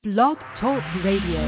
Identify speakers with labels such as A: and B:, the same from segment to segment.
A: Blog Talk Radio.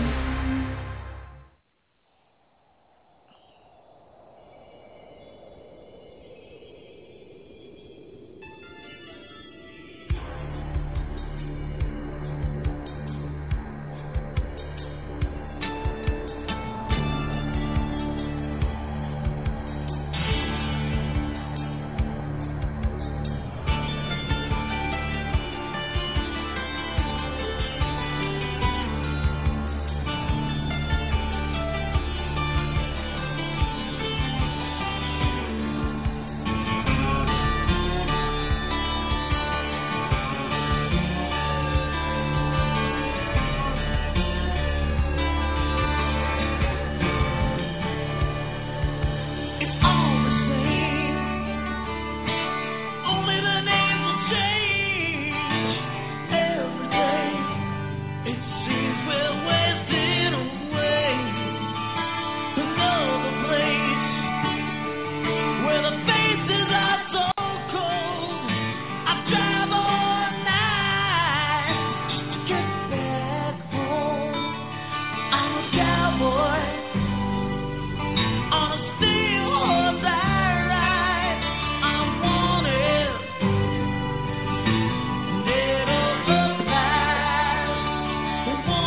B: One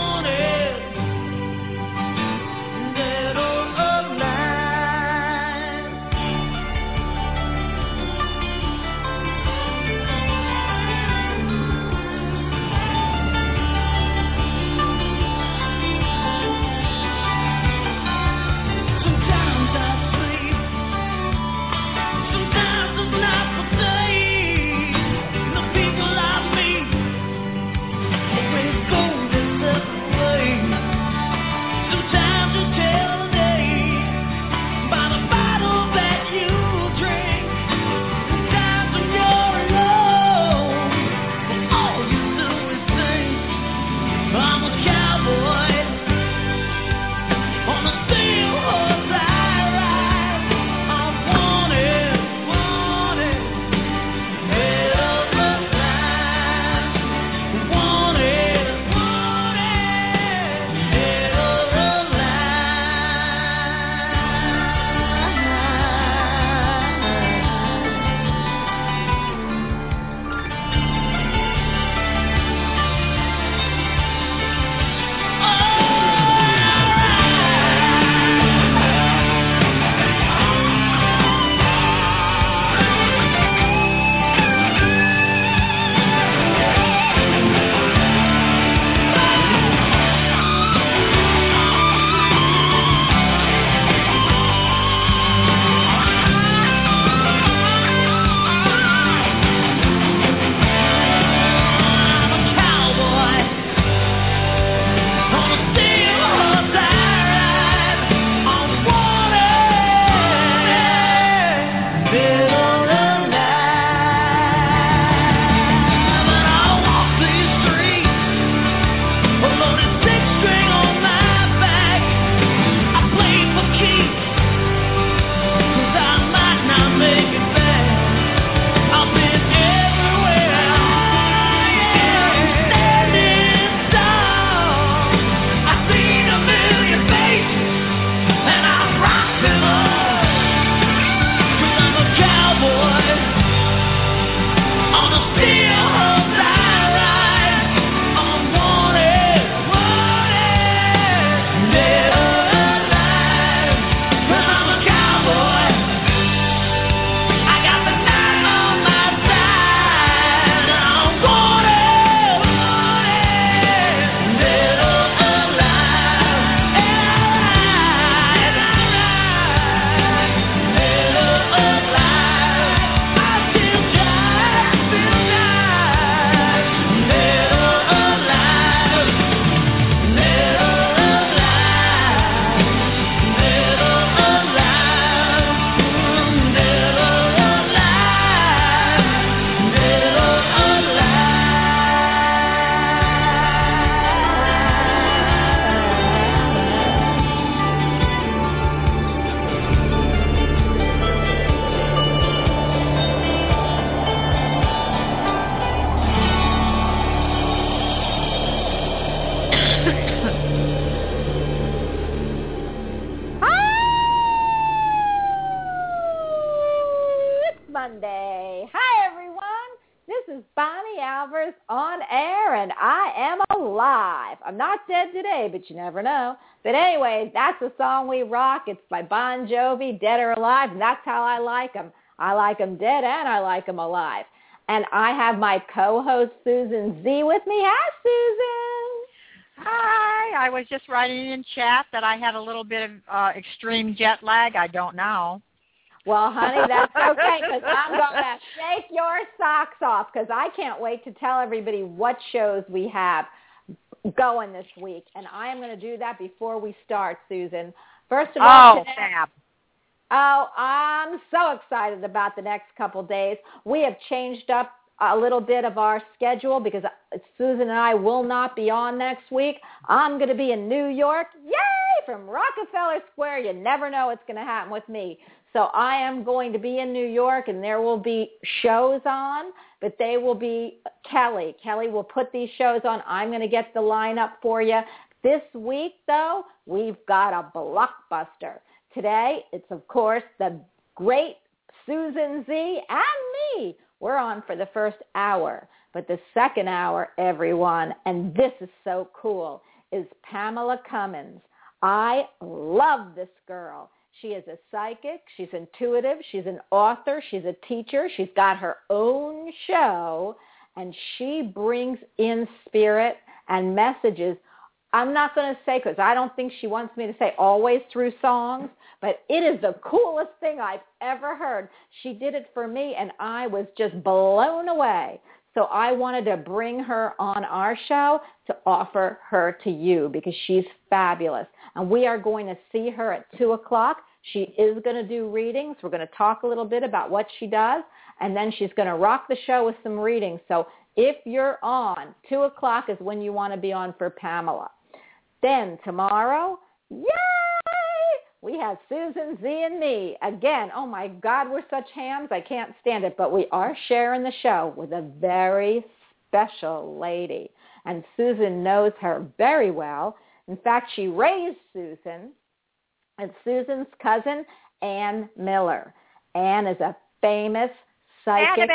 B: alive. I'm not dead today, but you never know. But anyway, that's the song we rock. It's by Bon Jovi, Dead or Alive, and that's how I like them. I like them dead and I like them alive. And I have my co-host Susan Z with me. Hi, Susan.
C: Hi. I was just writing in chat that I had a little bit of extreme jet lag. I don't know.
B: Well, honey, that's okay because I'm going to shake your socks off because I can't wait to tell everybody what shows we have going this week. And I am going to do that before we start, Susan. First of all, today,
C: fab.
B: Oh, I'm so excited about the next couple days. We have changed up a little bit of our schedule because Susan and I will not be on next week. I'm going to be in New York. Yay! From Rockefeller Square. You never know what's going to happen with me. So I am going to be in New York, and there will be shows on, but they will be Kelly. Kelly will put these shows on. I'm going to get the lineup for you. This week, though, we've got a blockbuster. Today, it's, of course, the great Susan Z and me. We're on for the first hour. But the second hour, everyone, and this is so cool, is Pamela Cummins. I love this girl. She is a psychic. She's intuitive. She's an author. She's a teacher. She's got her own show, and she brings in spirit and messages. I'm not going to say, because I don't think she wants me to say always through songs, but it is the coolest thing I've ever heard. She did it for me, and I was just blown away. So I wanted to bring her on our show to offer her to you because she's fabulous. And we are going to see her at 2 o'clock. She is going to do readings. We're going to talk a little bit about what she does, and then she's going to rock the show with some readings. So if you're on, 2 o'clock is when you want to be on for Pamela. Then tomorrow, yay, we have Susan Z and me. Again, oh my God, we're such hams. I can't stand it. But we are sharing the show with a very special lady. And Susan knows her very well. In fact, she raised Susan. It's Susan's cousin, Ann Miller. Ann is a famous psychic.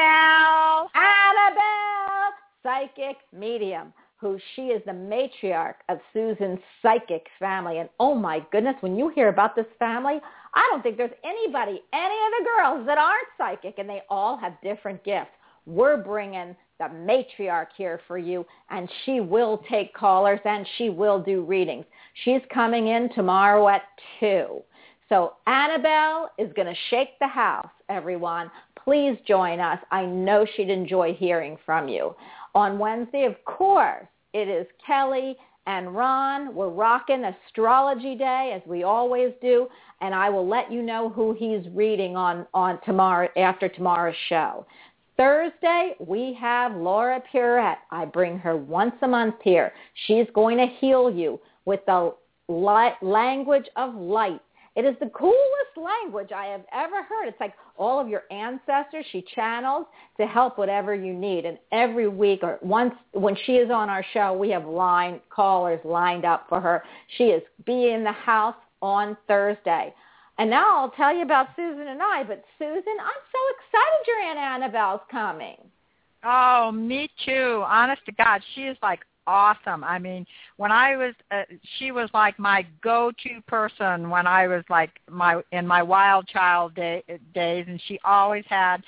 B: Annabelle! Psychic medium, who she is the matriarch of Susan's psychic family. And oh my goodness, when you hear about this family, I don't think there's any of the girls that aren't psychic, and they all have different gifts. We're bringing the matriarch here for you, and she will take callers, and she will do readings. She's coming in tomorrow at 2. So Annabelle is going to shake the house, everyone. Please join us. I know she'd enjoy hearing from you. On Wednesday, of course, it is Kelly and Ron. We're rocking Astrology Day, as we always do, and I will let you know who he's reading on tomorrow after tomorrow's show. Thursday, we have Laura Pierrette. I bring her once a month here. She's going to heal you with the language of light. It is the coolest language I have ever heard. It's like all of your ancestors she channels to help whatever you need. And every week or once when she is on our show, we have callers lined up for her. She is in the house on Thursday. And now I'll tell you about Susan and I. But Susan, I'm so excited your Aunt Annabelle's coming.
C: Oh, me too. Honest to God, she is like awesome. I mean, when I was, she was like my go-to person when I was like in my wild child days, and she always had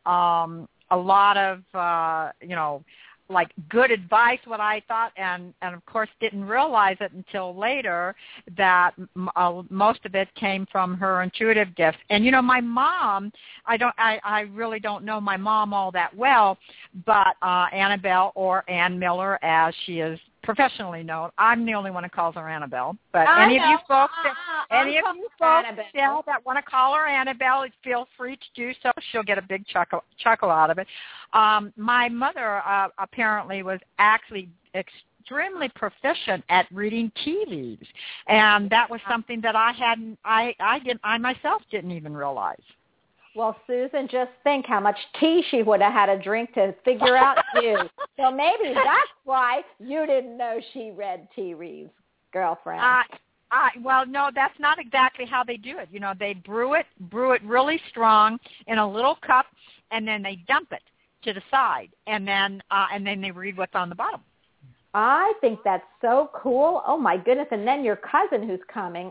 C: a lot of, like good advice, what I thought, and of course didn't realize it until later that most of it came from her intuitive gifts. And my mom, I really don't know my mom all that well, but Annabelle, or Ann Miller as she is professionally known. I'm the only one who calls her Annabelle. But any of you folks that want to call her Annabelle, feel free to do so. She'll get a big chuckle out of it. My mother apparently was actually extremely proficient at reading tea leaves, and that was something that I myself didn't even realize.
B: Well, Susan, just think how much tea she would have had to drink to figure out you. So maybe that's why you didn't know she read tea leaves, girlfriend.
C: Well, no, that's not exactly how they do it. They brew it really strong in a little cup, and then they dump it to the side, and then they read what's on the bottom.
B: I think that's so cool. Oh my goodness! And then your cousin who's coming.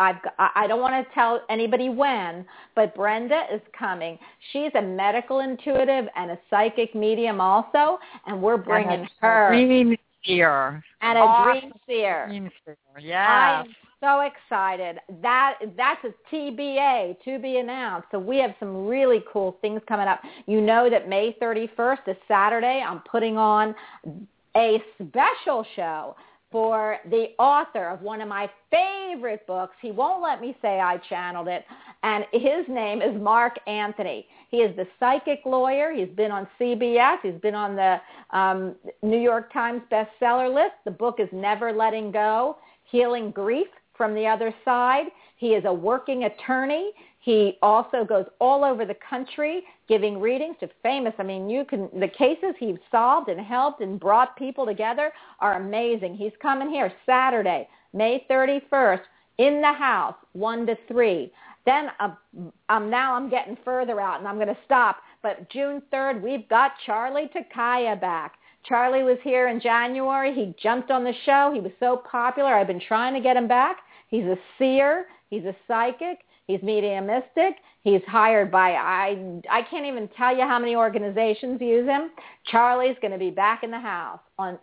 B: I don't want to tell anybody when, but Brenda is coming. She's a medical intuitive and a psychic medium also, and we're bringing her.
C: Dream seer.
B: And a dream seer.
C: Dream seer. Yeah.
B: I'm so excited. That's a TBA, to be announced. So we have some really cool things coming up. You know that May 31st is Saturday. I'm putting on a special show for the author of one of my favorite books. He won't let me say I channeled it. And his name is Mark Anthony. He is the psychic lawyer. He's been on CBS. He's been on the New York Times bestseller list. The book is Never Letting Go, Healing Grief from the Other Side. He is a working attorney. He also goes all over the country giving readings to famous. I mean, the cases he's solved and helped and brought people together are amazing. He's coming here Saturday, May 31st, in the house, 1 to 3. Then now I'm getting further out, and I'm going to stop. But June 3rd, we've got Charlie Takaya back. Charlie was here in January. He jumped on the show. He was so popular. I've been trying to get him back. He's a seer. He's a psychic. He's mediumistic. He's hired by, I can't even tell you how many organizations use him. Charlie's going to be back in the house on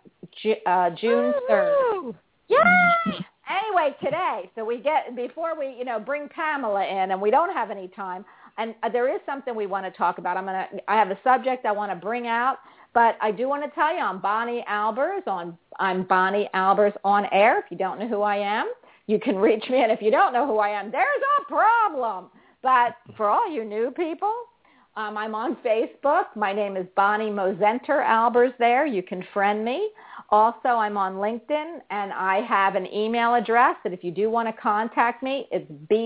B: June 3rd. Yay! Anyway, today, so before we, bring Pamela in, and we don't have any time, and there is something we want to talk about. I have a subject I want to bring out, but I do want to tell you I'm Bonnie Albers I'm Bonnie Albers on air. If you don't know who I am, you can reach me, and if you don't know who I am, there's a problem. But for all you new people, I'm on Facebook. My name is Bonnie Mosenter Albers there. You can friend me. Also, I'm on LinkedIn, and I have an email address that if you do want to contact me, it's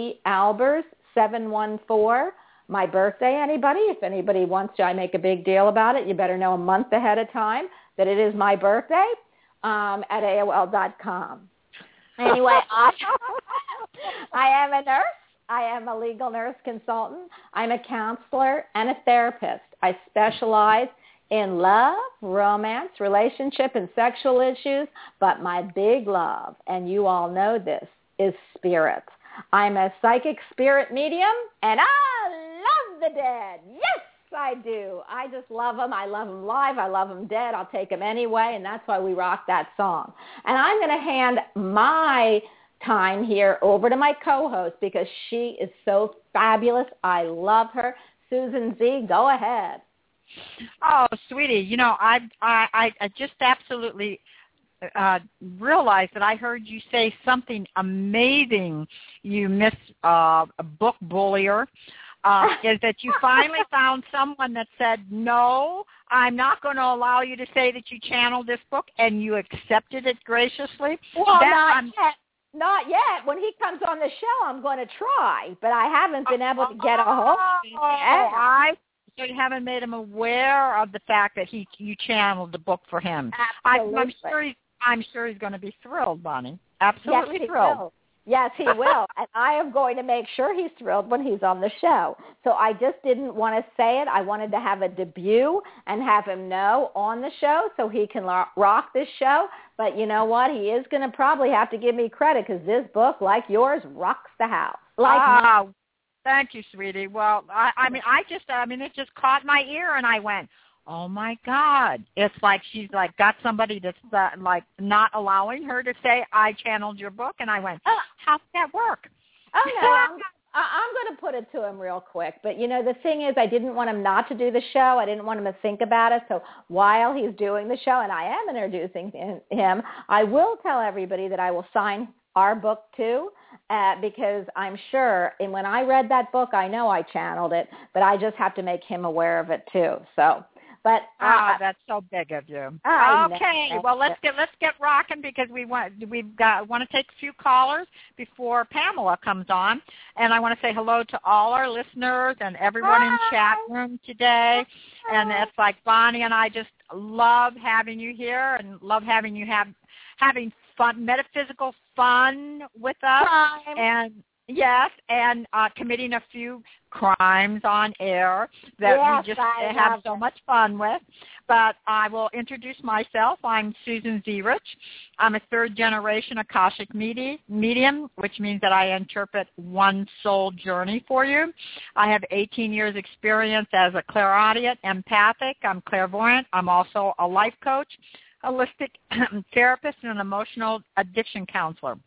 B: balbers714. My birthday, anybody? If anybody wants to, I make a big deal about it. You better know a month ahead of time that it is my birthday at AOL.com. Anyway, I am a nurse. I am a legal nurse consultant. I'm a counselor and a therapist. I specialize in love, romance, relationship, and sexual issues, but my big love, and you all know this, is spirit. I'm a psychic spirit medium, and I love the dead. Yes, I do. I just love them. I love them live. I love them dead. I'll take them anyway, and that's why we rock that song. And I'm going to hand my time here over to my co-host because she is so fabulous. I love her. Susan Z, go ahead.
C: Oh, sweetie, I just absolutely realized that I heard you say something amazing, you Miss Book Bullier, is that you finally found someone that said, no, I'm not going to allow you to say that you channeled this book, and you accepted it graciously.
B: Well, not yet. When he comes on the show, I'm going to try, but I haven't been able to get a hold of him yet.
C: You haven't made him aware of the fact that you channeled the book for him.
B: Absolutely.
C: I'm sure he's going to be thrilled, Bonnie. Absolutely thrilled.
B: Yes, he will. And I am going to make sure he's thrilled when he's on the show. So I just didn't want to say it. I wanted to have a debut and have him know on the show so he can rock this show. But you know what? He is going to probably have to give me credit because this book, like yours, rocks the house.
C: Thank you, sweetie. Well, it just caught my ear, and I went, oh, my God. It's like she's, got somebody that's, not allowing her to say, I channeled your book. And I went, how did that work?
B: Oh, no, I'm going to put it to him real quick. But, the thing is, I didn't want him not to do the show. I didn't want him to think about it. So while he's doing the show, and I am introducing him, I will tell everybody that I will sign our book, too. Because I'm sure, and when I read that book, I know I channeled it, but I just have to make him aware of it too. So, but
C: that's so big of you. Okay, well let's get rocking because we want to take a few callers before Pamela comes on, and I want to say hello to all our listeners and everyone in chat room today. And it's like Bonnie and I just love having you here and love having you having fun, metaphysical fun with us, and Yes, and committing a few crimes on air that we just have so much fun with. But I will introduce myself. I'm Susan Z. Rich. I'm a third-generation Akashic medium, which means that I interpret one soul journey for you. I have 18 years experience as a clairaudient, empathic. I'm clairvoyant. I'm also a life coach, holistic therapist, and an emotional addiction counselor.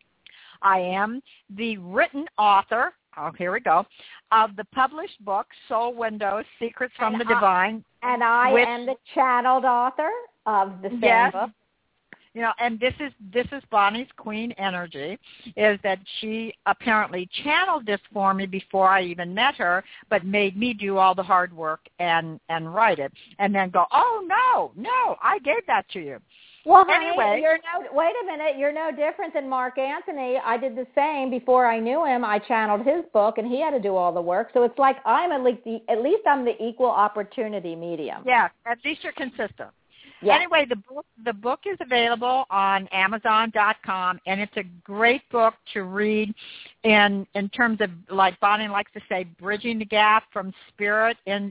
C: I am the written author, here we go, of the published book, Soul Windows, Secrets from the Divine.
B: And I am the channeled author of the same book.
C: You know, and this is Bonnie's Queen energy, is that she apparently channeled this for me before I even met her, but made me do all the hard work and write it, and then go, oh, no, I gave that to you.
B: Well, honey, wait a minute. You're no different than Mark Anthony. I did the same before I knew him. I channeled his book, and he had to do all the work. So it's like I'm at least I'm the equal opportunity medium.
C: Yeah, at least you're consistent.
B: Yeah.
C: Anyway, the book is available on Amazon.com, and it's a great book to read in terms of, like Bonnie likes to say, bridging the gap from spirit and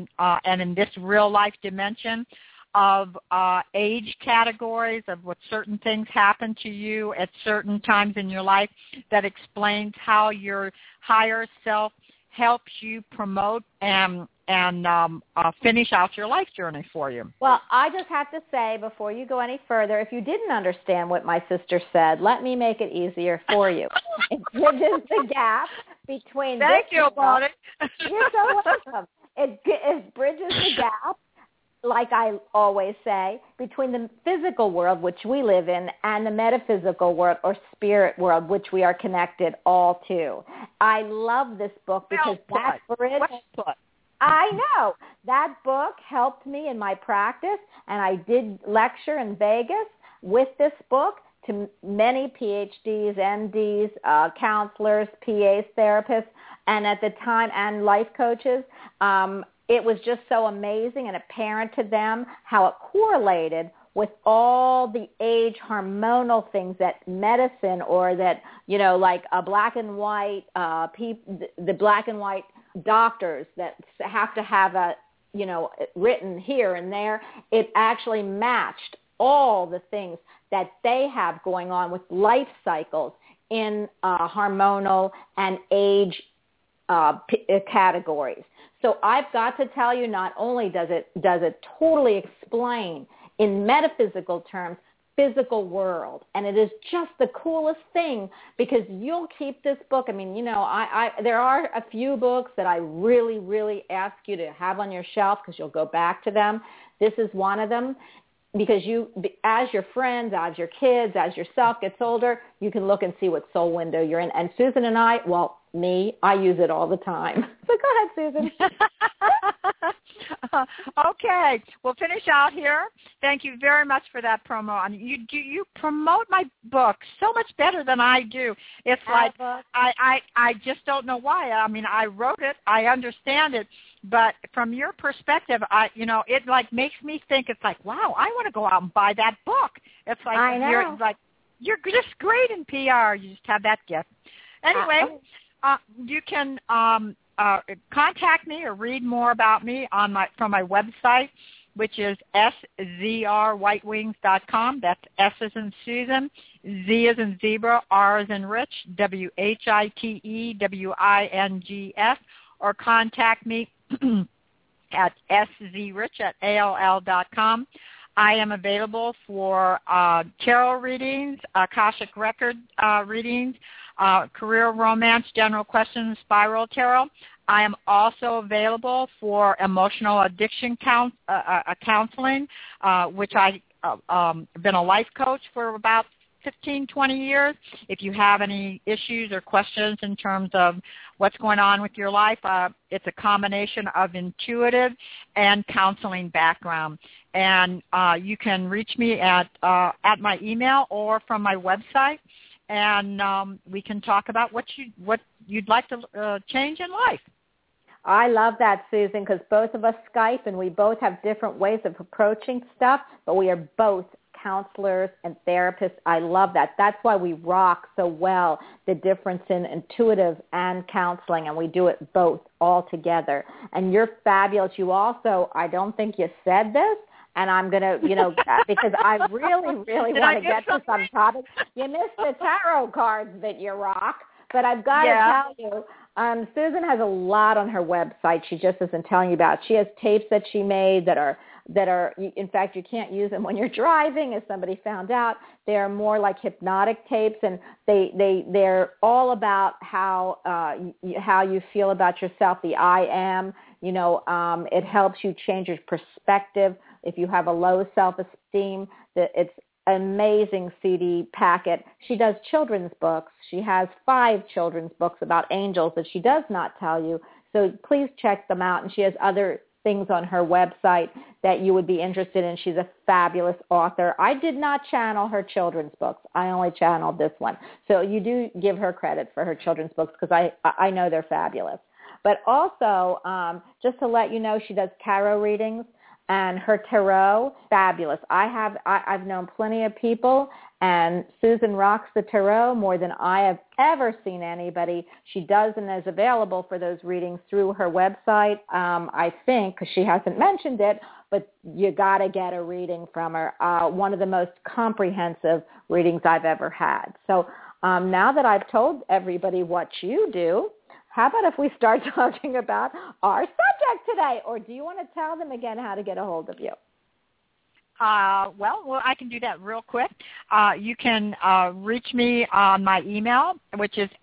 C: in this real life dimension of age categories of what certain things happen to you at certain times in your life, that explains how your higher self helps you promote and finish out your life journey for you.
B: Well, I just have to say, before you go any further, if you didn't understand what my sister said, let me make it easier for you. It bridges the gap between
C: Thank you, Bonnie.
B: You're so welcome. It bridges the gap, like I always say, between the physical world, which we live in, and the metaphysical world or spirit world, which we are connected all to. I love this book because that bridge. I know. That book helped me in my practice, and I did lecture in Vegas with this book to many PhDs, MDs, counselors, PAs, therapists, and at the time, and life coaches. It was just so amazing and apparent to them how it correlated with all the age hormonal things that medicine, or that, like a black and white, the black and white doctors that have to have written here and there. It actually matched all the things that they have going on with life cycles in hormonal and age categories. So I've got to tell you, not only does it totally explain in metaphysical terms physical world, and it is just the coolest thing, because you'll keep this book. I mean, there are a few books that I really, really ask you to have on your shelf because you'll go back to them. This is one of them, because you, as your friends, as your kids, as yourself gets older, you can look and see what soul window you're in. And Susan and I, I use it all the time. So go ahead, Susan.
C: Okay, we'll finish out here. Thank you very much for that promo. And you promote my book so much better than I do. It's like I just don't know why. I mean, I wrote it, I understand it, but from your perspective, it like makes me think. It's like, wow, I want to go out and buy that book. It's like
B: I know.
C: You're just great in PR. You just have that gift. Anyway, you can contact me or read more about me from my website, which is szrwhitewings.com. That's S as in Susan, Z as in zebra, R as in Rich, WHITEWINGS, or contact me at szrich@AOL.com. I am available for tarot readings, Akashic record readings, career, romance, general questions, spiral tarot. I am also available for emotional addiction counseling, which I've been a life coach for about 15, 20 years. If you have any issues or questions in terms of what's going on with your life, it's a combination of intuitive and counseling background. And you can reach me at my email or from my website, and we can talk about what you'd like to change in life.
B: I love that, Susan, because both of us Skype, and we both have different ways of approaching stuff, but we are both counselors and therapists. I love that. That's why we rock so well the difference in intuitive and counseling, and we do it both all together. And you're fabulous. You also, I don't think you said this, and I'm going to, because I really, really want to get to some topics. You missed the tarot cards that you rock, but I've got to tell you, Susan has a lot on her website she just isn't telling you about. She has tapes that she made that are, in fact, you can't use them when you're driving, as somebody found out. They are more like hypnotic tapes, and they're all about how you feel about yourself, the I am. It helps you change your perspective. If you have a low self-esteem, it's amazing CD packet. She does children's books. She has 5 children's books about angels that she does not tell you. So please check them out. And she has other things on her website that you would be interested in. She's a fabulous author. I did not channel her children's books. I only channeled this one. So you do give her credit for her children's books because I know they're fabulous. But also, just to let you know, she does tarot readings. And her tarot, fabulous. I've known plenty of people, and Susan rocks the tarot more than I have ever seen anybody. She does and is available for those readings through her website, I think, because she hasn't mentioned it, but you got to get a reading from her. One of the most comprehensive readings I've ever had. So now that I've told everybody what you do, how about if we start talking about our subject today? Or do you want to tell them again how to get a hold of you?
C: Well, I can do that real quick. You can reach me on my email, which is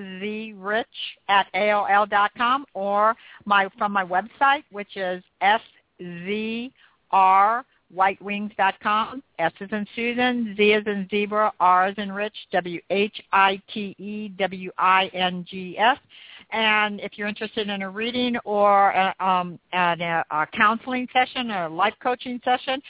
C: szrich@aol.com, or from my website, which is szrwhitewings.com. S as in Susan, Z as in zebra, R as in Rich, WHITEWINGS. And if you're interested in a reading or a counseling session or a life coaching session,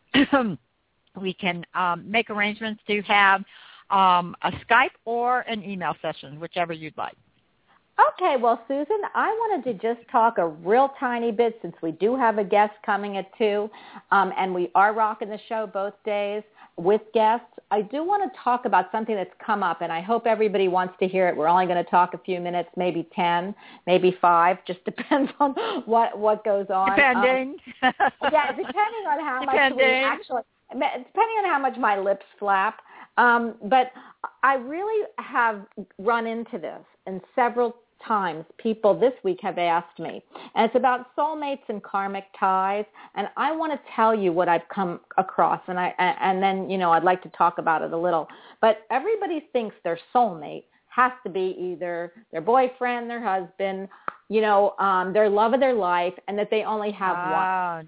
C: we can make arrangements to have a Skype or an email session, whichever you'd like.
B: Okay, well, Susan, I wanted to just talk a real tiny bit since we do have a guest coming at 2, and we are rocking the show both days with guests. I do want to talk about something that's come up, and I hope everybody wants to hear it. We're only going to talk a few minutes, maybe 10, maybe 5, just depends on what goes on.
C: Depending.
B: Depending on how much we actually, depending on how much my lips flap. But I really have run into this, and several times people this week have asked me, and it's about soulmates and karmic ties, and I want to tell you what I've come across, and then I'd like to talk about it a little. But everybody thinks their soulmate has to be either their boyfriend, their husband, their love of their life, and that they only have one.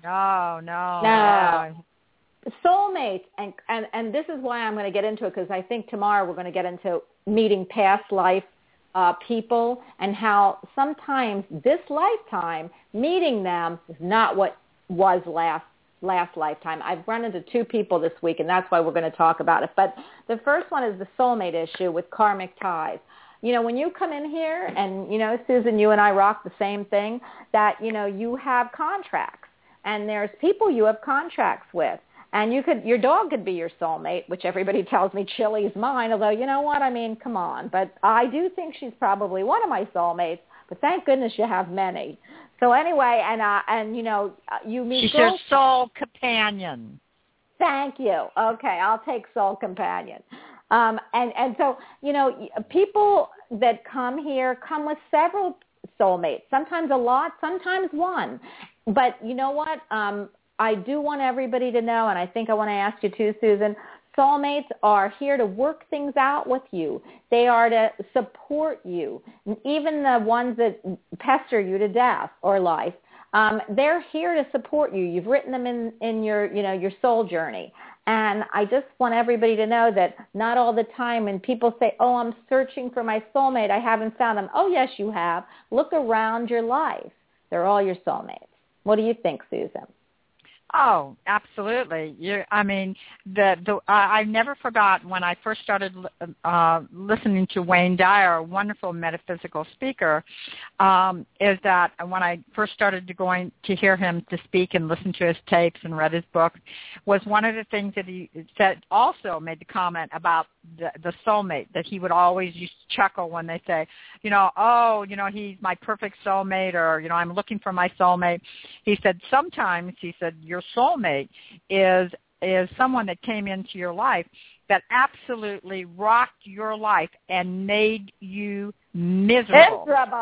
B: No. Soulmates, and this is why I'm going to get into it, because I think tomorrow we're going to get into meeting past life people, and how sometimes this lifetime, meeting them is not what was last lifetime. I've run into 2 people this week, and that's why we're going to talk about it. But the first one is the soulmate issue with karmic ties. When you come in here, and, Susan, you and I rock the same thing, that, you have contracts, and there's people you have contracts with. And your dog could be your soulmate, which everybody tells me Chili's mine, although, you know what, I mean, come on. But I do think she's probably one of my soulmates, but thank goodness you have many. So anyway, you meet...
C: She's your soul companion.
B: Thank you. Okay, I'll take soul companion. And so, people that come here come with several soulmates, sometimes a lot, sometimes one. But you know what? I do want everybody to know, and I think I want to ask you too, Susan, soulmates are here to work things out with you. They are to support you. Even the ones that pester you to death or life, they're here to support you. You've written them in your soul journey. And I just want everybody to know that not all the time when people say, oh, I'm searching for my soulmate, I haven't found them. Oh, yes, you have. Look around your life. They're all your soulmates. What do you think, Susan?
C: Oh, absolutely. I never forgot when I first started listening to Wayne Dyer, a wonderful metaphysical speaker, is that when I first started going to hear him to speak and listen to his tapes and read his book, was one of the things that he said, also made the comment about the soulmate, that he would always used to chuckle when they say, he's my perfect soulmate, or, I'm looking for my soulmate. He said, sometimes, your soulmate is someone that came into your life that absolutely rocked your life and made you miserable.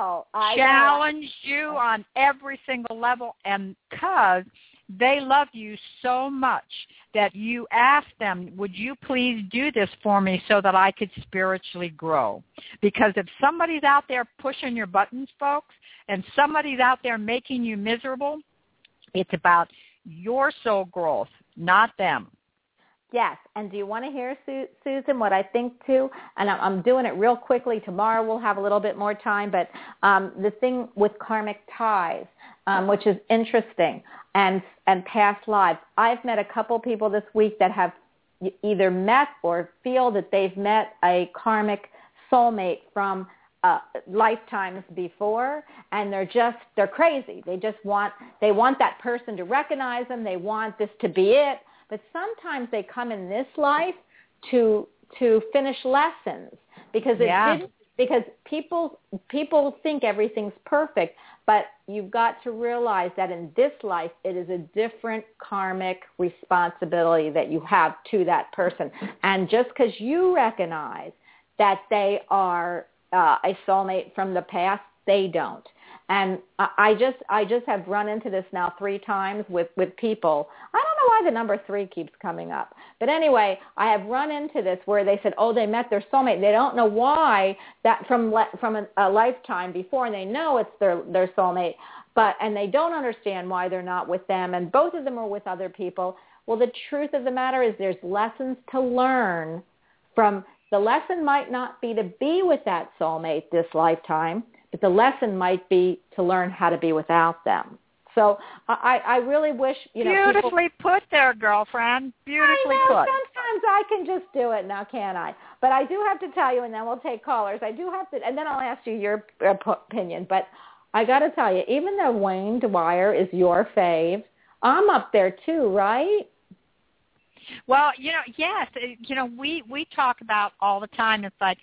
C: Challenged you on every single level, and because they love you so much that you ask them, would you please do this for me so that I could spiritually grow? Because if somebody's out there pushing your buttons, folks, and somebody's out there making you miserable, it's about your soul growth, not them.
B: Yes, and do you want to hear, Susan, what I think too? And I'm doing it real quickly. Tomorrow we'll have a little bit more time, but the thing with karmic ties, which is interesting, and past lives. I've met a couple people this week that have either met or feel that they've met a karmic soulmate from lifetimes before, and they're crazy. They want that person to recognize them. They want this to be it. But sometimes they come in this life to finish lessons because because people think everything's perfect, but you've got to realize that in this life it is a different karmic responsibility that you have to that person. And just because you recognize that they are a soulmate from the past, they don't. And I just have run into this now 3 times with people. I don't know why the number 3 keeps coming up. But anyway, I have run into this where they said, they met their soulmate. They don't know why that from a lifetime before, and they know it's their soulmate, and they don't understand why they're not with them, and both of them are with other people. Well, the truth of the matter is there's lessons to learn from. The lesson might not be to be with that soulmate this lifetime, but the lesson might be to learn how to be without them. So I really wish,
C: Beautifully put there, girlfriend. Beautifully put.
B: Sometimes I can just do it now, can't I? But I do have to tell you, and then we'll take callers. I do have to, and then I'll ask you your opinion. But I got to tell you, even though Wayne Dyer is your fave, I'm up there too, right?
C: Well, yes, we talk about all the time. It's like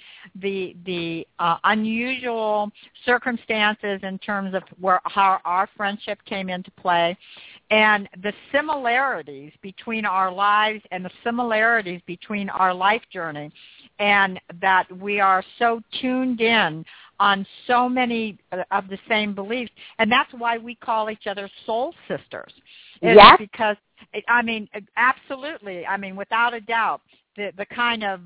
C: the unusual circumstances in terms of how our friendship came into play, and the similarities between our lives and the similarities between our life journey, and that we are so tuned in on so many of the same beliefs, and that's why we call each other soul sisters.
B: Yes.
C: Because absolutely. Without a doubt, the kind of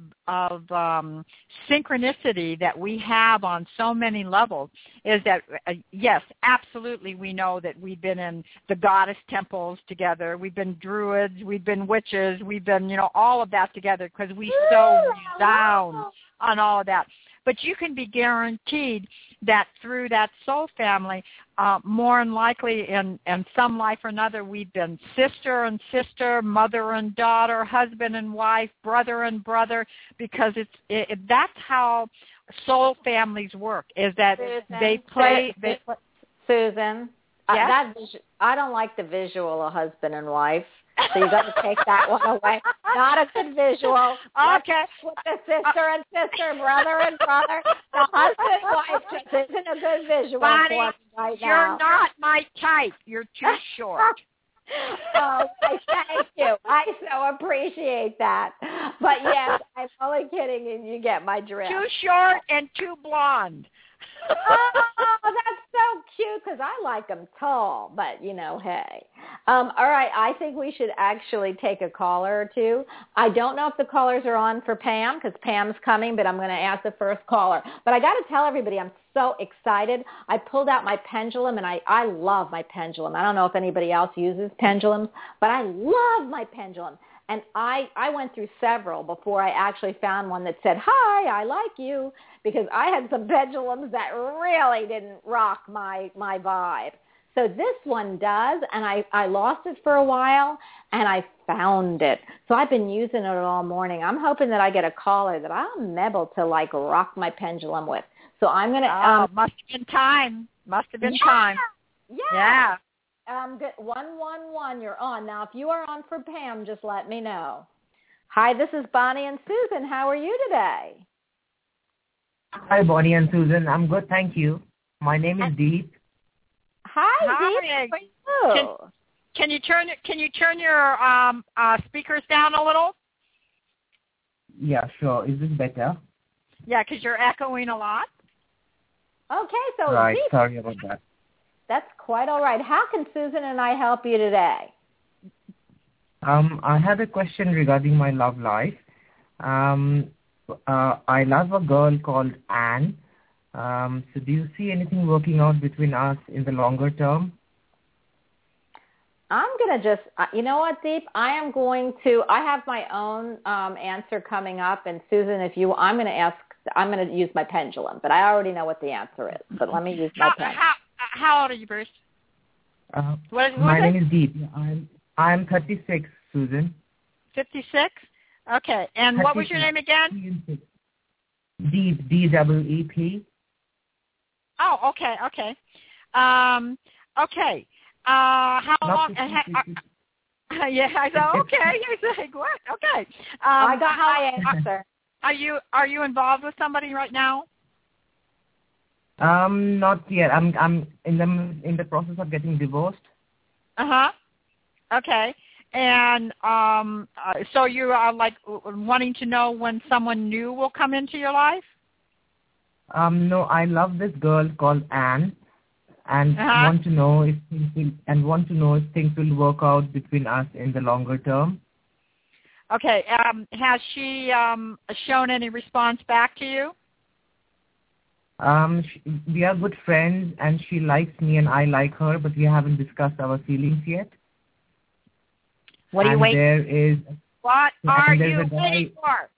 C: synchronicity that we have on so many levels is that, yes, absolutely, we know that we've been in the goddess temples together. We've been druids. We've been witches. We've been, all of that together because we so resound on all of that. But you can be guaranteed that through that soul family, more than likely in some life or another, we've been sister and sister, mother and daughter, husband and wife, brother and brother, because that's how soul families work, is that they play.
B: Susan,
C: yes?
B: I don't like the visual of husband and wife. So you got to take that one away. Not a good visual.
C: Okay.
B: With the sister and sister, brother and brother. The husband and wife just isn't a good visual.
C: Bonnie,
B: for me right now.
C: You're not my type. You're too short.
B: Oh, thank you. I so appreciate that. But yes, I'm only kidding, and you get my drift.
C: Too short and too blonde.
B: Oh, that's so cute because I like them tall, but hey. All right, I think we should actually take a caller or two. I don't know if the callers are on for Pam because Pam's coming, but I'm going to ask the first caller. But I got to tell everybody I'm so excited. I pulled out my pendulum, and I love my pendulum. I don't know if anybody else uses pendulums, but I love my pendulum. And I went through several before I actually found one that said, "Hi, I like you," because I had some pendulums that really didn't rock my vibe. So this one does, and I lost it for a while, and I found it. So I've been using it all morning. I'm hoping that I get a caller that I'm able to like rock my pendulum with. So I'm going to...
C: must have been time. Must have been time.
B: Yeah. Good. 111, you're on. Now, if you are on for Pam, just let me know. Hi, this is Bonnie and Susan. How are you today?
D: Hi, Bonnie and Susan. I'm good, thank you. My name is Deep.
B: Hi, Deep. How are you?
C: Can you turn your speakers down a little?
D: Yeah, sure. Is this better?
C: Yeah, because you're echoing a lot.
B: Okay, so
D: right.
B: Deep,
D: Sorry about that.
B: That's quite all right. How can Susan and I help you today?
D: I had a question regarding my love life. I love a girl called Anne. So do you see anything working out between us in the longer term?
B: I'm going to just, you know what, Deep? I have my own answer coming up. And Susan, I'm going to use my pendulum. But I already know what the answer is. But let me use my pendulum.
C: How old are you, Bruce?
D: My name is Deep. I'm 36, Susan.
C: 56? Okay. And 36. What was your name again?
D: Deep, D-E-E-P.
C: Oh, okay. Okay. How long? Yeah, I said, okay. You say, what? Okay.
B: I got my answer.
C: Are you involved with somebody right now?
D: Not yet. I'm in the process of getting divorced.
C: Okay. And so you are like wanting to know when someone new will come into your life?
D: No, I love this girl called Anne, and want to know if things will work out between us in the longer term.
C: Okay. Has she shown any response back to you?
D: We are good friends, and she likes me, and I like her, but we haven't discussed our feelings yet.
C: What are you waiting? What are you waiting for?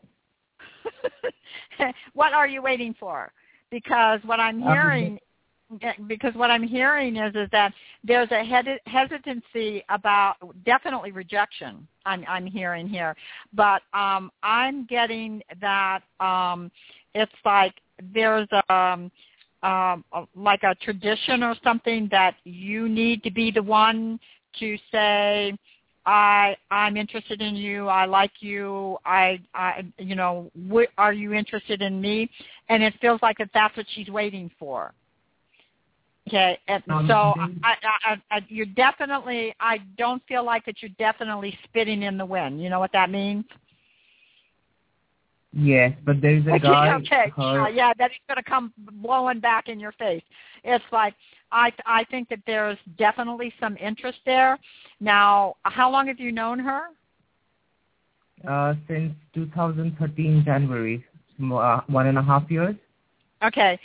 C: What are you waiting for? Because what I'm hearing, is that there's a hesitancy about definitely rejection. I'm hearing here, but I'm getting that it's like there's like a tradition or something that you need to be the one to say, I'm interested in you. I like you. Are you interested in me? And it feels like that's what she's waiting for. Okay, and so you're definitely. I don't feel like that you're definitely spitting in the wind. You know what that means?
D: Yes, but there is a guy.
C: Okay. Yeah, that he's going to come blowing back in your face. It's like I think that there's definitely some interest there. Now, how long have you known her?
D: Since 2013 January, 1.5 years.
C: Okay.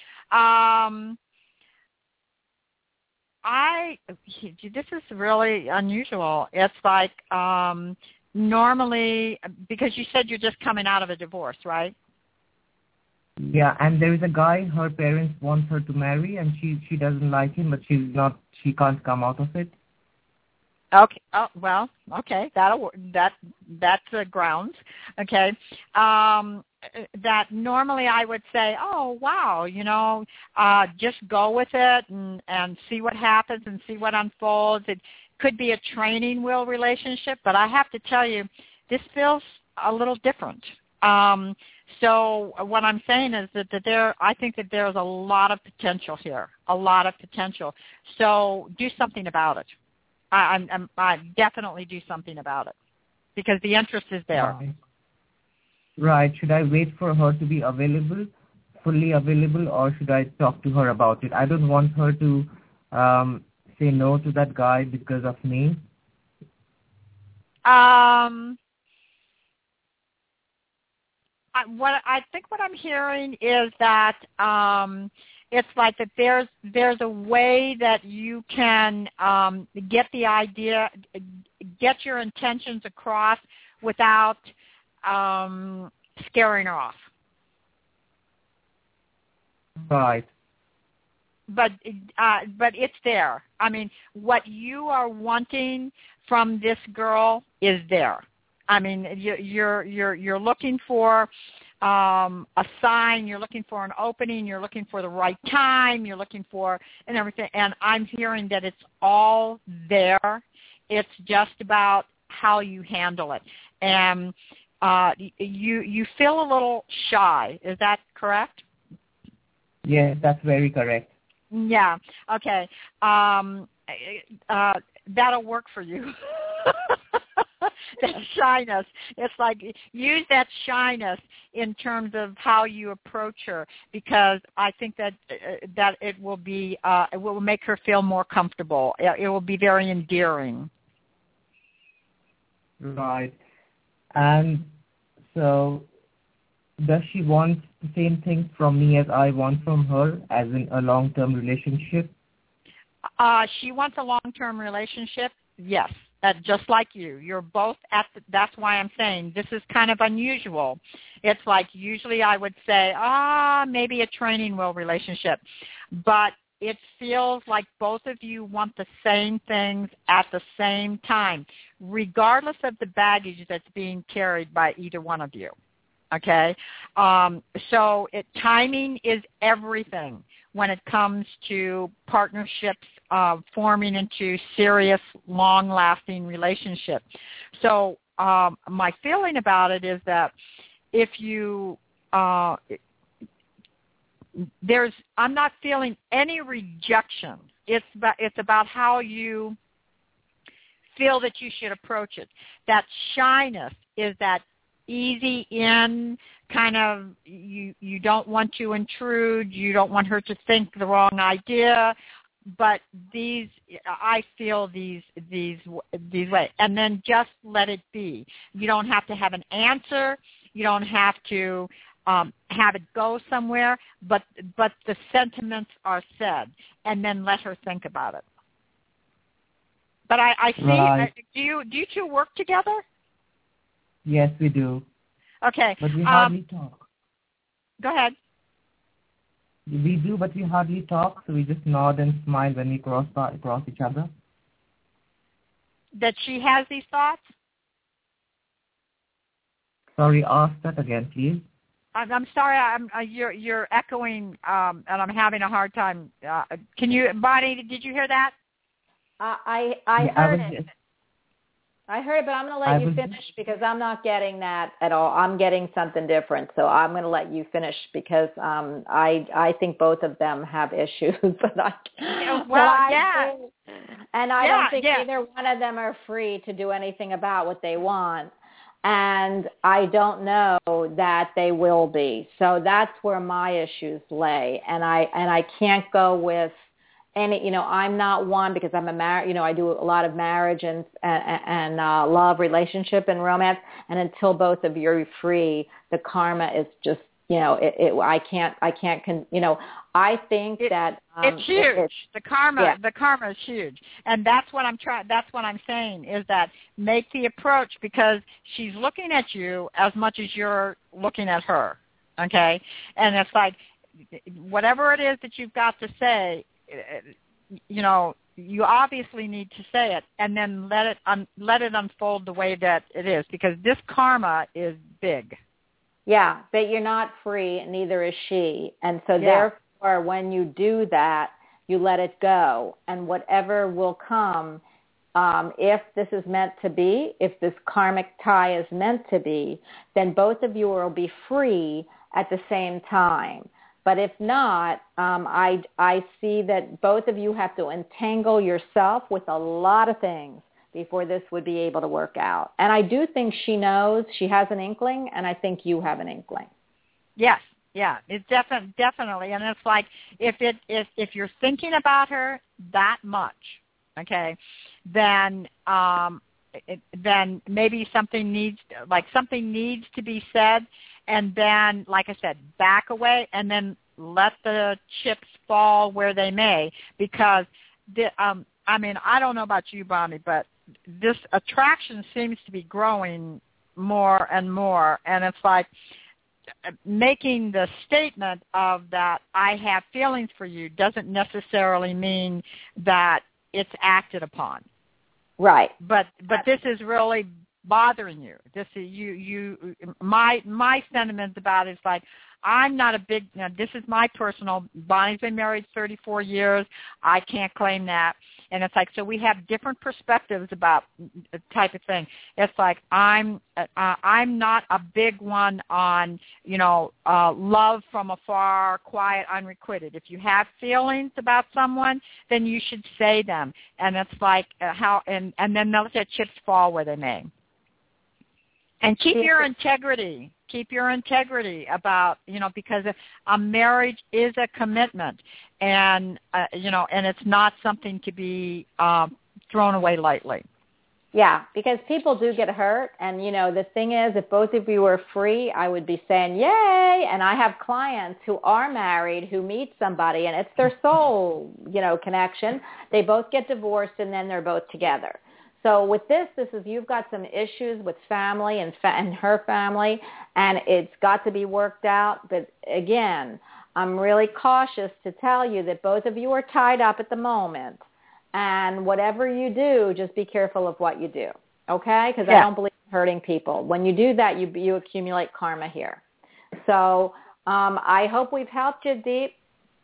C: This is really unusual. It's like normally, because you said you're just coming out of a divorce, right?
D: Yeah, and there is a guy her parents want her to marry, and she doesn't like him, but she can't come out of it.
C: Okay. Oh, well, okay. That's the grounds. Okay. That normally I would say, oh, wow, just go with it and see what happens and see what unfolds. It could be a training wheel relationship, but I have to tell you, this feels a little different. So what I'm saying is that I think that there's a lot of potential here, a lot of potential. So do something about it. I definitely do something about it because the interest is there.
D: Right. Should I wait for her to be fully available, or should I talk to her about it? I don't want her to say no to that guy because of me.
C: I think what I'm hearing is that it's like that there's a way that you can get the idea, get your intentions across without scaring her off.
D: Right.
C: it's there. I mean, what you are wanting from this girl is there. I mean, you're looking for a sign. You're looking for an opening. You're looking for the right time. You're looking for and everything. And I'm hearing that it's all there. It's just about how you handle it. And you feel a little shy. Is that correct?
D: Yes, that's very correct.
C: Yeah. Okay. That'll work for you. That shyness. It's like use that shyness in terms of how you approach her, because I think that it will make her feel more comfortable. It will be very endearing.
D: Right. And so does she want the same thing from me as I want from her, as in a long-term relationship?
C: She wants a long-term relationship, yes. Just like you. You're both that's why I'm saying this is kind of unusual. It's like usually I would say, maybe a training wheel relationship. But it feels like both of you want the same things at the same time, regardless of the baggage that's being carried by either one of you. Okay? So timing is everything when it comes to partnerships forming into serious, long-lasting relationships. So my feeling about it is that if you I'm not feeling any rejection. It's about how you feel that you should approach it. That shyness is that easy in kind of you don't want to intrude, you don't want her to think the wrong idea, but I feel these ways, and then just let it be. You don't have to have an answer, you don't have to have it go somewhere, but the sentiments are said, and then let her think about it. But I see.
D: Right.
C: Do you two work together?
D: Yes, we do.
C: Okay.
D: But we hardly talk.
C: Go ahead.
D: We do, but we hardly talk, so we just nod and smile when we cross each other.
C: That she has these thoughts?
D: Sorry, ask that again, please.
C: I'm sorry. You're echoing, and I'm having a hard time. Can you, Bonnie? Did you hear that?
B: I heard it. I heard it, but I'm going to let you finish because I'm not getting that at all. I'm getting something different, so I'm going to let you finish because I think both of them have issues. But I don't think either one of them are free to do anything about what they want, and I don't know that they will be. So that's where my issues lay, and I can't go with. And, I'm not one because I'm I do a lot of marriage and love, relationship, and romance. And until both of you are free, the karma is just, I can't, I think that
C: it's huge. The karma is huge. And that's what I'm saying is that make the approach because she's looking at you as much as you're looking at her. Okay. And it's like, whatever it is that you've got to say, you obviously need to say it, and then let it unfold the way that it is, because this karma is big.
B: Yeah, but you're not free, and neither is she, and so therefore, when you do that, you let it go, and whatever will come, if this is meant to be, if this karmic tie is meant to be, then both of you will be free at the same time. But if not, I see that both of you have to entangle yourself with a lot of things before this would be able to work out. And I do think she knows, she has an inkling, and I think you have an inkling.
C: Yes, yeah, it's definitely. And it's like if you're thinking about her that much, okay, then maybe something needs to be said. And then, like I said, back away and then let the chips fall where they may. Because, I don't know about you, Bonnie, but this attraction seems to be growing more and more. And it's like making the statement of that I have feelings for you doesn't necessarily mean that it's acted upon.
B: Right.
C: But this is really bothering you. This is my sentiments about it is like, I'm not a big, this is my personal, Bonnie's been married 34 years. I can't claim that. And it's like, so we have different perspectives about the type of thing. It's like, I'm not a big one on, love from afar, quiet, unrequited. If you have feelings about someone, then you should say them. And it's like and then they'll let chips fall where they may. And keep your integrity. Keep your integrity about, because a marriage is a commitment, and and it's not something to be thrown away lightly.
B: Yeah, because people do get hurt, and the thing is, if both of you were free, I would be saying yay. And I have clients who are married who meet somebody, and it's their soul, connection. They both get divorced, and then they're both together. So with this is you've got some issues with family and her family, and it's got to be worked out. But again, I'm really cautious to tell you that both of you are tied up at the moment. And whatever you do, just be careful of what you do, okay? Because I don't believe in hurting people. When you do that, you accumulate karma here. So I hope we've helped you, Deep.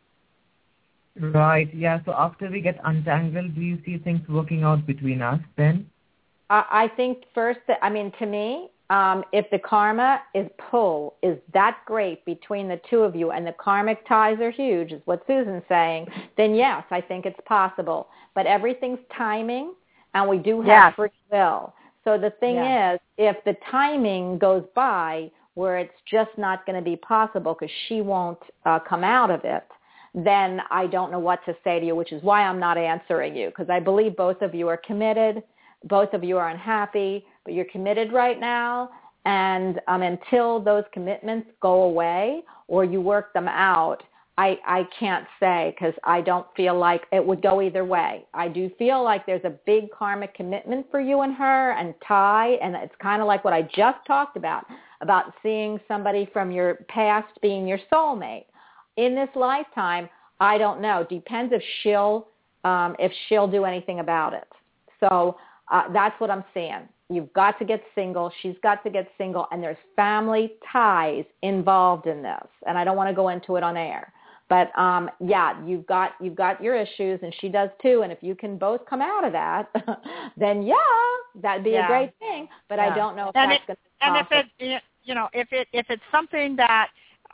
D: Right, yeah. So after we get untangled, do you see things working out between us then?
B: I think first that, to me, if the karma is that great between the two of you and the karmic ties are huge, is what Susan's saying, then yes, I think it's possible. But everything's timing, and we do have free will. So the thing is, if the timing goes by where it's just not going to be possible because she won't come out of it, then I don't know what to say to you, which is why I'm not answering you, because I believe both of you are committed. Both of you are unhappy, but you're committed right now. And until those commitments go away or you work them out, I can't say, because I don't feel like it would go either way. I do feel like there's a big karmic commitment for you and her and tie, and it's kind of like what I just talked about seeing somebody from your past being your soulmate. In this lifetime, I don't know. Depends if she'll do anything about it. So that's what I'm saying. You've got to get single. She's got to get single, and there's family ties involved in this. And I don't want to go into it on air, but you've got your issues, and she does too. And if you can both come out of that, then that'd be a great thing. But I don't know if that's going to be possible.
C: And if it's something that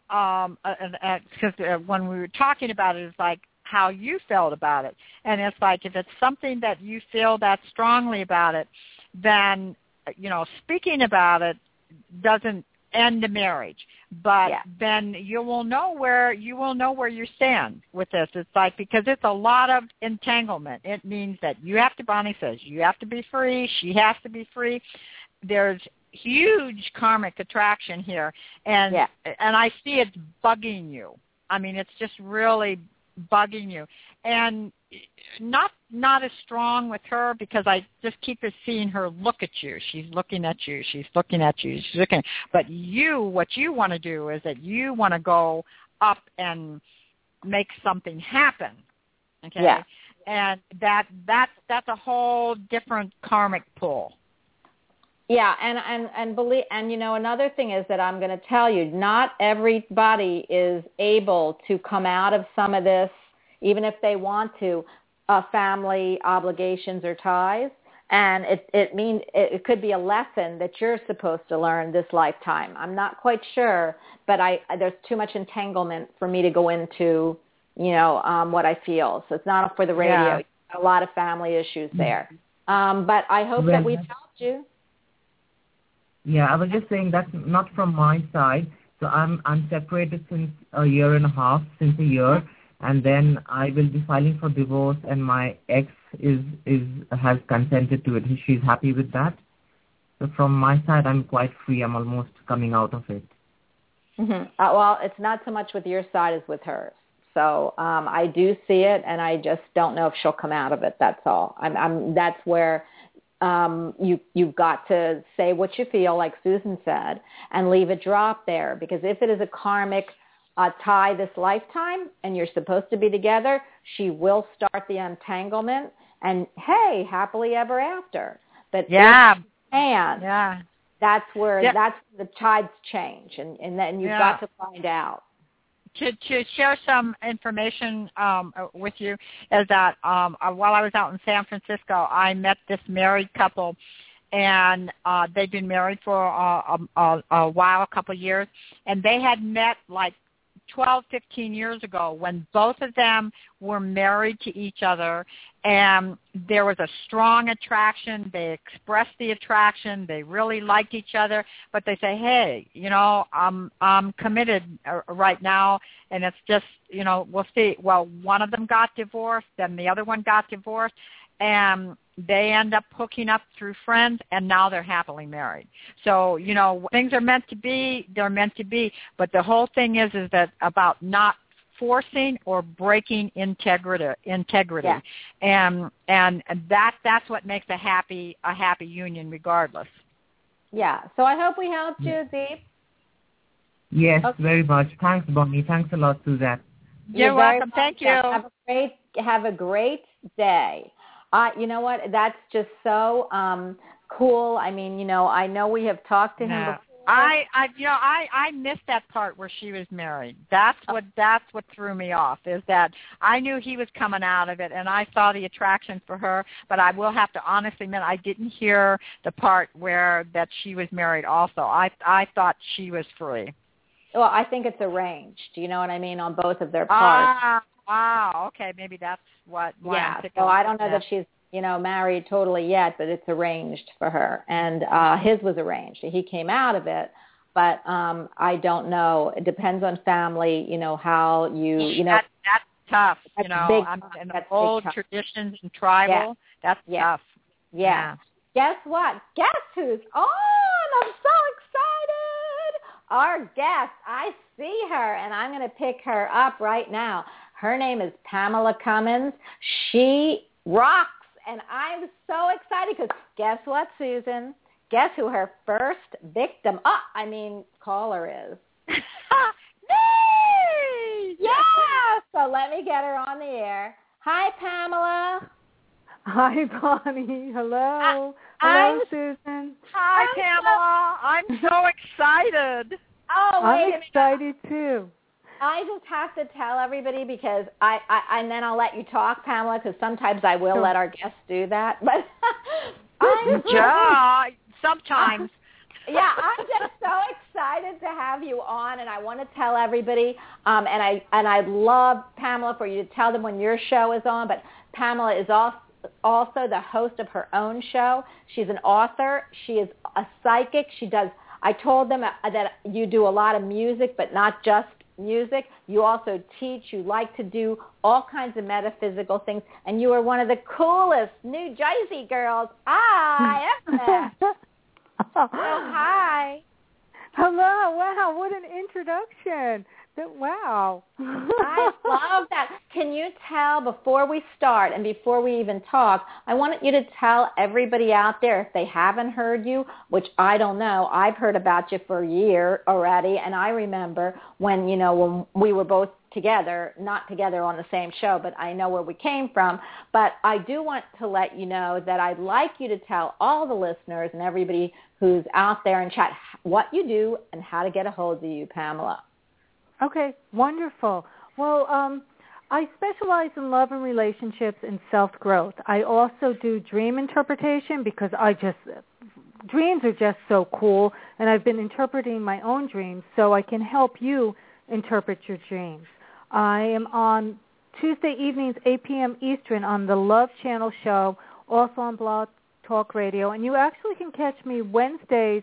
C: because when we were talking about it, it's like how you felt about it. And it's like if it's something that you feel that strongly about it, then, speaking about it doesn't end the marriage. But then you will know where you stand with this. It's like, because it's a lot of entanglement. It means that Bonnie says, you have to be free. She has to be free. There's huge karmic attraction here, and I see it's bugging you. It's just really bugging you, and not as strong with her, because I just keep seeing her look at you. She's looking at you. She's looking at you. She's looking. But what you want to do is that you want to go up and make something happen. Okay. Yeah. And that's a whole different karmic pull.
B: Yeah, and believe, and another thing is that I'm going to tell you, not everybody is able to come out of some of this, even if they want to, family obligations or ties. And it means it could be a lesson that you're supposed to learn this lifetime. I'm not quite sure, but there's too much entanglement for me to go into, what I feel. So it's not for the radio. A lot of family issues there. But I hope that we've helped you.
D: Yeah, I was just saying that's not from my side. So I'm separated since a year, and then I will be filing for divorce, and my ex has consented to it. She's happy with that. So from my side, I'm quite free. I'm almost coming out of it.
B: Mm-hmm. Well, it's not so much with your side as with hers. So I do see it, and I just don't know if she'll come out of it. That's all. That's where you've got to say what you feel, like Susan said, and leave it drop there. Because if it is a karmic tie this lifetime and you're supposed to be together, she will start the entanglement. And hey, happily ever after. But that's where that's the tides change, and then you've got to find out.
C: To share some information with you is that while I was out in San Francisco, I met this married couple, and they'd been married for a while, a couple of years, and they had met like 12, 15 years ago when both of them were married to each other, and there was a strong attraction. They expressed the attraction. They really liked each other, but they say, hey, I'm committed right now, and it's just, we'll see. Well, one of them got divorced, then the other one got divorced, and they end up hooking up through friends, and now they're happily married. So, things are meant to be, they're meant to be. But the whole thing is that about not forcing or breaking integrity.
B: Yeah.
C: And that's what makes a happy union regardless.
B: Yeah. So I hope we helped you, Deep.
D: Yes, very much. Thanks, Bonnie. Thanks a lot, Suzette.
C: You're welcome. Thank you.
B: Have a great day. You know what? That's just so cool. I mean, I know we have talked to him before.
C: I missed that part where she was married. That's what threw me off, is that I knew he was coming out of it, and I saw the attraction for her. But I will have to honestly admit, I didn't hear the part where that she was married. Also, I thought she was free.
B: Well, I think it's arranged. You know what I mean, on both of their parts.
C: Wow. Okay, maybe that's what.
B: Yeah. So I don't know that she's married totally yet, but it's arranged for her, and his was arranged. He came out of it, but I don't know. It depends on family. How you.
C: That's tough.
B: That's
C: and the old traditions and tribal.
B: Yeah.
C: That's tough.
B: Yeah. Guess what? Guess who's on? I'm so excited. Our guest. I see her, and I'm going to pick her up right now. Her name is Pamela Cummins. She rocks, and I'm so excited because guess what, Susan? Guess who her first caller is?
C: Me!
B: Yeah! So let me get her on the air. Hi, Pamela.
A: Hi, Bonnie. Hello. Hello, Susan.
C: Hi, Pamela. I'm so excited.
B: Oh,
A: I'm excited too.
B: I just have to tell everybody because and then I'll let you talk, Pamela, because sometimes I will let our guests do that. But
C: sometimes.
B: Yeah, I'm just so excited to have you on, and I want to tell everybody, and I'd love, Pamela, for you to tell them when your show is on, but Pamela is also the host of her own show. She's an author. She is a psychic. I told them that you do a lot of music, but not just music. You also teach. You like to do all kinds of metaphysical things, and you are one of the coolest New Jersey girls I ever met. Oh, hi.
A: Hello. Wow, what an introduction. Wow.
B: I love that. Can you tell, before we start and before we even talk, I want you to tell everybody out there, if they haven't heard you, which I don't know, I've heard about you for a year already, and I remember when we were both together, not together on the same show, but I know where we came from. But I do want to let you know that I'd like you to tell all the listeners and everybody who's out there in chat what you do and how to get a hold of you, Pamela.
A: Okay, wonderful. Well, I specialize in love and relationships and self-growth. I also do dream interpretation because dreams are just so cool, and I've been interpreting my own dreams so I can help you interpret your dreams. I am on Tuesday evenings, 8 p.m. Eastern on the Love Channel show, also on Blog Talk Radio, and you actually can catch me Wednesdays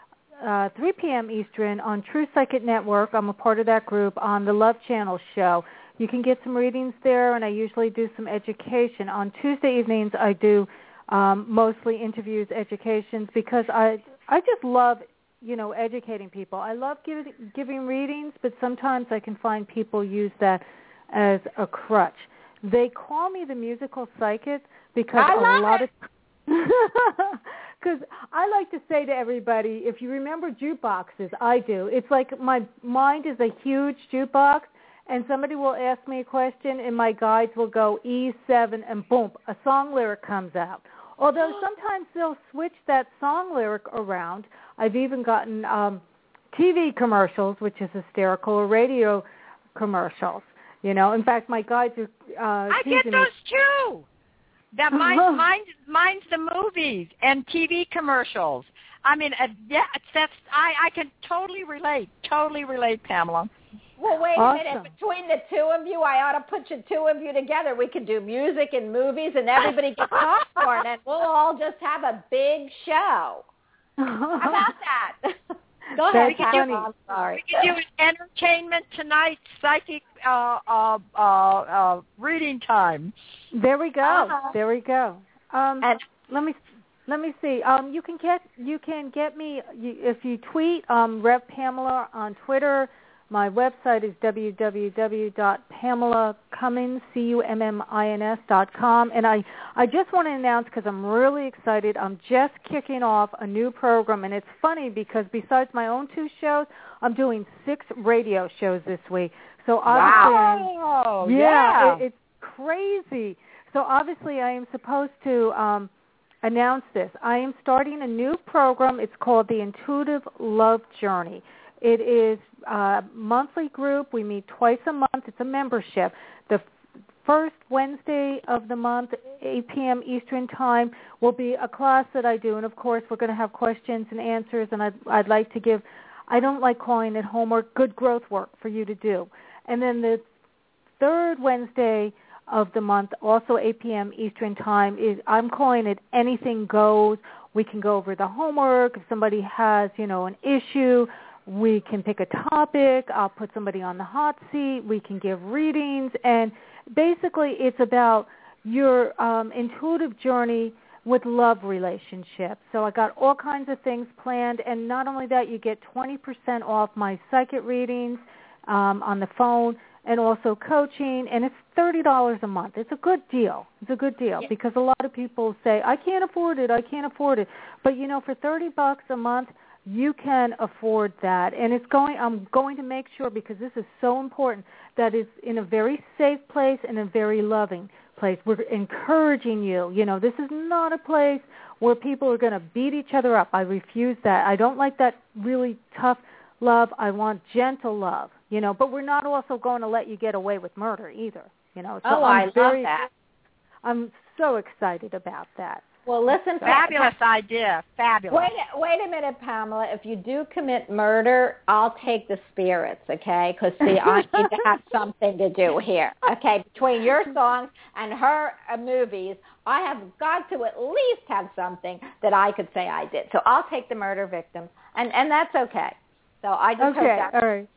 A: 3 p.m. Eastern on True Psychic Network. I'm a part of that group on the Love Channel show. You can get some readings there, and I usually do some education. On Tuesday evenings, I do mostly interviews, educations, because I just love, educating people. I love giving readings, but sometimes I can find people use that as a crutch. They call me the musical psychic because Because I like to say to everybody, if you remember jukeboxes, I do. It's like my mind is a huge jukebox, and somebody will ask me a question, and my guides will go E7, and boom, a song lyric comes out. Although sometimes they'll switch that song lyric around. I've even gotten TV commercials, which is hysterical, or radio commercials. In fact, my guides are
C: I get those too. That mine's the movies and TV commercials. I mean, I can totally relate, Pamela.
B: Well, wait
A: awesome.
B: a minute. Between the two of you, I ought to put you two of you together. We could do music and movies, and everybody gets popcorn, and we'll all just have a big show. How about that? Go ahead, Pamela. I'm sorry.
C: We can do entertainment tonight, psychic reading time.
A: There we go.
B: Uh-huh.
A: There we go.
B: And
A: let me see. You can get me if you tweet Rev Pamela on Twitter. My website is www.PamelaCummins.com. And I just want to announce, because I'm really excited, I'm just kicking off a new program. And it's funny because besides my own 2 shows, I'm doing 6 radio shows this week. So obviously,
C: wow.
A: It's crazy. So obviously I am supposed to announce this. I am starting a new program. It's called the Intuitive Love Journey. It is a monthly group. We meet twice a month. It's a membership. The first Wednesday of the month, 8 p.m. Eastern Time, will be a class that I do. And, of course, we're going to have questions and answers. And I'd like to give, I don't like calling it homework, good growth work for you to do. And then the third Wednesday of the month, also 8 p.m. Eastern Time, I'm calling it Anything Goes. We can go over the homework. If somebody has, an issue, we can pick a topic. I'll put somebody on the hot seat. We can give readings. And basically it's about your intuitive journey with love relationships. So I got all kinds of things planned. And not only that, you get 20% off my psychic readings on the phone, and also coaching. And it's $30 a month. It's a good deal. Because a lot of people say, I can't afford it. But, for $30 a month, you can afford that. And I'm going to make sure, because this is so important, that it's in a very safe place and a very loving place. We're encouraging you. This is not a place where people are going to beat each other up. I refuse that. I don't like that really tough love. I want gentle love, but we're not also going to let you get away with murder either, So
B: I love that.
A: I'm so excited about that.
B: Well, listen,
C: fabulous idea. Fabulous.
B: Wait a minute, Pamela. If you do commit murder, I'll take the spirits, okay? Because, see, I need to have something to do here, okay? Between your songs and her movies, I have got to at least have something that I could say I did. So I'll take the murder victims, and that's okay. So I just hope that.
A: All right.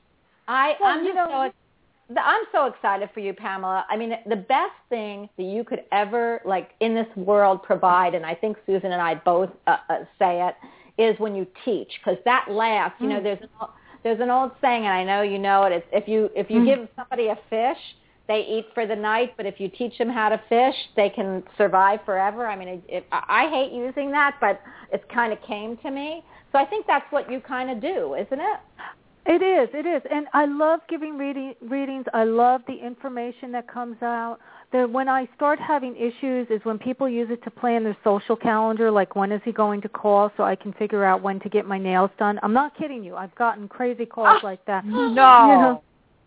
B: I'm so excited for you, Pamela. I mean, the best thing that you could ever, in this world provide, and I think Susan and I both say it, is when you teach, because that lasts. There's an old saying, and I know you know it. It's if you give somebody a fish, they eat for the night, but if you teach them how to fish, they can survive forever. I mean, I hate using that, but it kind of came to me. So I think that's what you kind of do, isn't it?
A: It is. And I love giving readings. I love the information that comes out. When I start having issues is when people use it to plan their social calendar, like when is he going to call, so I can figure out when to get my nails done. I'm not kidding you. I've gotten crazy calls like that.
C: No.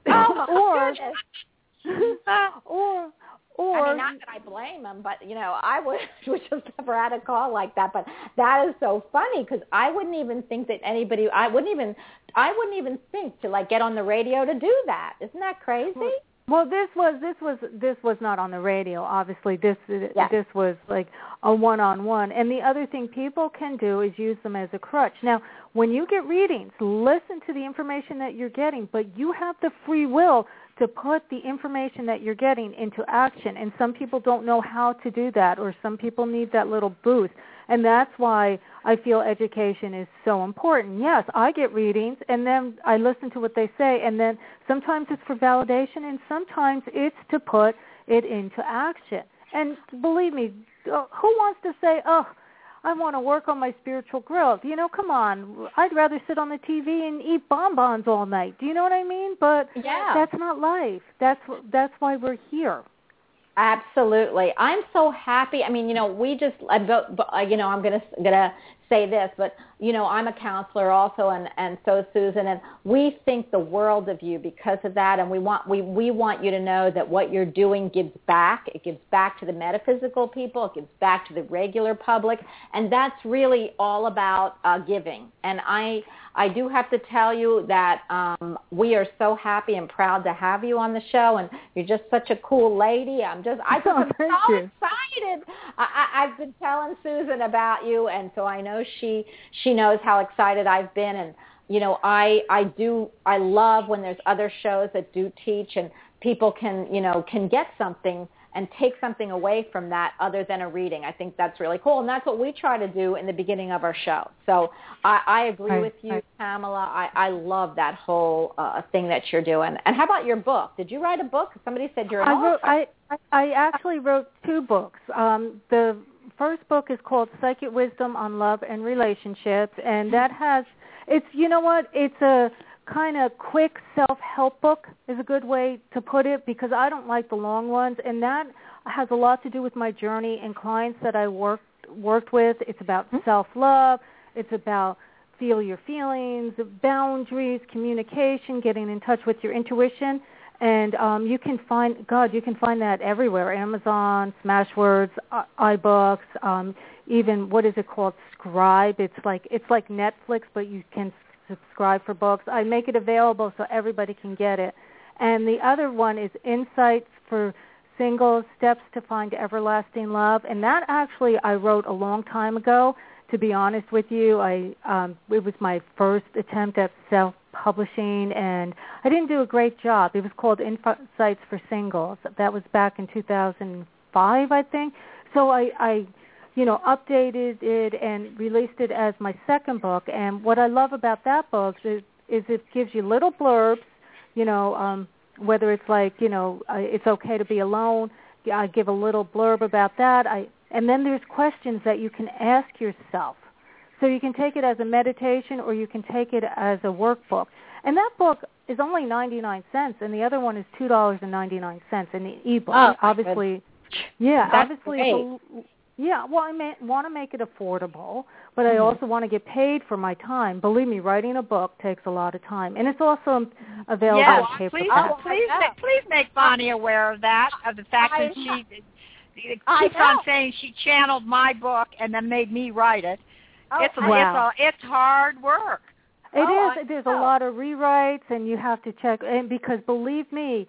B: Or I mean, not that I blame them, but, I would just never had a call like that. But that is so funny, because I wouldn't even think that anybody, I wouldn't even think to get on the radio to do that. Isn't that crazy?
A: Well, this was not on the radio. Obviously, this was like a one-on-one. And the other thing people can do is use them as a crutch. Now, when you get readings, listen to the information that you're getting, but you have the free will to put the information that you're getting into action. And some people don't know how to do that, or some people need that little boost. And that's why I feel education is so important. Yes, I get readings, and then I listen to what they say, and then sometimes it's for validation, and sometimes it's to put it into action. And believe me, who wants to say, oh, I want to work on my spiritual growth? You know, come on. I'd rather sit on the TV and eat bonbons all night. Do you know what I mean? But that's not life. That's why we're here.
B: Absolutely. I'm so happy. I mean, you know, we just, I'm gonna say this, but you know, I'm a counselor also, and so is Susan, and we think the world of you because of that, and we want you to know that what you're doing gives back. It gives back to the metaphysical people. It gives back to the regular public, and that's really all about giving. And I do have to tell you that we are so happy and proud to have you on the show, and you're just such a cool lady. I'm so excited. I've been telling Susan about you, and so I know she knows how excited I've been. And you know, I love when there's other shows that do teach, and people can get something and take something away from that other than a reading. I think that's really cool, and that's what we try to do in the beginning of our show. So I agree with you, Pamela. I love that whole thing that you're doing. And how about your book? Did you write a book? Somebody said you're an author.
A: I actually wrote 2 books. The first book is called Psychic Wisdom on Love and Relationships, and that has, it's a kind of quick self-help book is a good way to put it, because I don't like the long ones, and that has a lot to do with my journey and clients that I worked with. It's about self-love. It's about feel your feelings, boundaries, communication, getting in touch with your intuition. And you can find that everywhere: Amazon, Smashwords, iBooks, even what is it called? Scribe. It's like Netflix, but you can subscribe for books. I make it available so everybody can get it. And the other one is Insights for Singles: Steps to Find Everlasting Love. And that actually I wrote a long time ago. To be honest with you, it was my first attempt at self-publishing, and I didn't do a great job. It was called Insights for Singles. That was back in 2005, I think. So I updated it and released it as my second book. And what I love about that book is it gives you little blurbs, whether it's like, it's okay to be alone. I give a little blurb about that. And then there's questions that you can ask yourself. So you can take it as a meditation, or you can take it as a workbook. And that book is only 99 cents, and the other one is $2.99 in the ebook.
B: Oh,
A: obviously,
B: that's great.
A: Well, I want to make it affordable, but I also want to get paid for my time. Believe me, writing a book takes a lot of time, and it's also available in paperback.
C: Please make Bonnie aware of that, of the fact that she keeps on saying she channeled my book and then made me write it. It's hard work.
A: It is. There's a lot of rewrites, and you have to check. And because believe me,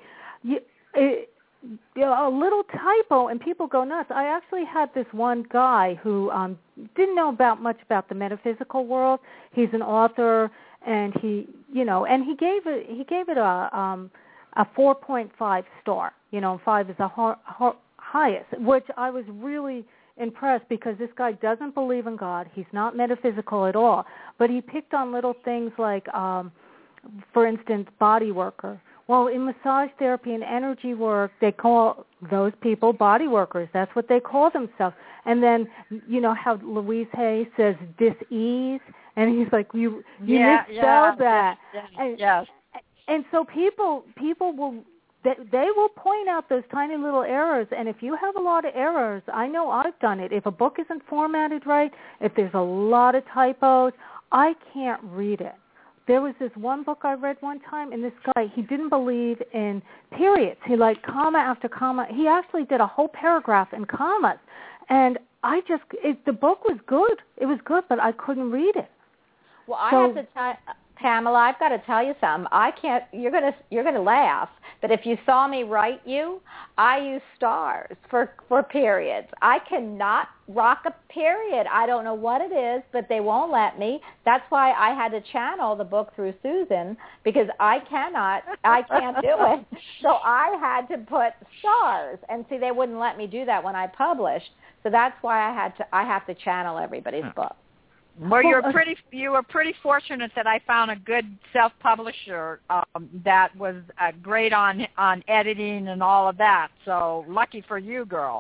A: a little typo and people go nuts. I actually had this one guy who didn't know much about the metaphysical world. He's an author, and he gave it a 4.5 star. 5 is the highest, which I was really impressed, because this guy doesn't believe in God. He's not metaphysical at all, but he picked on little things like, for instance, body worker. Well, in massage therapy and energy work, they call those people body workers. That's what they call themselves. And then, how Louise Hay says dis-ease, and he's like, you misspelled that.
C: Yes.
A: And so people will, they will point out those tiny little errors. And if you have a lot of errors, I know I've done it. If a book isn't formatted right, if there's a lot of typos, I can't read it. There was this one book I read one time, and this guy, he didn't believe in periods. He liked comma after comma. He actually did a whole paragraph in commas. And the book was good. It was good, but I couldn't read it.
B: Well, I have to tell Pamela, I've got to tell you something. You're gonna laugh, but if you saw me write you, I use stars for periods. I cannot rock a period. I don't know what it is, but they won't let me. That's why I had to channel the book through Susan, because I can't do it. So I had to put stars, and see, they wouldn't let me do that when I published. So that's why I have to channel everybody's book.
C: Well, you were pretty fortunate that I found a good self-publisher that was great on editing and all of that. So lucky for you, girl.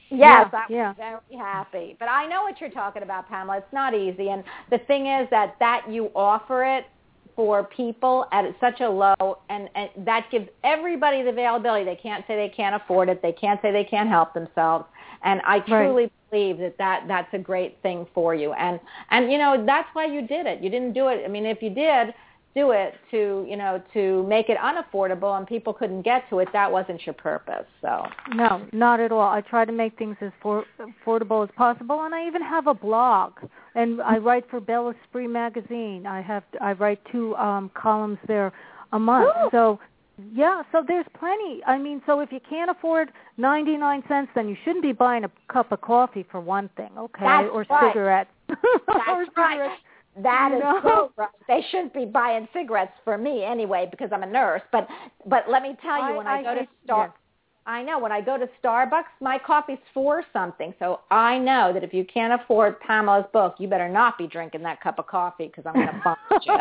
B: Yes, I was very happy. But I know what you're talking about, Pamela. It's not easy. And the thing is that you offer it for people at such a low, and that gives everybody the availability. They can't say they can't afford it. They can't say they can't help themselves. And I truly believe that's a great thing for you. And that's why you did it. You didn't do it. I mean, if you did do it to make it unaffordable and people couldn't get to it, that wasn't your purpose. So
A: no, not at all. I try to make things as affordable as possible, and I even have a blog, and I write for Bel Esprit magazine. I write 2 columns there a month. Ooh. So there's plenty. I mean, so if you can't afford 99 cents, then you shouldn't be buying a cup of coffee for one thing, okay?
B: That's
A: or
B: right.
A: Cigarettes.
B: That's right. That is so right. They shouldn't be buying cigarettes for me anyway because I'm a nurse. But let me tell you, when I go to Starbucks, my coffee's $4 something. So I know that if you can't afford Pamela's book, you better not be drinking that cup of coffee because I'm going to bump you.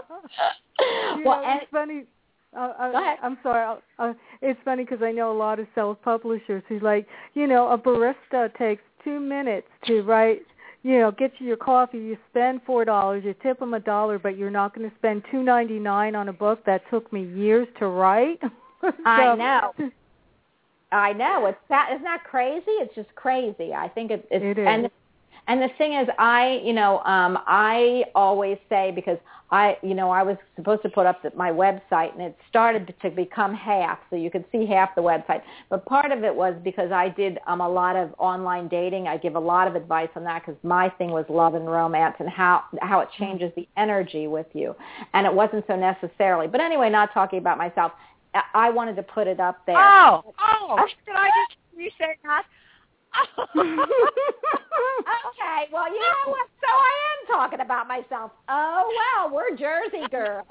A: It's funny.
B: Go ahead.
A: I'm sorry. It's funny because I know a lot of self-publishers who's like, a barista takes 2 minutes to write. Get you your coffee, you spend $4, you tip them $1, but you're not going to spend $2.99 on a book that took me years to write.
B: I know. Isn't that crazy? It's just crazy. I think it is. And the thing is, I always say, because I was supposed to put up my website, and it started to become half, so you could see half the website. But part of it was because I did a lot of online dating. I give a lot of advice on that because my thing was love and romance and how it changes the energy with you. And it wasn't so necessarily. But anyway, not talking about myself, I wanted to put it up there.
C: Oh, did I just you say that?
B: Okay, well, you know what? So I am talking about myself. Oh, well, we're Jersey girls.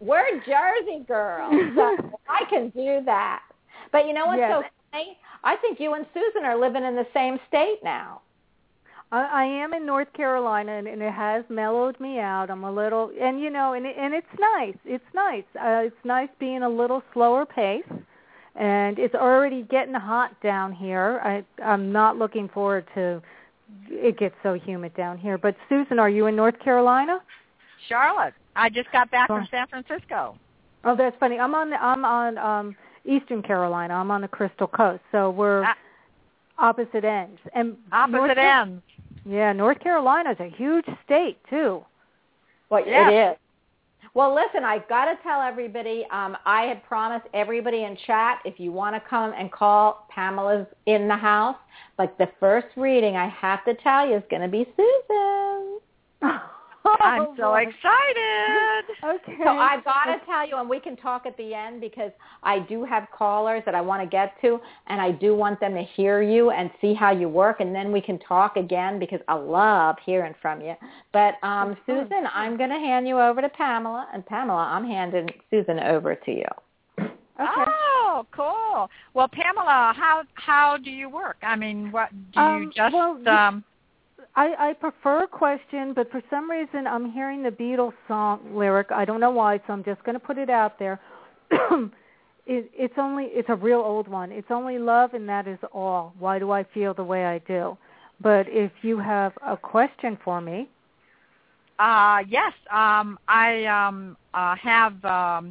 B: So I can do that. But you know what's so funny? I think you and Susan are living in the same state now.
A: I am in North Carolina, and it has mellowed me out. I'm a little, and it's nice. It's nice. It's nice being a little slower pace. And it's already getting hot down here. I'm not looking forward to it gets so humid down here. But Susan, are you in North Carolina?
C: Charlotte. I just got back from San Francisco.
A: Oh, that's funny. I'm on Eastern Carolina. I'm on the Crystal Coast, so we're opposite ends. And
C: opposite ends.
A: Yeah, North Carolina's a huge state too.
B: Well, it is. Well, listen, I've got to tell everybody, I had promised everybody in chat, if you want to come and call, Pamela's in the house. But the first reading, I have to tell you, is going to be Susan.
C: I'm so excited.
A: Okay.
B: So I've got to tell you, and we can talk at the end because I do have callers that I want to get to, and I do want them to hear you and see how you work, and then we can talk again because I love hearing from you. But Susan, I'm going to hand you over to Pamela, and Pamela, I'm handing Susan over to you.
A: Okay.
C: Oh, cool. Well, Pamela, how do you work? I mean, what do you just...
A: I prefer a question, but for some reason I'm hearing the Beatles song lyric. I don't know why, so I'm just going to put it out there. It's a real old one. It's only love and that is all. Why do I feel the way I do? But if you have a question for me.
C: Yes. I have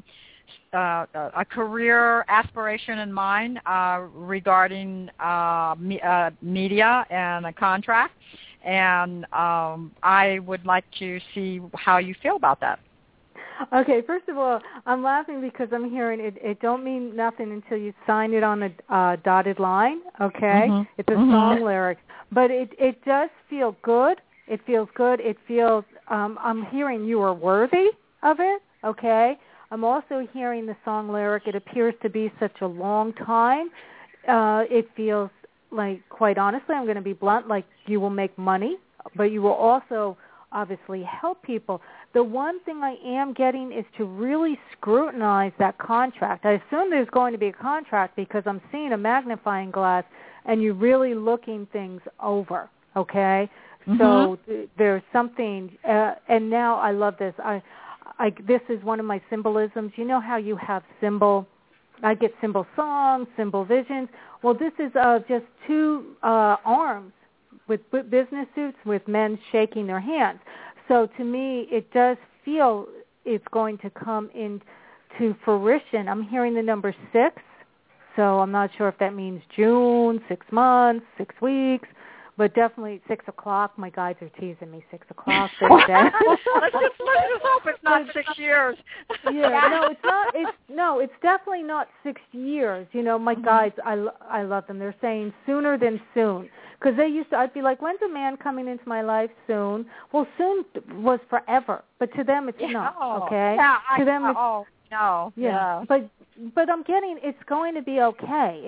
C: a career aspiration in mind regarding media and a contract. And I would like to see how you feel about that.
A: Okay, first of all, I'm laughing because I'm hearing it don't mean nothing until you sign it on the dotted line, okay? Mm-hmm. It's a song lyric. But it does feel good. It feels good. It feels, I'm hearing you are worthy of it, okay? I'm also hearing the song lyric, it appears to be such a long time. It feels like, quite honestly, I'm going to be blunt, like you will make money, but you will also obviously help people. The one thing I am getting is to really scrutinize that contract. I assume there's going to be a contract because I'm seeing a magnifying glass and you're really looking things over, okay? Mm-hmm. So there's something, and now I love this. This is one of my symbolisms. You know how you have symbol I get symbol songs, symbol visions. Well, this is just two arms with business suits with men shaking their hands. So to me, it does feel it's going to come into fruition. I'm hearing the number 6, so I'm not sure if that means June, 6 months, 6 weeks, but definitely 6 o'clock. My guides are teasing me, 6 o'clock.
C: Let's just hope it's not 6 years.
A: Yeah, no, it's not. It's definitely not 6 years. You know, my guides, I love them. They're saying sooner than soon. Because I'd be like, when's a man coming into my life? Soon. Well, soon was forever, but to them it's not. Okay.
C: Yeah,
A: to them, it's,
C: no.
A: Yeah. But I'm getting it's going to be okay.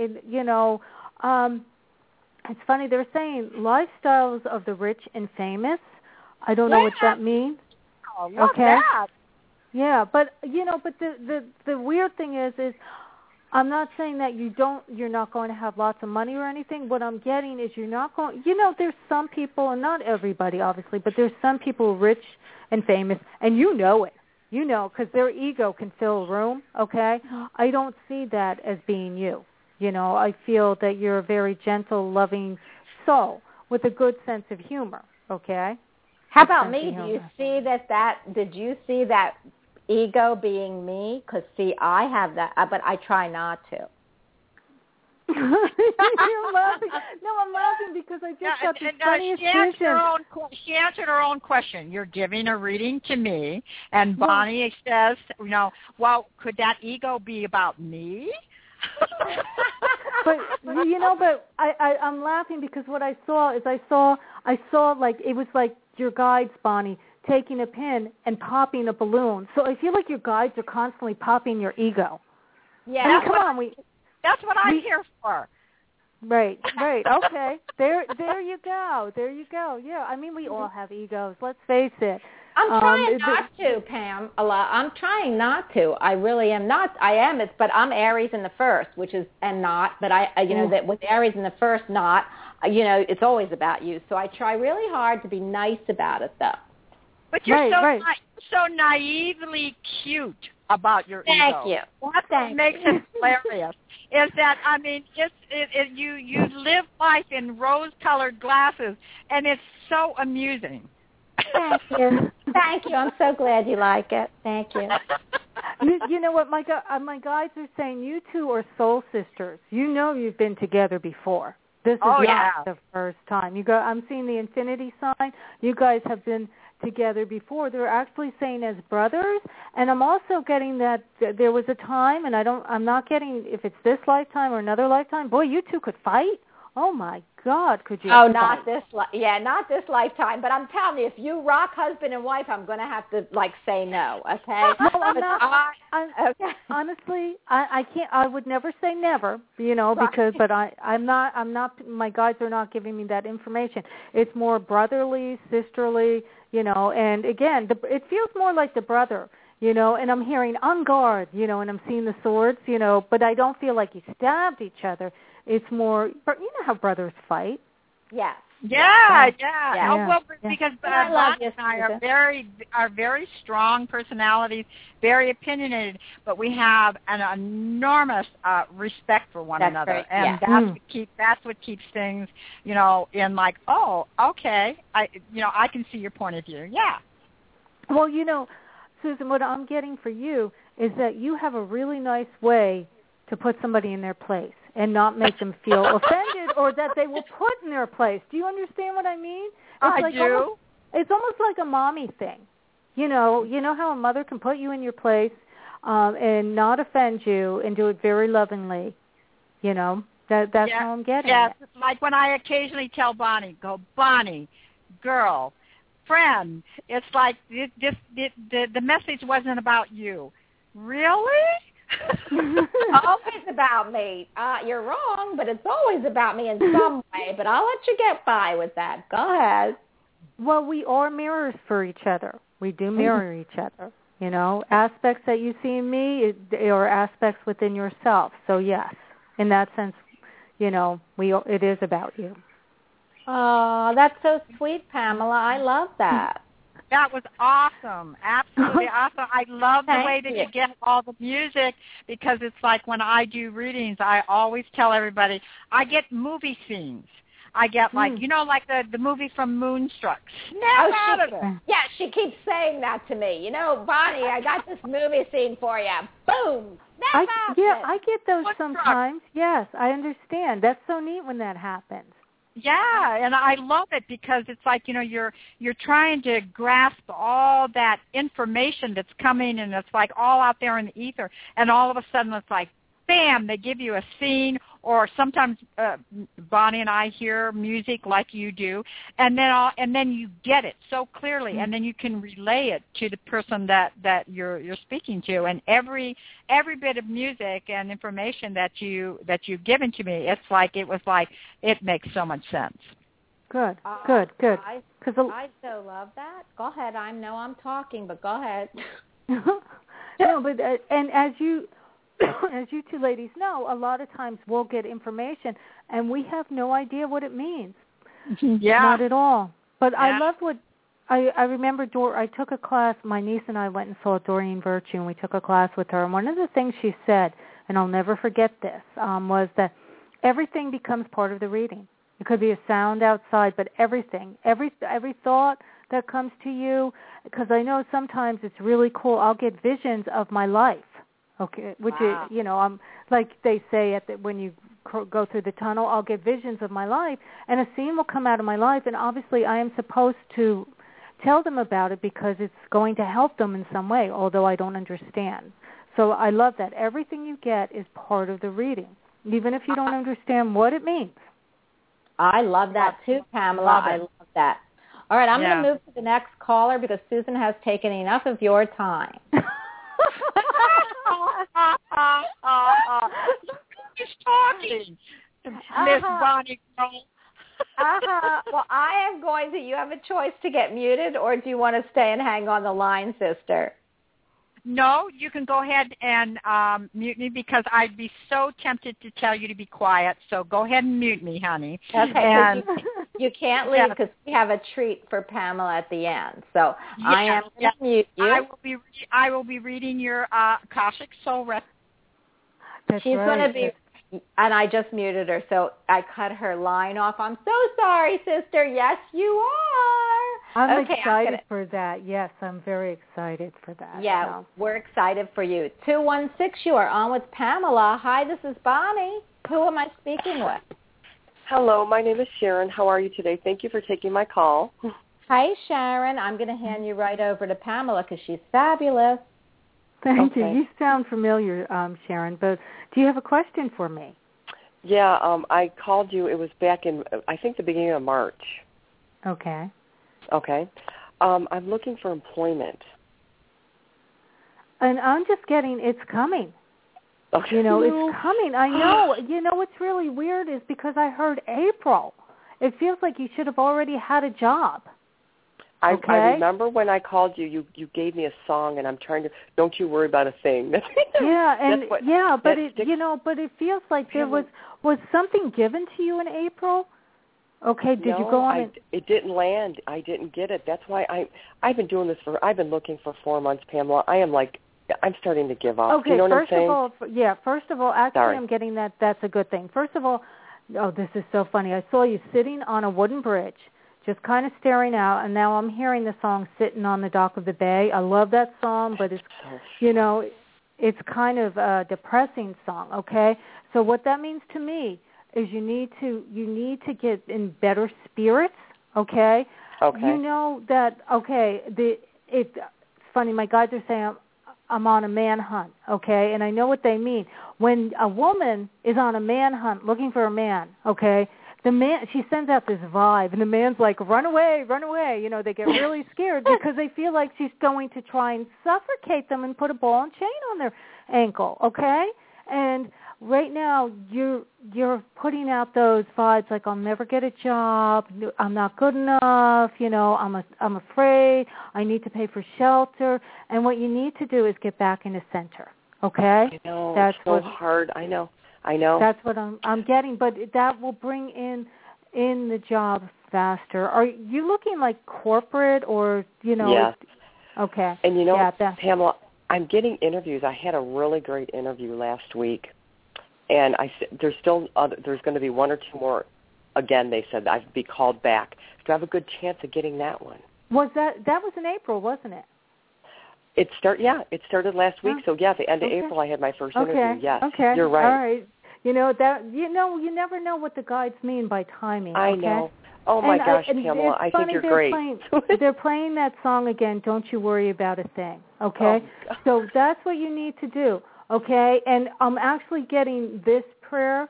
A: It's funny they're saying lifestyles of the rich and famous. I don't know what that means.
C: Oh, love that.
A: Yeah, but the weird thing is I'm not saying that you're not going to have lots of money or anything. What I'm getting is you're not going, there's some people, and not everybody obviously, but there's some people rich and famous, and you know it. You know, because their ego can fill a room, okay? I don't see that as being you. I feel that you're a very gentle, loving soul with a good sense of humor, okay?
B: How about me? Do you see did you see that ego being me? Because, see, I have that, but I try not to.
A: You're laughing. No, I'm laughing because I just got the funniest vision.
C: She answered her own question. You're giving a reading to me, and Bonnie says, well, could that ego be about me?
A: But I'm laughing because what I saw is I saw like it was like your guides, Bonnie, taking a pin and popping a balloon. So I feel like your guides are constantly popping your ego.
B: Yeah.
A: I mean, come on,
C: that's what I'm here for.
A: Right. Okay. There you go. Yeah. I mean, we all have egos. Let's face it.
B: I'm trying not to, Pam. I'm trying not to. I really am not. I am. But I'm Aries in the first, but that with Aries in the first, not. It's always about you. So I try really hard to be nice about it, though.
C: But you're so naively cute about your ego.
B: Thank you.
C: That's what makes it hilarious. Is that you live life in rose-colored glasses, and it's so amusing.
B: Thank you. Thank you. I'm so glad you like it. Thank you.
A: You know what? My guides are saying you two are soul sisters. You've been together before. This is not the first time. I'm seeing the infinity sign. You guys have been together before. They're actually saying as brothers, and I'm also getting that there was a time, and I'm not getting if it's this lifetime or another lifetime. Boy, you two could fight. Oh my God, could you?
B: Oh, not this lifetime. But I'm telling you, if you rock husband and wife, I'm going to have to say no. Okay?
A: No, I'm not. Okay. Honestly, I can't. I would never say never. Because but I'm not. My guides are not giving me that information. It's more brotherly, sisterly. And again, it feels more like the brother. And I'm hearing on guard. And I'm seeing the swords. But I don't feel like you stabbed each other. It's more, you know how brothers fight.
B: Yes.
C: Yeah. Oh, well, because
B: Bonnie
C: and I are very strong personalities, very opinionated, but we have an enormous respect for one another,
B: right.
C: and that's what keeps things, in like, oh, okay, I can see your point of view. Yeah.
A: Well, Susan, what I'm getting for you is that you have a really nice way to put somebody in their place and not make them feel offended or that they will put in their place. Do you understand what I mean?
C: I do.
A: It's almost like a mommy thing. You know how a mother can put you in your place and not offend you and do it very lovingly. That's how I'm getting it.
C: Like when I occasionally tell Bonnie, Bonnie, girl, friend, it's like the message wasn't about you. Really?
B: Always about me. You're wrong, but it's always about me in some way. But I'll let you get by with that. Go ahead.
A: Well, we are mirrors for each other. We do mirror each other. Aspects that you see in me are aspects within yourself. So yes, in that sense, it is about you.
B: Oh, that's so sweet, Pamela. I love that.
C: That was awesome. Absolutely awesome. I love the way that
B: you
C: you get all the music, because it's like when I do readings, I always tell everybody, I get movie scenes. I get like, like the movie from Moonstruck. Snap out of it.
B: Yeah, she keeps saying that to me. Bonnie, I got this movie scene for you. Boom. Snap out of it.
A: I get those sometimes. Yes, I understand. That's so neat when that happens.
C: Yeah, and I love it because it's like, you're trying to grasp all that information that's coming, and it's like all out there in the ether, and all of a sudden it's like, bam, they give you a scene, or sometimes Bonnie and I hear music like you do, and then you get it so clearly, and then you can relay it to the person that you're speaking to, and every bit of music and information that you've given to me, it makes so much sense.
A: Good.
B: I so love that. Go ahead. I know I'm talking, but go ahead.
A: No, but and as you two ladies know, a lot of times we'll get information and we have no idea what it means.
C: Yeah.
A: Not at all. But
C: yeah.
A: I love what I remember. I took a class. My niece and I went and saw Doreen Virtue, and we took a class with her. And one of the things she said, and I'll never forget this, was that everything becomes part of the reading. It could be a sound outside, but everything, every thought that comes to you, because I know sometimes it's really cool. I'll get visions of my life. Okay, which
B: wow.
A: is, I'm like they say when you go through the tunnel, I'll get visions of my life, and a scene will come out of my life, and obviously I am supposed to tell them about it because it's going to help them in some way, although I don't understand. So I love that. Everything you get is part of the reading, even if you don't understand what it means.
B: I love that too, Pamela. I love that. All right, I'm going to move to the next caller because Susan has taken enough of your time.
C: Who's talking? Miss Bonnie Kroll.
B: Well, I am going to, you have a choice to get muted, or do you want to stay and hang on the line, sister?
C: No, you can go ahead and mute me because I'd be so tempted to tell you to be quiet. So go ahead and mute me, honey.
B: Okay, and you can't leave because we have a treat for Pamela at the end. So I am going to mute you.
C: I will be reading your Akashic Soul Record.
B: She's going to be, and I just muted her, so I cut her line off. I'm so sorry, sister. Yes, you are.
A: I'm excited for that. Yes, I'm very excited for that.
B: Yeah, we're excited for you. 216, you are on with Pamela. Hi, this is Bonnie. Who am I speaking with?
E: Hello, my name is Sharon. How are you today? Thank you for taking my call.
B: Hi, Sharon. I'm going to hand you right over to Pamela because she's fabulous.
A: Thank you. You sound familiar, Sharon, but do you have a question for me?
E: Yeah, I called you. It was back in, I think, the beginning of March.
A: Okay.
E: Okay. I'm looking for employment.
A: And I'm just getting, it's coming.
E: Okay.
A: It's coming. I know. What's really weird is because I heard April. It feels like you should have already had a job. Okay.
E: I remember when I called you, you gave me a song, and I'm trying to. Don't you worry about a thing.
A: But it feels like there was something given to you in April. Okay, did you go on?
E: It didn't land. I didn't get it. That's why I've been doing this I've been looking for 4 months, Pamela. I'm starting to give up.
A: Okay,
E: you know what I'm saying?
A: First of all, actually, I'm getting that. That's a good thing. First of all, this is so funny. I saw you sitting on a wooden bridge, just kind of staring out, and now I'm hearing the song "Sitting on the Dock of the Bay." I love that song, but it's, it's kind of a depressing song. Okay, so what that means to me is you need to get in better spirits. Okay.
E: Okay.
A: You know that. Okay. It's funny. My guides are saying I'm on a manhunt. Okay, and I know what they mean. When a woman is on a manhunt looking for a man, okay. The man, she sends out this vibe, and the man's like, run away, run away. They get really scared because they feel like she's going to try and suffocate them and put a ball and chain on their ankle, okay? And right now, you're putting out those vibes like, I'll never get a job, I'm not good enough, I'm afraid, I need to pay for shelter. And what you need to do is get back into center, okay?
E: I know, it's so hard. I know.
A: That's what I'm getting, but that will bring in in the job faster. Are you looking like corporate or,
E: Yes.
A: Okay.
E: And
A: yeah,
E: Pamela, I'm getting interviews. I had a really great interview last week, and there's going to be one or two more. Again, they said I'd be called back. Do I have a good chance of getting that one?
A: That was in April, wasn't it?
E: It started last week. So yeah, at the end of April, I had my first interview. Yes,
A: okay,
E: you're right.
A: All right. You never know what the guides mean by timing.
E: I
A: okay?
E: know. Oh my gosh, Pamela, I think you're great.
A: They're playing that song again. Don't you worry about a thing. Okay.
E: Oh,
A: so that's what you need to do. Okay. And I'm actually getting this prayer.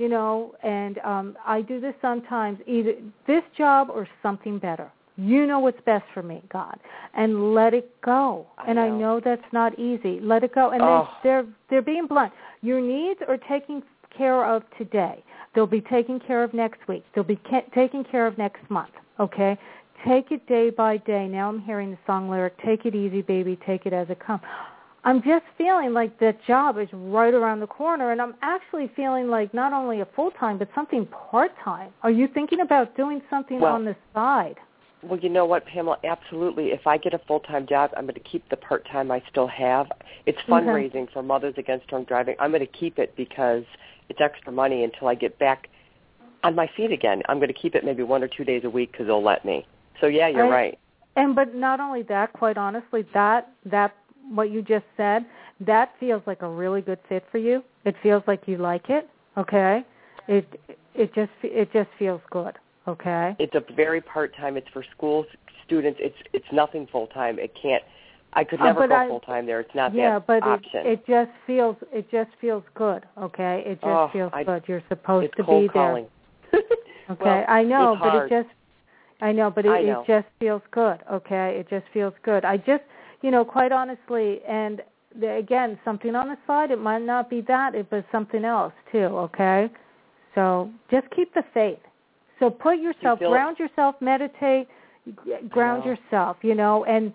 A: And I do this sometimes. Either this job or something better. You know what's best for me, God, and let it go. I know that's not easy. Let it go. And they're being blunt. Your needs are taken care of today. They'll be taken care of next week. They'll be taken care of next month. Okay, take it day by day. Now I'm hearing the song lyric. Take it easy, baby. Take it as it comes. I'm just feeling like that job is right around the corner, and I'm actually feeling like not only a full-time but something part-time. Are you thinking about doing something on the side?
E: Well, you know what, Pamela? Absolutely. If I get a full-time job, I'm going to keep the part-time I still have. It's fundraising for Mothers Against Drunk Driving. I'm going to keep it because it's extra money until I get back on my feet again. I'm going to keep it maybe 1 or 2 days a week because they'll let me. So, yeah, you're right.
A: But not only that, quite honestly, that what you just said, that feels like a really good fit for you. It feels like you like it, okay? It just feels good. Okay.
E: It's a very part-time. It's for school students. It's nothing full-time. I could never go full-time there. It's not that option.
A: Yeah, but it just feels good. Okay. It just feels good. You're supposed to
E: be
A: there. Okay.
E: Well,
A: I know,
E: it's
A: but
E: hard.
A: it just feels good. Okay. It just feels good. I just, quite honestly, and again, something on the side. It might not be that, but something else too. Okay. So just keep the faith. So ground yourself, meditate, ground yourself, and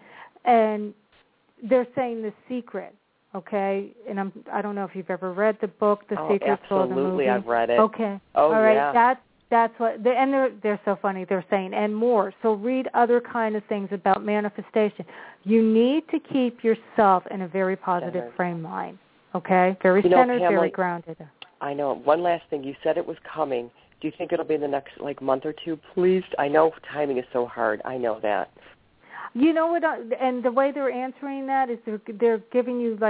A: they're saying The Secret, okay? And I don't know if you've ever read the book, The Secret, or the movie.
E: Absolutely, I've read it.
A: Okay.
E: Oh,
A: all right.
E: yeah.
A: That's what, and they're so funny. They're saying, and more. So read other kind of things about manifestation. You need to keep yourself in a very positive frame of mind, okay? Very centered,
E: Pamela,
A: very grounded.
E: I know. One last thing. You said it was coming. Do you think it'll be in the next month or two, please? I know timing is so hard. I know that.
A: You know what? And the way they're answering that is they're giving you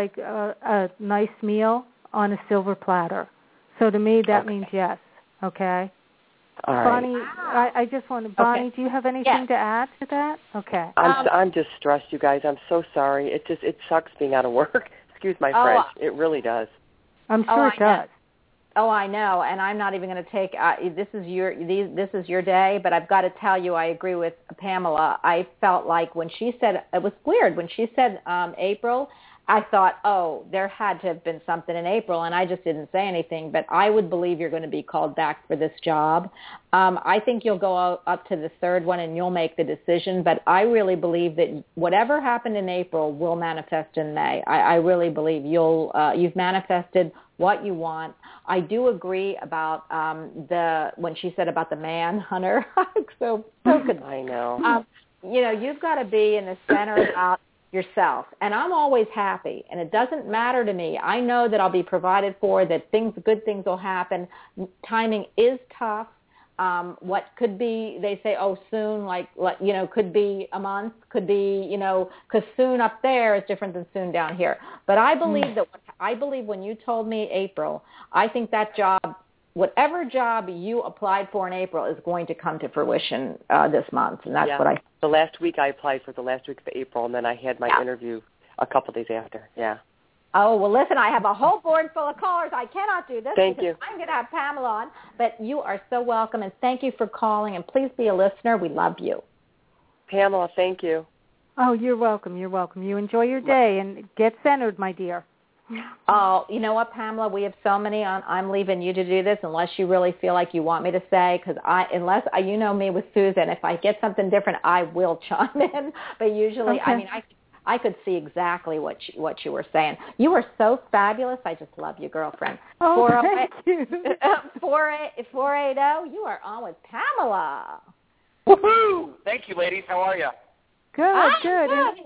A: a nice meal on a silver platter. So to me, that means yes. Okay.
E: All right.
A: Bonnie, I just want to. Bonnie, do you have anything to add to that? Okay.
E: I'm just stressed, you guys. I'm so sorry. It sucks being out of work. Excuse my French. It really does.
A: I'm sure it does.
B: Oh, I know, and I'm not even going to take. This is your day, but I've got to tell you, I agree with Pamela. I felt like when she said it was weird when she said April, I thought, oh, there had to have been something in April, and I just didn't say anything. But I would believe you're going to be called back for this job. I think you'll go up to the third one and you'll make the decision. But I really believe that whatever happened in April will manifest in May. I really believe you've manifested what you want. I do agree about when she said about the man hunter. so good.
E: I know.
B: You've got to be in the center about yourself. And I'm always happy. And it doesn't matter to me. I know that I'll be provided for, that good things will happen. Timing is tough. What could be, they say, soon, could be a month, could be, because soon up there is different than soon down here. But I believe when you told me April, I think that job, whatever job you applied for in April is going to come to fruition this month. And that's what
E: the last week I applied for the last week of April, and then I had my interview a couple days after. Yeah.
B: Oh, well, listen, I have a whole board full of callers. I cannot do this.
E: Thank you.
B: I'm going to have Pamela on, but you are so welcome, and thank you for calling, and please be a listener. We love you.
E: Pamela, thank you.
A: Oh, you're welcome. You're welcome. You enjoy your day, and get centered, my dear.
B: Oh, you know what, Pamela? We have so many on. I'm leaving you to do this unless you really feel like you want me to say, because you know me with Susan. If I get something different, I will chime in. But usually,
A: okay.
B: I could see exactly what you were saying. You are so fabulous. I just love you, girlfriend.
A: Oh, thank you.
B: 480, you are on with Pamela.
F: Woohoo! Thank you, ladies. How are you?
A: Good, good.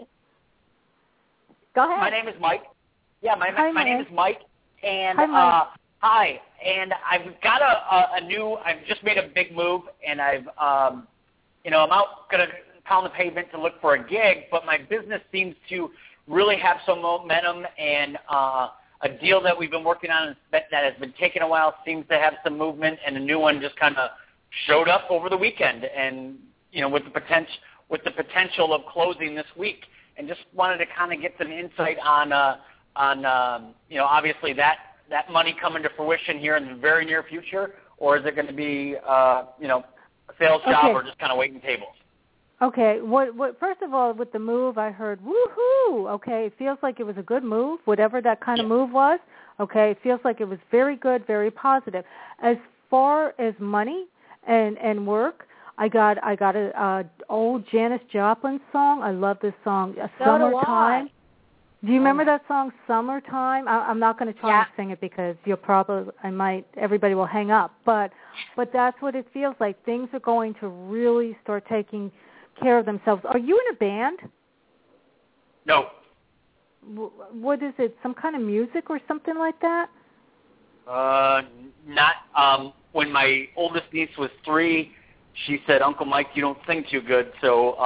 B: Go ahead.
F: My name is Mike. Yeah, my name is Mike. And
A: Hi, Mike.
F: hi. And I've got I've just made a big move, and I'm out gonna pound the pavement to look for a gig, but my business seems to really have some momentum, and a deal that we've been working on that has been taking a while seems to have some movement, and a new one just kind of showed up over the weekend, and with the potential of closing this week, and just wanted to kind of get some insight on obviously that money coming to fruition here in the very near future, or is it going to be a sales job, or just kind of waiting tables?
A: Okay. What? First of all, with the move, I heard woohoo. Okay, it feels like it was a good move, whatever that kind of move was. Okay, it feels like it was very good, very positive. As far as money and work, I got a old Janis Joplin song. I love this song, Summertime. Do you remember that song, Summertime? I'm not going to try to sing it because everybody will hang up. But that's what it feels like. Things are going to really start taking care of themselves. Are you in a band?
F: No.
A: What is it? Some kind of music or something like that?
F: Not. When my oldest niece was 3, she said, "Uncle Mike, you don't sing too good." So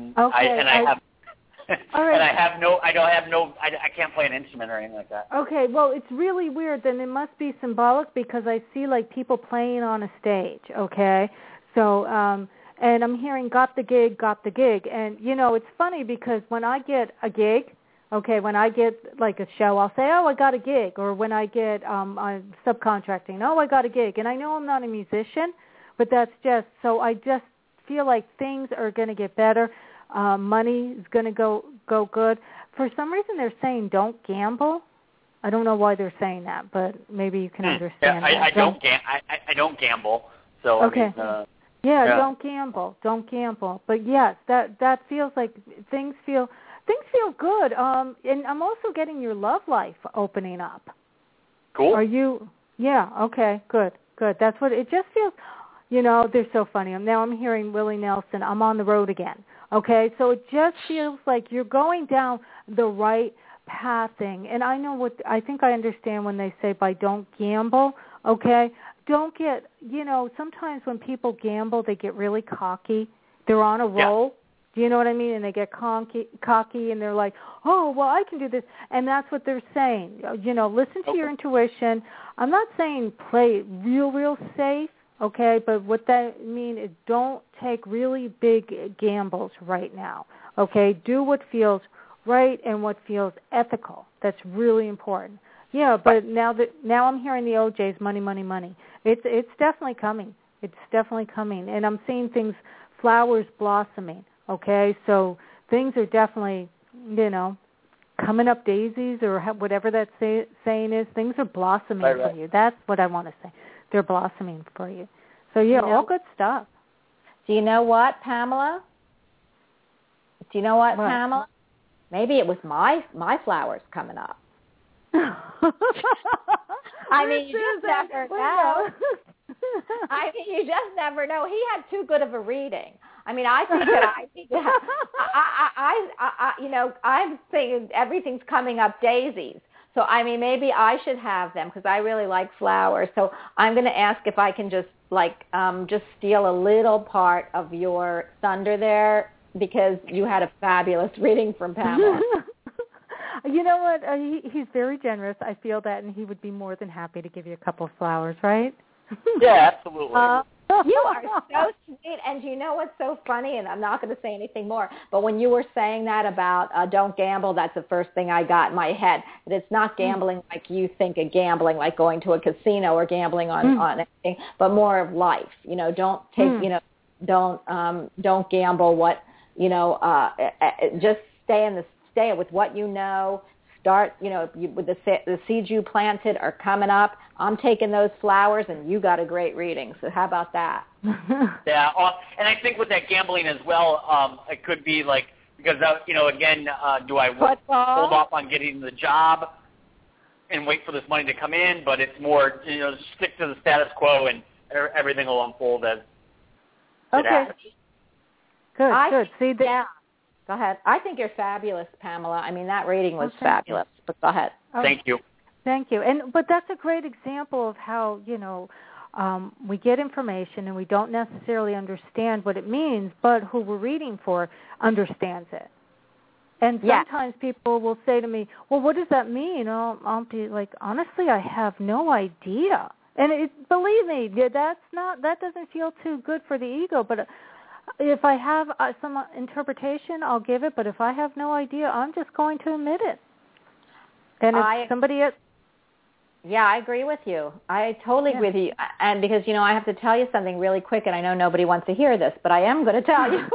F: I can't play an instrument or anything like that.
A: Okay, well, it's really weird. Then it must be symbolic because I see like people playing on a stage. Okay, so and I'm hearing got the gig, and it's funny because when I get a gig, okay, when I get like a show, I'll say, oh, I got a gig, or when I get I'm subcontracting, oh, I got a gig, and I know I'm not a musician, but that's just so I just feel like things are going to get better. Money is going to go good. For some reason, they're saying don't gamble. I don't know why they're saying that, but maybe you can understand.
F: Yeah, I don't gamble. So
A: okay. Don't gamble. But yes, that feels like things feel good. And I'm also getting your love life opening up.
F: Cool.
A: Are you? Yeah. Okay. Good. That's what it just feels. They're so funny. Now I'm hearing Willie Nelson. I'm on the road again. Okay, so it just feels like you're going down the right pathing. And I think I understand when they say by don't gamble, okay? Don't get, sometimes when people gamble, they get really cocky. They're on a roll. Yeah. Do you know what I mean? And they get cocky and they're like, oh, well, I can do this. And that's what they're saying. Listen to your intuition. I'm not saying play real safe. Okay, but what that means is don't take really big gambles right now. Okay, do what feels right and what feels ethical. That's really important. Yeah, but now I'm hearing the OJ's money. It's definitely coming. And I'm seeing flowers blossoming. Okay, so things are definitely, coming up daisies or whatever that saying is. Things are blossoming for you. That's what I want to say. They're blossoming for you. So, all good stuff.
B: Do you know what, Pamela? Pamela? Maybe it was my flowers coming up. I mean, you just never know. You just never know. He had too good of a reading. I mean, I think that I'm thinking everything's coming up daisies. So, I mean, maybe I should have them because I really like flowers. So I'm going to ask if I can just steal a little part of your thunder there because you had a fabulous reading from Pamela.
A: You know what? He's very generous. I feel that, and he would be more than happy to give you a couple of flowers, right?
F: Yeah, absolutely.
B: You are so sweet, and you know what's so funny, and I'm not going to say anything more, but when you were saying that about don't gamble, that's the first thing I got in my head, that it's not gambling like you think of gambling, like going to a casino or gambling on anything, but more of life. Don't take, don't gamble what, just stay with what you know. Start, with the seeds you planted are coming up. I'm taking those flowers, and you got a great reading. So how about that?
F: Yeah, and I think with that gambling as well, it could be like Because, again, do I hold off on getting the job and wait for this money to come in? But it's more, stick to the status quo and everything will unfold as it happens.
A: Good. See that?
B: Yeah. Go ahead. I think you're fabulous, Pamela. I mean, that reading was fabulous. But go ahead.
F: Thank you.
A: Thank you. But that's a great example of how, we get information and we don't necessarily understand what it means, but who we're reading for understands it. And sometimes people will say to me, well, what does that mean? I'll be like, honestly, I have no idea. And believe me, that doesn't feel too good for the ego. But if I have some interpretation, I'll give it. But if I have no idea, I'm just going to admit it. And if somebody else...
B: Yeah, I agree with you. I totally agree with you. And because, I have to tell you something really quick, and I know nobody wants to hear this, but I am going to tell you.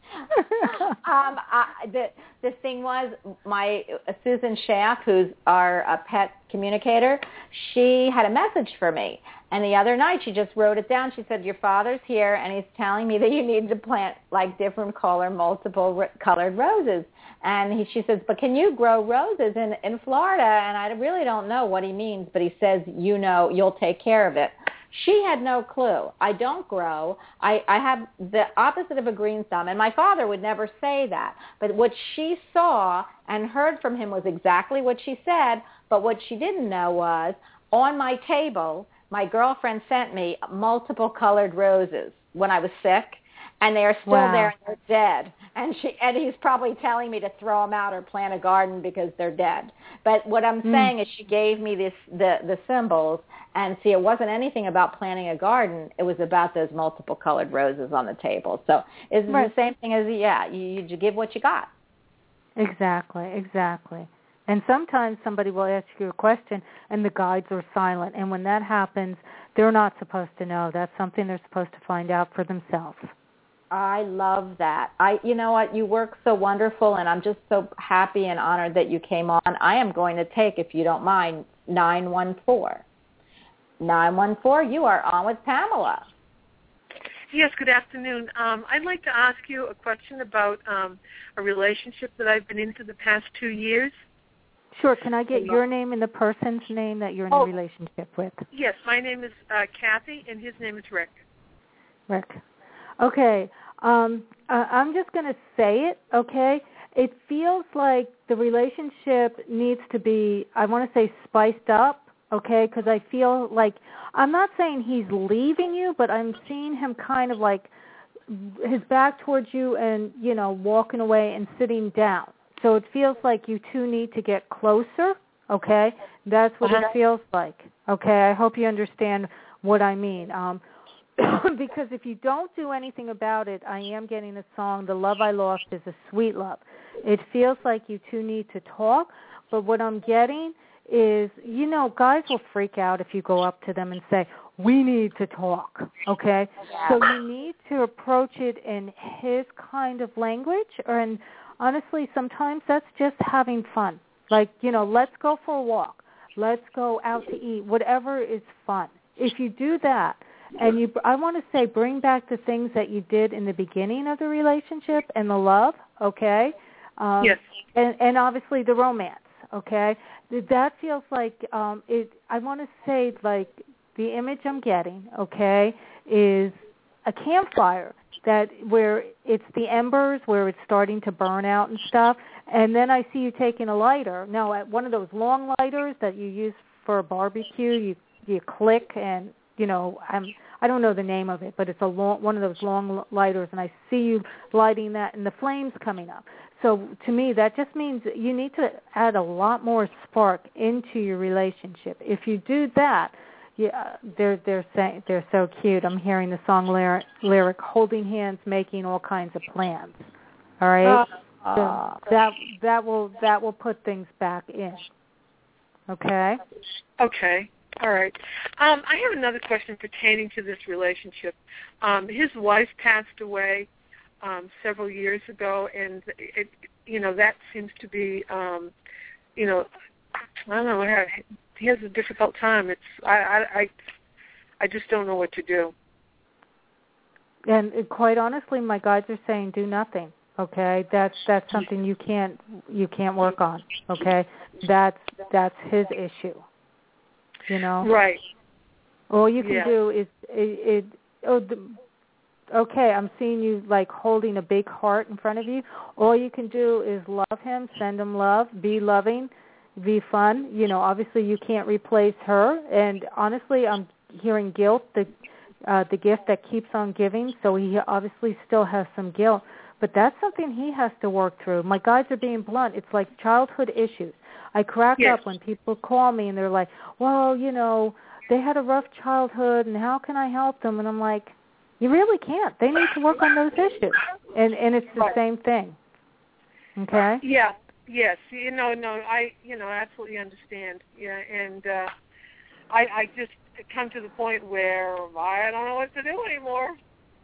B: The thing was, my Susan Schaff, who's our pet communicator, she had a message for me. And the other night, she just wrote it down. She said, your father's here, and he's telling me that you need to plant, different multiple colored roses. And she says, but can you grow roses in Florida? And I really don't know what he means, but he says, you'll take care of it. She had no clue. I don't grow. I have the opposite of a green thumb, and my father would never say that. But what she saw and heard from him was exactly what she said, but what she didn't know was on my table, my girlfriend sent me multiple colored roses when I was sick, and they are still there and they're dead. And he's probably telling me to throw them out or plant a garden because they're dead. But what I'm saying is she gave me the symbols, and see, it wasn't anything about planting a garden. It was about those multiple colored roses on the table. So it's the same thing as, you give what you got.
A: Exactly. And sometimes somebody will ask you a question and the guides are silent. And when that happens, they're not supposed to know. That's something they're supposed to find out for themselves.
B: I love that. You know what? You work so wonderful, and I'm just so happy and honored that you came on. I am going to take, if you don't mind, 914. 914, you are on with Pamela.
G: Yes, good afternoon. I'd like to ask you a question about a relationship that I've been in for the past 2 years.
A: Sure. Can I get your name and the person's name that you're in a relationship with?
G: Yes, my name is Kathy, and his name is Rick.
A: Rick. Okay. I'm just going to say it, okay? It feels like the relationship needs to be, I want to say, spiced up, okay? Because I feel like, I'm not saying he's leaving you, but I'm seeing him kind of like his back towards you and, walking away and sitting down. So it feels like you two need to get closer, okay? That's what it feels like, okay? I hope you understand what I mean. Because if you don't do anything about it, I am getting a song, The Love I Lost is a Sweet Love. It feels like you two need to talk, but what I'm getting is, guys will freak out if you go up to them and say, we need to talk, okay? Yeah. So you need to approach it in his kind of language, and honestly, sometimes that's just having fun. Like, let's go for a walk. Let's go out to eat. Whatever is fun. If you do that, and I want to say bring back the things that you did in the beginning of the relationship and the love, okay?
G: Yes.
A: And obviously the romance, okay? That feels like I want to say, like, the image I'm getting, okay, is a campfire where it's the embers, where it's starting to burn out and stuff, and then I see you taking a lighter. Now, at one of those long lighters that you use for a barbecue, you click and, I don't know the name of it, but it's one of those long lighters, and I see you lighting that and the flames coming up. So to me, that just means you need to add a lot more spark into your relationship. If you do that, they're saying they're so cute. I'm hearing the song lyric, holding hands, making all kinds of plans. All right, so that will put things back in. Okay.
G: Okay. All right. I have another question pertaining to this relationship. His wife passed away several years ago, and that seems to be, I don't know. He has a difficult time. I just don't know what to do.
A: And quite honestly, my guides are saying do nothing. Okay, that's something you can't work on. Okay, that's his issue. You know.
G: Right.
A: All you can do is okay, I'm seeing you like holding a big heart in front of you. All you can do is love him, send him love, be loving, be fun. You know, obviously you can't replace her. And honestly, I'm hearing guilt, the gift that keeps on giving. So he obviously still has some guilt. But that's something he has to work through. My guides are being blunt. It's like childhood issues. I crack up when people call me and they're like, well, you know, they had a rough childhood and how can I help them? And I'm like, you really can't. They need to work on those issues. And it's the same thing. Okay?
G: Yeah. Yes. No, I absolutely understand. Yeah, and I just come to the point where I don't know what to do anymore.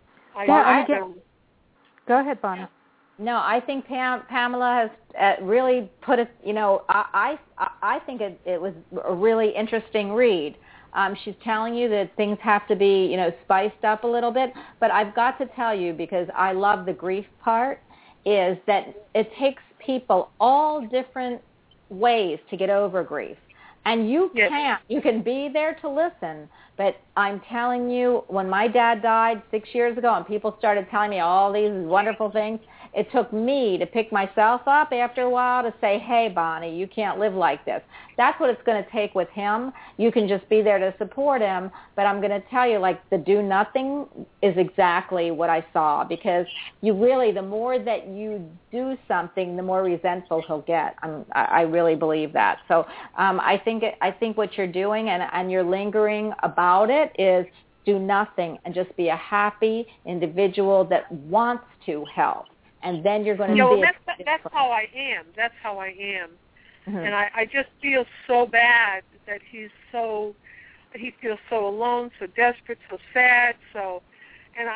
A: Go ahead, Bonnie.
B: No, I think Pamela has really put it, you know, I think it was a really interesting read. She's telling you that things have to be, you know, spiced up a little bit. But I've got to tell you, because I love the grief part, is that it takes people all different ways to get over grief. And you can't. You can be there to listen. But I'm telling you, when my dad died 6 years ago and people started telling me all these wonderful things, it took me to pick myself up after a while to say, hey, Bonnie, you can't live like this. That's what it's going to take with him. You can just be there to support him. But I'm going to tell you, like, the do nothing is exactly what I saw, because you really, the more that you do something, the more resentful he'll get. I really believe that. So I think what you're doing and you're lingering about it is do nothing and just be a happy individual that wants to help. And then you're going to be.
G: That's how I am. That's how I am.
B: Mm-hmm.
G: And I just feel so bad that he feels so alone, so desperate, so sad. So, and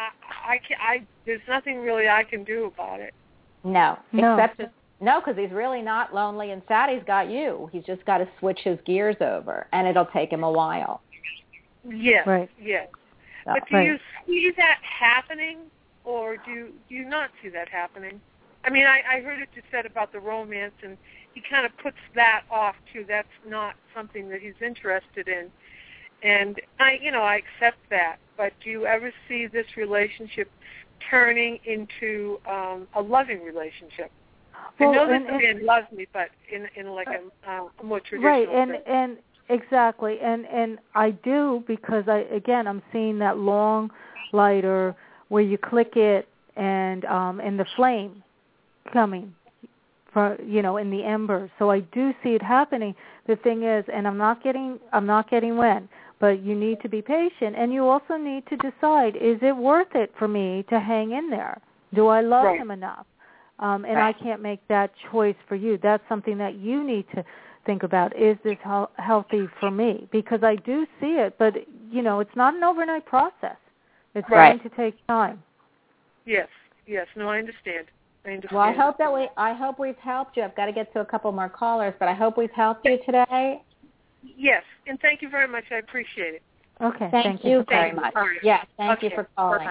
G: I there's nothing really I can do about it.
B: No. Except because he's really not lonely and sad. He's got you. He's just got to switch his gears over, and it'll take him a while.
G: Yes.
A: Right.
G: Yes. But do you see that happening? Or do you not see that happening? I mean, I heard it just said about the romance, and he kind of puts that off, too. That's not something that he's interested in. And, I accept that. But do you ever see this relationship turning into a loving relationship?
A: Well,
G: I know this man loves me, but in like a more traditional sense.
A: And exactly. And I do, because, I'm seeing that long lighter where you click it and the flame coming from, in the embers. So I do see it happening. The thing is, and I'm not getting when, but you need to be patient, and you also need to decide, is it worth it for me to hang in there? Do I love him enough? And I can't make that choice for you. That's something that you need to think about. Is this healthy for me? Because I do see it, but it's not an overnight process. It's going to take time.
G: Yes. No, I understand.
B: Well, I hope we've helped you. I've got to get to a couple more callers, but I hope we've helped you today.
G: Yes, and thank you very much. I appreciate it.
A: Okay.
B: Thank you very much. Yes, thank you for calling.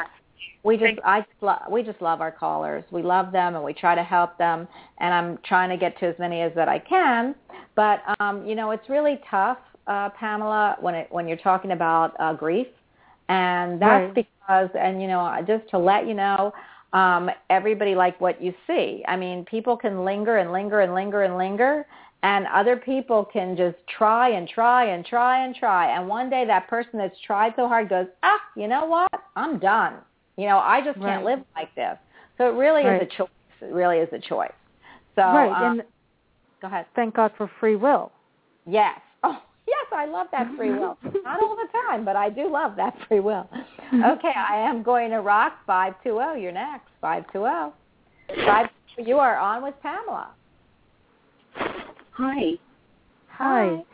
G: Perfect.
B: We just love our callers. We love them, and we try to help them. And I'm trying to get to as many as that I can. But it's really tough, Pamela, when you're talking about grief. And that's because, just to let you know, everybody like what you see. I mean, people can linger and linger and linger and linger, and other people can just try and try and try and try. And one day that person that's tried so hard goes, you know what? I'm done. I just can't live like this. So it really is a choice. It really is a choice. So,
A: and
B: go ahead.
A: Thank God for free will.
B: Yes. Yes, I love that free will. Not all the time, but I do love that free will. Okay, I am going to rock 520. You're next. 520. You are on with Pamela.
H: Hi.
A: Hi.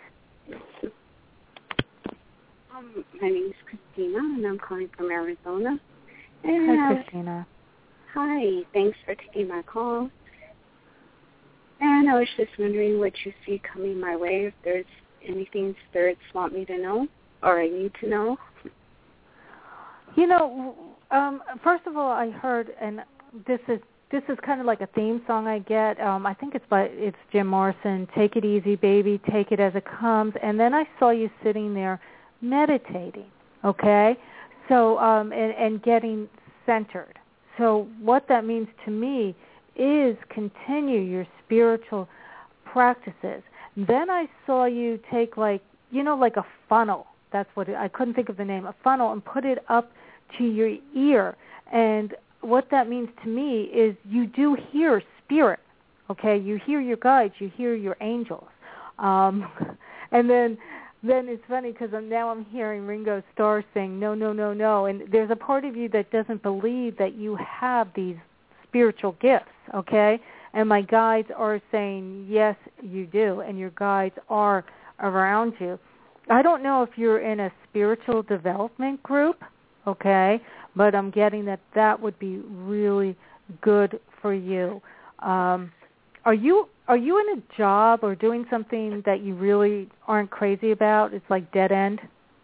H: My name is Christina, and I'm calling from Arizona.
A: Hi, Christina.
H: Hi. Thanks for taking my call. And I was just wondering what you see coming my way, if there's anything spirits want me to know or I need to know.
A: First of all, I heard, and this is this is kind of like a theme song I get. I think it's Jim Morrison. Take it easy, baby. Take it as it comes. And then I saw you sitting there meditating. Okay, so and getting centered. So what that means to me is continue your spiritual practices. Then I saw you take like a funnel. That's what I couldn't think of the name. A funnel, and put it up to your ear. And what that means to me is you do hear spirit. Okay, you hear your guides, you hear your angels. And then it's funny because now I'm hearing Ringo Starr saying, no, no, no, no. And there's a part of you that doesn't believe that you have these spiritual gifts, okay? And my guides are saying, yes, you do, and your guides are around you. I don't know if you're in a spiritual development group, okay, but I'm getting that would be really good for you. Are you in a job or doing something that you really aren't crazy about? It's like dead end?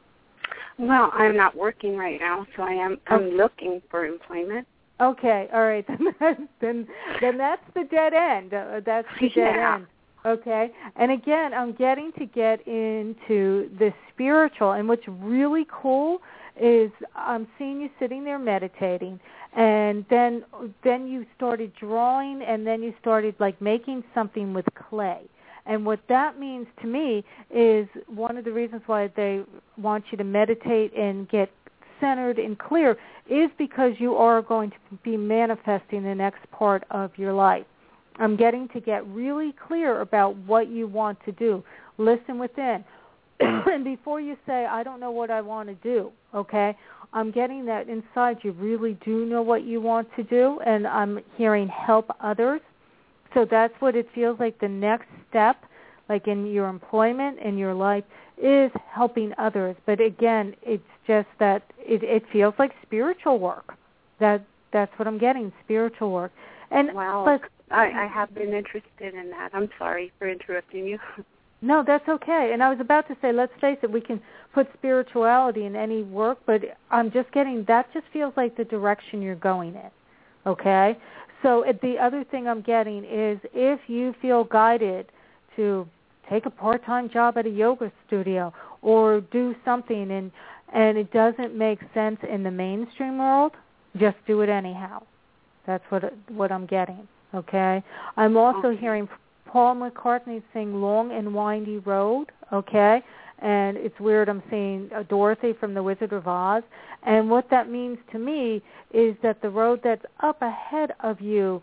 H: Well, I'm not working right now, so I'm looking for employment.
A: Okay, all right. Then that's the dead end. That's the dead end. Okay. And again, I'm getting to get into the spiritual. And what's really cool is I'm seeing you sitting there meditating, and then you started drawing, and then you started like making something with clay. And what that means to me is one of the reasons why they want you to meditate and get centered and clear is because you are going to be manifesting the next part of your life. I'm getting to get really clear about what you want to do. Listen within. And before you say, I don't know what I want to do, okay, I'm getting that inside you really do know what you want to do, and I'm hearing help others. So that's what it feels like the next step, like in your employment, in your life, is helping others. But again, it's just that it feels like spiritual work. That's what I'm getting, spiritual work. And
H: wow, I have been interested in that. I'm sorry for interrupting you.
A: No, that's okay. And I was about to say, let's face it, we can put spirituality in any work, but I'm just getting, that just feels like the direction you're going in, okay? So the other thing I'm getting is if you feel guided to take a part-time job at a yoga studio or do something and it doesn't make sense in the mainstream world, just do it anyhow. That's what I'm getting, okay? I'm also hearing Paul McCartney sing Long and Windy Road, okay? And it's weird, I'm seeing Dorothy from The Wizard of Oz. And what that means to me is that the road that's up ahead of you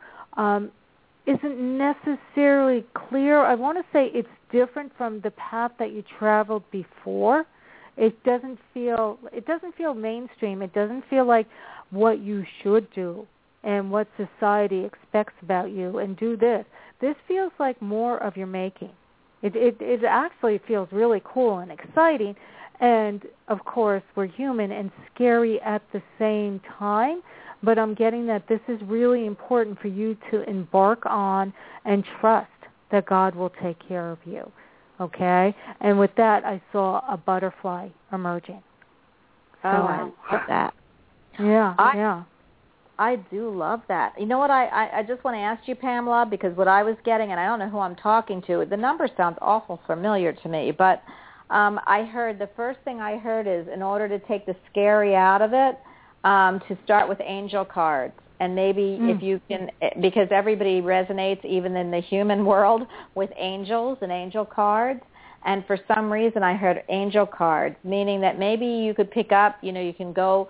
A: isn't necessarily clear. I want to say it's different from the path that you traveled before. It doesn't feel mainstream. It doesn't feel like what you should do and what society expects about you, and do this. This feels like more of your making. It actually feels really cool and exciting, and of course we're human and scary at the same time, but I'm getting that this is really important for you to embark on and trust that God will take care of you, okay? And with that, I saw a butterfly emerging.
B: Oh, I love that.
A: Yeah.
B: I do love that. You know what, I just want to ask you, Pamela, because what I was getting, and I don't know who I'm talking to, the number sounds awful familiar to me, but the first thing I heard is in order to take the scary out of it, to start with angel cards. And maybe if you can, because everybody resonates, even in the human world, with angels and angel cards. And for some reason I heard angel cards, meaning that maybe you could pick up, you can go,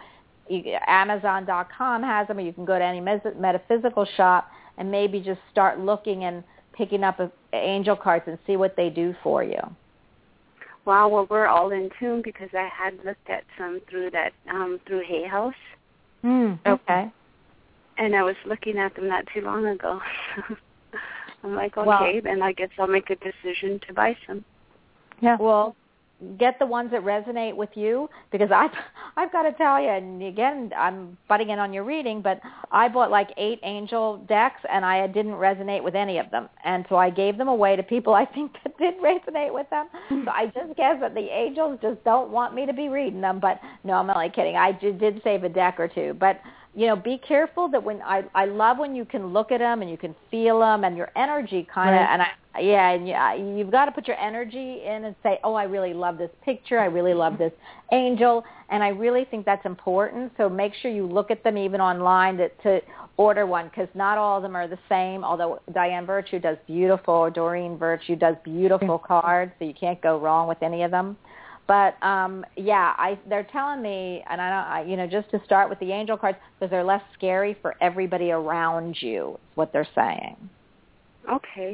B: Amazon.com has them, or you can go to any metaphysical shop and maybe just start looking and picking up angel cards and see what they do for you.
H: Wow, well, we're all in tune because I had looked at some through Hay House.
B: Okay.
H: And I was looking at them not too long ago. I'm like, okay, then I guess I'll make a decision to buy some.
B: Yeah. Well, get the ones that resonate with you, because I've got to tell you, and again, I'm butting in on your reading, but I bought like 8 angel decks, and I didn't resonate with any of them. And so I gave them away to people I think that did resonate with them. So I just guess that the angels just don't want me to be reading them. But no, I'm only kidding. I did save a deck or two. But be careful that when I love when you can look at them and you can feel them and your energy kind of, and you've got to put your energy in and say, oh, I really love this picture. I really love this angel. And I really think that's important. So make sure you look at them even online to order one, because not all of them are the same, although Diane Virtue does beautiful, Doreen Virtue does beautiful cards, so you can't go wrong with any of them. But they're telling me, and I don't, just to start with the angel cards, because they're less scary for everybody around you. Is what they're saying.
H: Okay.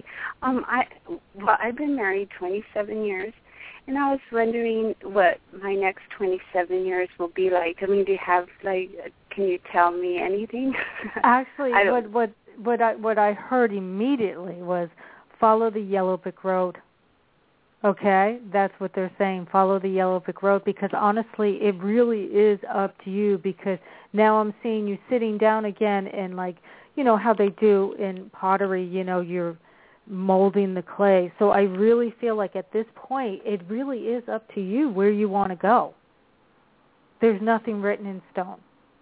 H: I've been married 27 years, and I was wondering what my next 27 years will be like. I mean, do you have can you tell me anything?
A: Actually, what I heard immediately was follow the Yellow Brick Road. Okay, that's what they're saying. Follow the Yellow Brick Road, because honestly, it really is up to you. Because now I'm seeing you sitting down again, and how they do in pottery, you're molding the clay. So I really feel like at this point, it really is up to you where you want to go. There's nothing written in stone.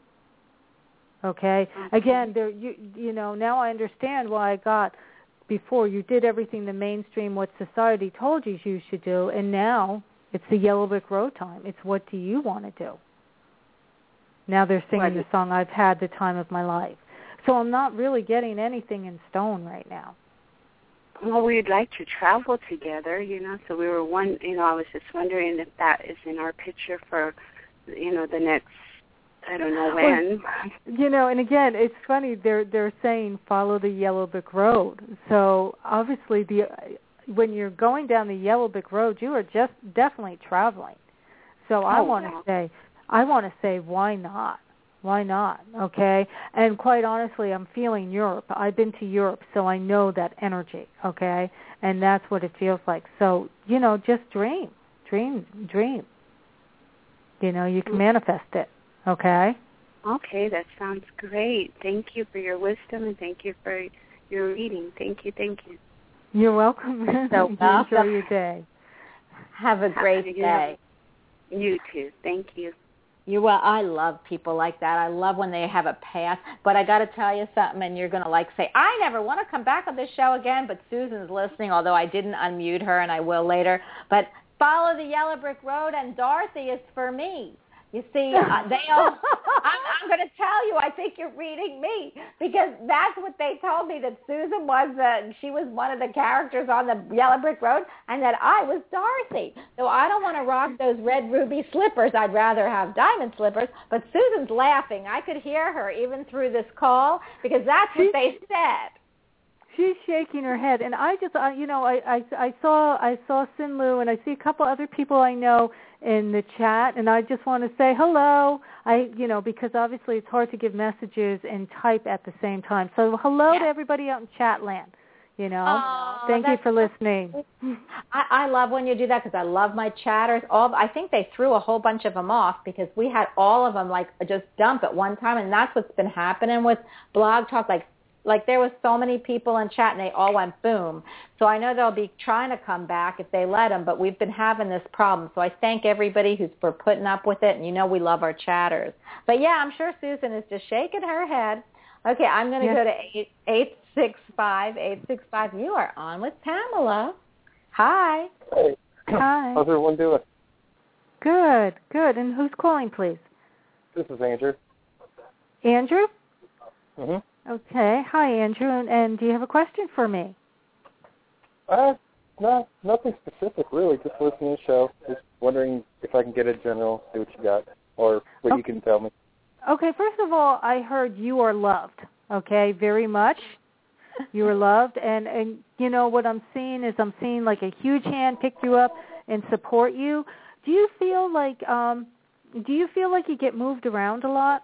A: Okay, again, now I understand why I got. Before, you did everything the mainstream, what society told you should do, and now it's the Yellow Brick Road time. It's what do you want to do? Now they're singing the song, I've had the time of my life. So I'm not really getting anything in stone right now.
H: Well, we'd like to travel together, so we were I was just wondering if that is in our picture for, the next, I don't know when.
A: Well, and again, it's funny. They're saying follow the Yellow Brick Road. So obviously, when you're going down the Yellow Brick Road, you are just definitely traveling. So I want to say, why not? Why not? Okay. And quite honestly, I'm feeling Europe. I've been to Europe, so I know that energy. Okay, and that's what it feels like. So just dream. You can manifest it. Okay.
H: Okay, that sounds great. Thank you for your wisdom, and thank you for your reading. Thank you.
A: You're welcome.
B: So
A: enjoy your day.
B: Have a great day.
H: You too. Thank you.
B: I love people like that. I love when they have a past. But I got to tell you something, and you're going to say, I never want to come back on this show again, but Susan's listening, although I didn't unmute her, and I will later. But follow the Yellow Brick Road, and Dorothy is for me. You see, I'm going to tell you, I think you're reading me, because that's what they told me, that Susan she was one of the characters on the Yellow Brick Road, and that I was Dorothy. So I don't want to rock those red ruby slippers. I'd rather have diamond slippers. But Susan's laughing. I could hear her even through this call, because that's what they said.
A: She's shaking her head, and I saw Sin Lu, and I see a couple other people I know in the chat, and I just want to say hello. Because obviously it's hard to give messages and type at the same time. So hello to everybody out in chat land. Thank you for listening.
B: I love when you do that, because I love my chatters. I think they threw a whole bunch of them off, because we had all of them just dump at one time, and that's what's been happening with Blog Talk. Like there was so many people in chat, and they all went boom. So I know they'll be trying to come back if they let them, but we've been having this problem. So I thank everybody who's for putting up with it, and we love our chatters. But yeah, I'm sure Susan is just shaking her head. Okay, I'm going to go to 865. You are on with Pamela. Hi.
I: Hey.
A: Hi.
I: How's everyone doing?
A: Good. And who's calling, please?
I: This is Andrew.
A: Andrew?
I: Mm-hmm.
A: Okay. Hi, Andrew. And do you have a question for me?
I: No, nothing specific, really. Just listening to the show. Just wondering if I can get a general, see what you got, or what you can tell me.
A: Okay. First of all, I heard you are loved. Okay, very much. You are loved. And what I'm seeing is like a huge hand pick you up and support you. Do you feel like you get moved around a lot?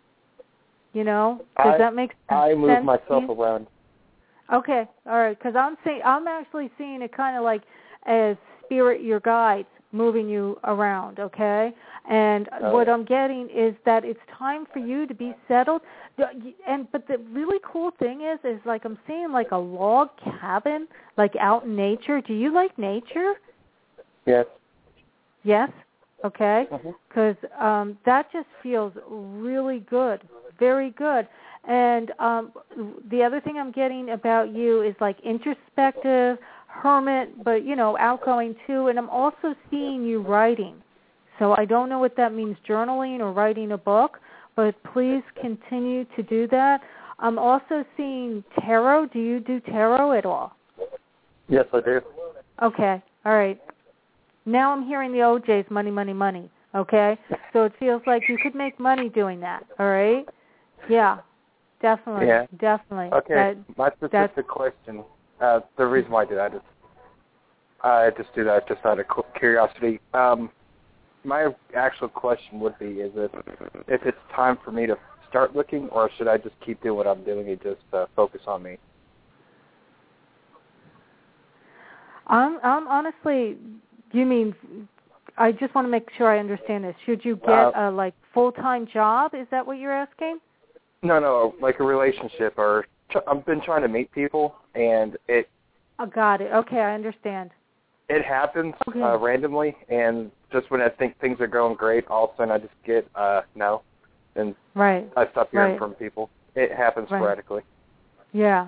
A: Does that make sense?
I: I move myself around.
A: Okay, all right, because I'm actually seeing it kind of like as spirit, your guides, moving you around, okay? And what I'm getting is that it's time for you to be settled. But the really cool thing is like I'm seeing like a log cabin, like out in nature. Do you like nature?
I: Yes.
A: Yes? okay? Because that just feels really good, very good. And the other thing I'm getting about you is like introspective, hermit, but, you know, outgoing too. And I'm also seeing you writing. So I don't know what that means, journaling or writing a book, but please continue to do that. I'm also seeing tarot. Do you do tarot at all?
I: Yes, I do.
A: Okay. All right. Now I'm hearing the OJ's money, money, money. Okay? So it feels like you could make money doing that. All right? Yeah. Definitely.
I: Yeah.
A: Definitely.
I: Okay. My specific question, the reason why I just do that just out of curiosity. My actual question would be, is if it's time for me to start looking, or should I just keep doing what I'm doing and just focus on me?
A: I'm honestly, you mean, I just want to make sure I understand this. Should you get a like full-time job? Is that what you're asking?
I: No, like a relationship, or I've been trying to meet people, and it.
A: Oh, got it. Okay, I understand.
I: It happens randomly, and just when I think things are going great, all of a sudden I just get no, and I stop hearing from people. It happens sporadically.
A: Yeah.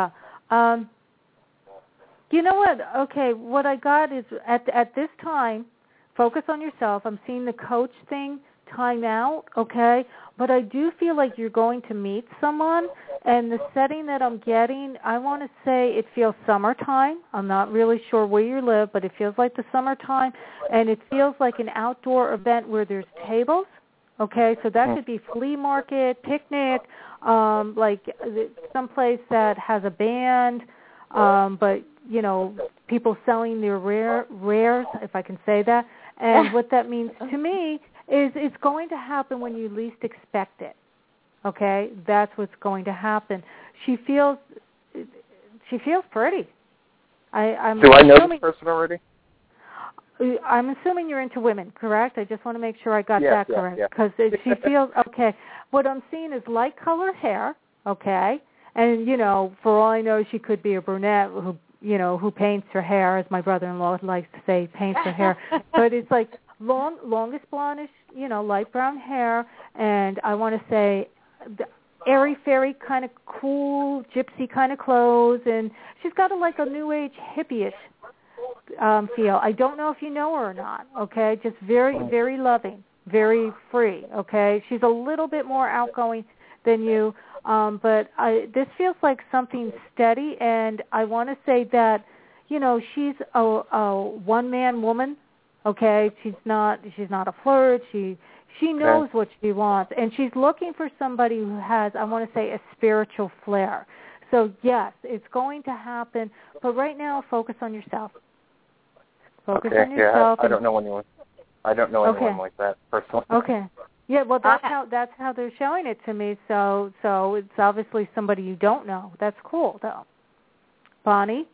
A: You know what? Okay, what I got is at this time, focus on yourself. I'm seeing the coach thing, time out, okay? But I do feel like you're going to meet someone, and the setting that I'm getting, I want to say it feels summertime. I'm not really sure where you live, but it feels like the summertime, and it feels like an outdoor event where there's tables, okay? So that could be flea market, picnic, like someplace that has a band, but, you know, people selling their rares, if I can say that. And what that means to me is it's going to happen when you least expect it. Okay? That's what's going to happen. She feels pretty. I'm
I: Do I know this person already?
A: I'm assuming you're into women, correct? I just want to make sure I got that correct.
I: Yeah.
A: Because she feels, okay, what I'm seeing is light colored hair, okay? And, you know, for all I know, she could be a brunette who paints her hair, as my brother-in-law likes to say, paints her hair. But it's like longest blondish, light brown hair, and I want to say airy-fairy kind of cool gypsy kind of clothes, and she's got a new age hippie-ish feel. I don't know if you know her or not, okay? Just very, very loving, very free, okay? She's a little bit more outgoing than you, but this feels like something steady, and I want to say that, she's a one-man woman, okay? She's not a flirt. She knows what she wants, and she's looking for somebody who has, I want to say, a spiritual flair. So, yes, it's going to happen, but right now focus on yourself. Focus on yourself.
I: I don't know anyone. I don't know anyone like that personally.
A: Okay. Yeah, well, that's how they're showing it to me. So it's obviously somebody you don't know. That's cool, though. Bonnie?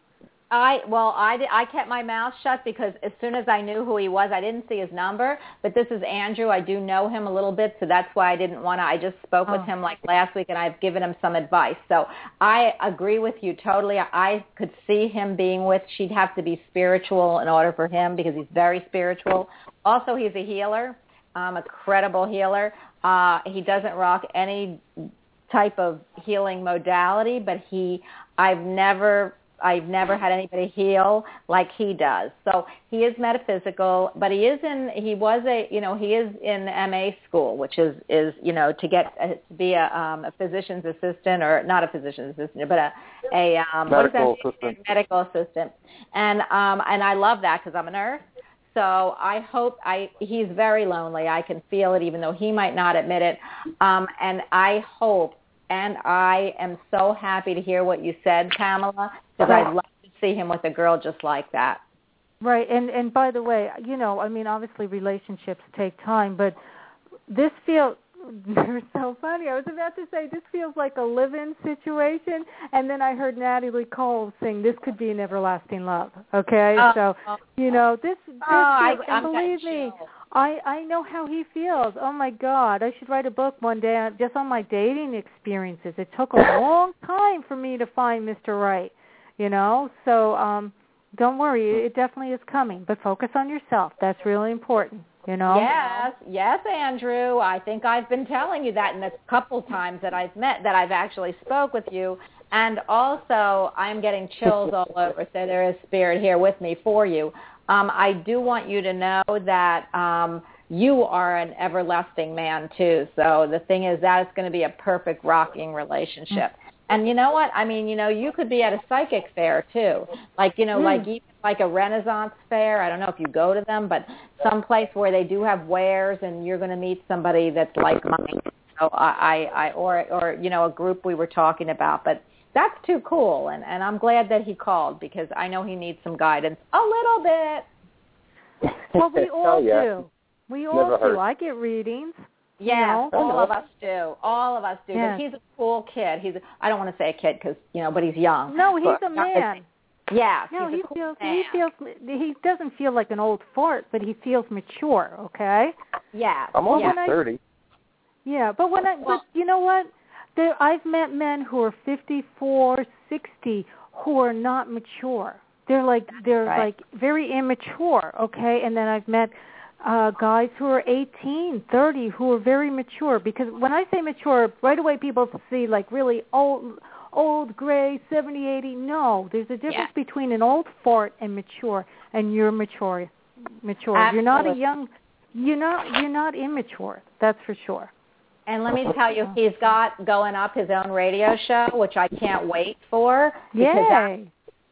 B: I kept my mouth shut because as soon as I knew who he was, I didn't see his number. But this is Andrew. I do know him a little bit, so that's why I didn't want to. I just spoke with him last week, and I've given him some advice. So I agree with you totally. I could see him being with. She'd have to be spiritual in order for him because he's very spiritual. Also, he's a healer, a credible healer. He doesn't rock any type of healing modality, but I've never had anybody heal like he does. So he is metaphysical, but he is in MA school, which is to get to be a physician's assistant, or not a physician's assistant, but a medical assistant. And I love that because I'm a nurse. So I hope he's very lonely. I can feel it, even though he might not admit it. And I hope. And I am so happy to hear what you said, Pamela, because I'd love to see him with a girl just like that.
A: Right. And by the way, obviously relationships take time, but this feels, you're so funny. I was about to say this feels like a live-in situation, and then I heard Natalie Cole sing, this could be an everlasting love. Okay? This and believe me, I know how he feels. Oh, my God. I should write a book one day just on my dating experiences. It took a long time for me to find Mr. Right, So don't worry. It definitely is coming. But focus on yourself. That's really important. you know?
B: Yes, Andrew. I think I've been telling you that in the couple times that I've actually spoke with you. And also, I'm getting chills all over, so there is spirit here with me for you. I do want you to know that you are an everlasting man, too. So the thing is that it's going to be a perfect rocking relationship. And you know what? I mean, you could be at a psychic fair, too. Like, like a Renaissance fair. I don't know if you go to them, but some place where they do have wares and you're going to meet somebody that's like-minded. So or a group we were talking about. But that's too cool, and I'm glad that he called because I know he needs some guidance a little bit.
A: Well, we all do. We all do. I get readings.
B: Yeah, all of us do. All of us do. Yes. But he's a cool kid. I don't want to say a kid because, but he's young.
A: No, he's a man.
B: Yeah.
A: No, he doesn't feel like an old fart, but he feels mature, okay?
B: Yeah.
I: I'm almost 30.
A: Yeah, but you know what? I've met men who are 54, 60 who are not mature. They're like very immature, okay? And then I've met guys who are 18, 30 who are very mature. Because when I say mature, right away people see like really old, gray, 70, 80. No, there's a difference between an old fart and mature. And you're mature.
B: Absolutely.
A: You're not you're not immature. That's for sure.
B: And let me tell you, he's got going up his own radio show, which I can't wait for.
A: Yay!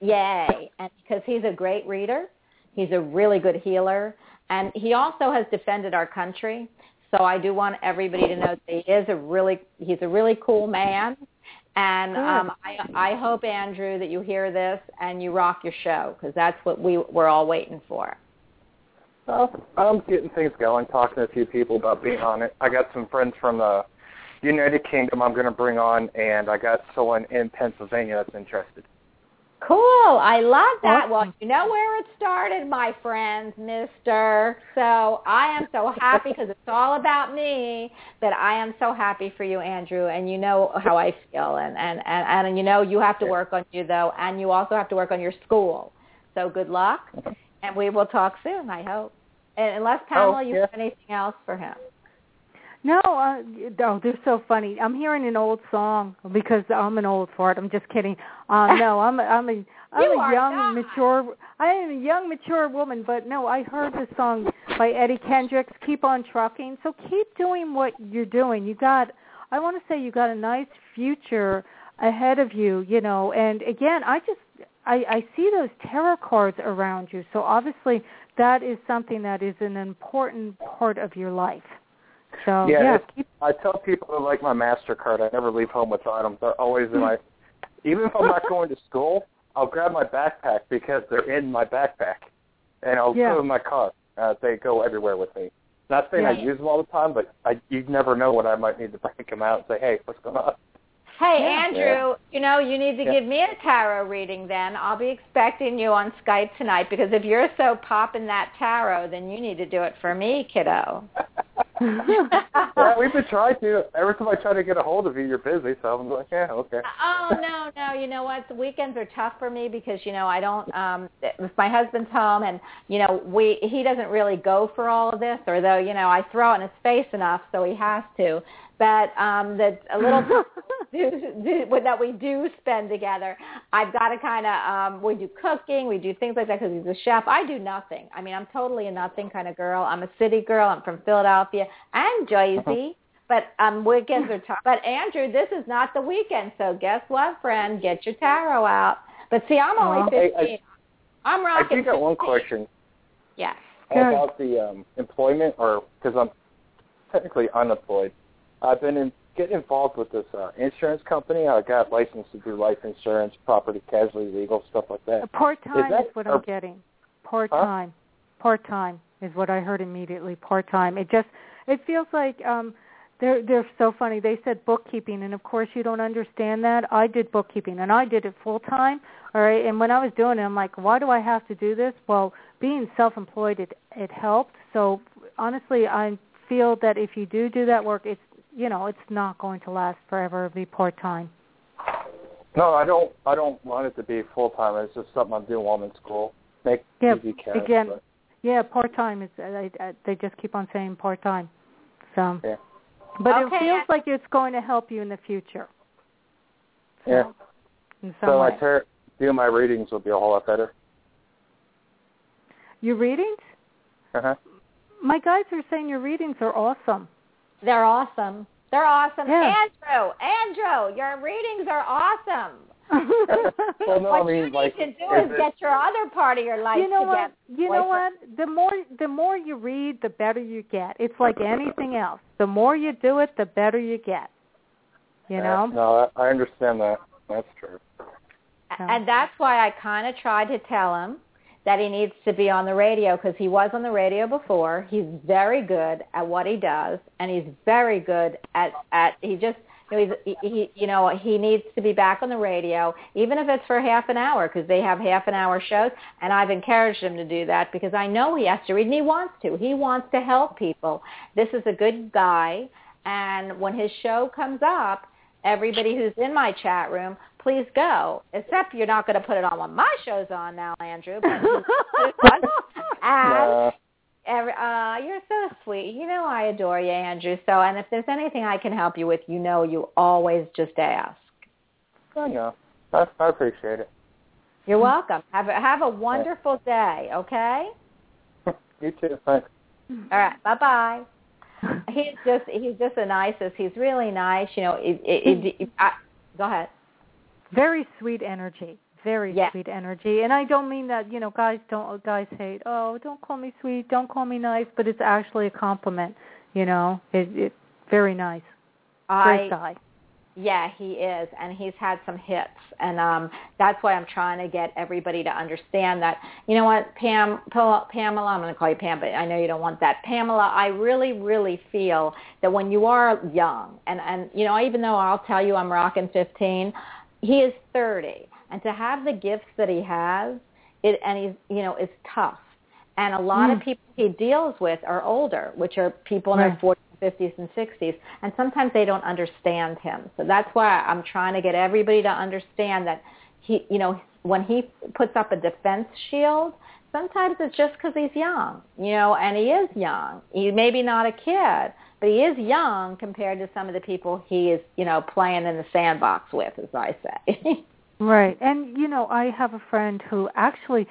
B: And because he's a great reader, he's a really good healer, and he also has defended our country. So I do want everybody to know that he's a really cool man. And I hope, Andrew, that you hear this and you rock your show because that's what we're all waiting for.
I: Well, I'm getting things going, talking to a few people about being on it. I got some friends from the United Kingdom I'm going to bring on, and I got someone in Pennsylvania that's interested.
B: Cool. I love that. Well, you know where it started, my friends, mister. So I am so happy because it's all about me that I am so happy for you, Andrew, and you know how I feel. And you have to work on you, though, and you also have to work on your school. So good luck, and we will talk soon, I hope. And unless, Pamela, you have anything else for him.
A: No, they're so funny. I'm hearing an old song because I'm an old fart. I'm just kidding. No, I'm a young, mature. I am a young, mature woman. But no, I heard this song by Eddie Kendricks, "Keep on Trucking." So keep doing what you're doing. I want to say you got a nice future ahead of you. And again, I see those tarot cards around you. So obviously, that is something that is an important part of your life. So,
I: I tell people I like my MasterCard. I never leave home without them. They're always in my, even if I'm not going to school, I'll grab my backpack because they're in my backpack. And I'll put them in my car. They go everywhere with me. Not saying I use them all the time, but you never know when I might need to break them out and say, hey, what's going on?
B: Hey, Andrew, you need to give me a tarot reading then. I'll be expecting you on Skype tonight because if you're so popping that tarot, then you need to do it for me, kiddo.
I: Yeah, we've been trying to. Every time I try to get a hold of you, you're busy, so I'm like, yeah, okay.
B: Oh, no, you know what? The weekends are tough for me because, I don't, if my husband's home and, he doesn't really go for all of this, or though, I throw it in his face enough, so he has to. But that a little that we do spend together, I've got to kind of, we do cooking, we do things like that because he's a chef. I do nothing. I mean, I'm totally a nothing kind of girl. I'm a city girl. I'm from Philadelphia. I'm Jersey, but weekends are tough. But, Andrew, this is not the weekend, so guess what, friend? Get your tarot out. But, see, I'm only 15. I'm rocking.
I: I do got one question.
B: Yes.
I: About the employment, or because I'm technically unemployed. I've been getting involved with this insurance company. I got licensed to do life insurance, property, casualty, legal, stuff like that.
A: Part-time is what I'm getting. Part-time. Huh? Part-time is what I heard immediately. Part-time. It feels like they're so funny. They said bookkeeping, and of course you don't understand that. I did bookkeeping, and I did it full-time. All right, and when I was doing it, I'm like, why do I have to do this? Well, being self-employed, it helped. So honestly, I feel that if you do that work, it's not going to last forever. It'll be part-time.
I: No, I don't want it to be full-time. It's just something I'm doing while I'm in school. Make easy cash.
A: Again, Yeah, part-time. They just keep on saying part-time. So,
I: yeah.
A: But it feels like it's going to help you in the future. So,
I: yeah.
A: In some way.
I: Doing my readings will be a whole lot better.
A: Your readings?
I: Uh-huh.
A: My guys are saying your readings are awesome.
B: They're awesome. They're awesome.
A: Yeah.
B: Andrew, your readings are awesome.
I: Well, no,
B: what
I: I mean,
B: you need to do is get your other part of your life together.
A: You know what? The more you read, the better you get. It's like anything else. The more you do it, the better you get. You know?
I: No, I understand that. That's true.
B: And that's why I kind of tried to tell him that he needs to be on the radio, because he was on the radio before. He's very good at what he does, and he's very good at he just he needs to be back on the radio, even if it's for half an hour, because they have half-an-hour shows, and I've encouraged him to do that because I know he has to read, and he wants to. He wants to help people. This is a good guy, and when his show comes up, everybody who's in my chat room, please go. Except you're not going to put it on when my show's on now, Andrew. But and you're so sweet. You know I adore you, Andrew. So, and if there's anything I can help you with, you always just ask.
I: I know. I appreciate it.
B: You're welcome. Have a wonderful day. Okay.
I: You too. Thanks.
B: All right. Bye-bye. He's just the nicest. He's really nice. Go ahead.
A: Very sweet energy. Very sweet energy. And I don't mean that, guys hate, don't call me sweet, don't call me nice, but it's actually a compliment, It's very nice. Great guy.
B: Yeah, he is, and he's had some hits, and that's why I'm trying to get everybody to understand that, you know what, Pamela, I'm going to call you Pam, but I know you don't want that. Pamela, I really, really feel that when you are young, and even though I'll tell you I'm rocking 15, he is 30, and to have the gifts that he has, it's tough. And a lot of people he deals with are older, which are people in their 40s, 50s, and 60s, and sometimes they don't understand him. So that's why I'm trying to get everybody to understand that he, when he puts up a defense shield, sometimes it's just because he's young, and he is young. He maybe not a kid, but he is young compared to some of the people he is, playing in the sandbox with, as I say.
A: Right. And, I have a friend who actually,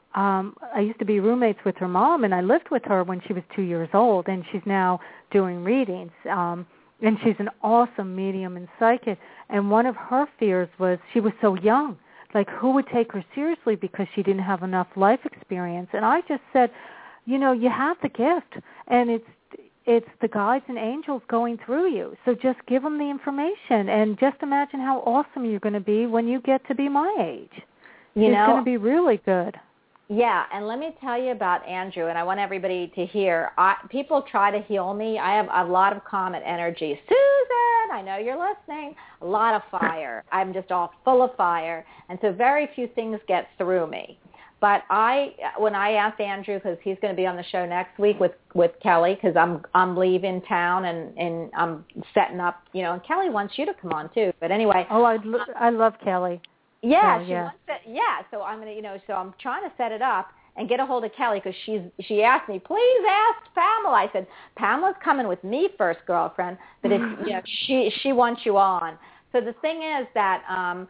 A: I used to be roommates with her mom, and I lived with her when she was 2 years old, and she's now doing readings. And she's an awesome medium and psychic. And one of her fears was she was so young. Like, who would take her seriously because she didn't have enough life experience? And I just said, you have the gift, and it's the guides and angels going through you. So just give them the information, and just imagine how awesome you're going to be when you get to be my age. It's going to be really good.
B: Yeah, and let me tell you about Andrew, and I want everybody to hear. People try to heal me. I have a lot of comet energy. Susan, I know you're listening. A lot of fire. I'm just all full of fire, and so very few things get through me. But when I asked Andrew, because he's going to be on the show next week with Kelly, because I'm leaving town and I'm setting up, and Kelly wants you to come on too. But anyway.
A: Oh, I love Kelly.
B: Yeah, she wants to. Yeah, so I'm gonna, so I'm trying to set it up and get a hold of Kelly because she asked me, please ask Pamela. I said, Pamela's coming with me first, girlfriend, but if she wants you on. So the thing is that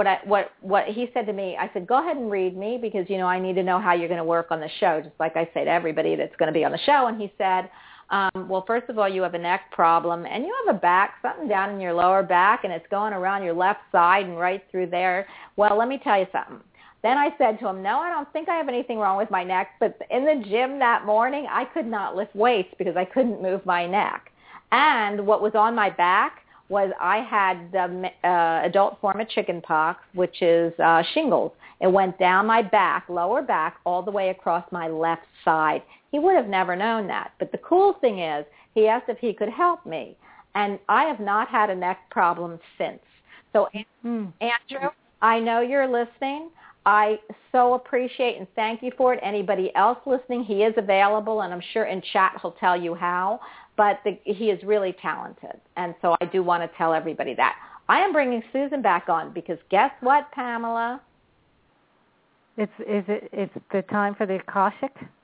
B: what he said to me, I said, go ahead and read me because I need to know how you're going to work on the show, just like I say to everybody that's going to be on the show. And he said, well, first of all, you have a neck problem, and you have a back, something down in your lower back, and it's going around your left side and right through there. Well, let me tell you something. Then I said to him, no, I don't think I have anything wrong with my neck, but in the gym that morning, I could not lift weights because I couldn't move my neck. And what was on my back was I had the adult form of chickenpox, which is shingles. It went down my back, lower back, all the way across my left side. He would have never known that. But the cool thing is he asked if he could help me. And I have not had a neck problem since. So, Andrew, I know you're listening. I so appreciate and thank you for it. Anybody else listening, he is available, and I'm sure in chat he'll tell you how. But he is really talented. And so I do want to tell everybody that. I am bringing Susan back on because guess what, Pamela?
A: It's the time for the Akashic?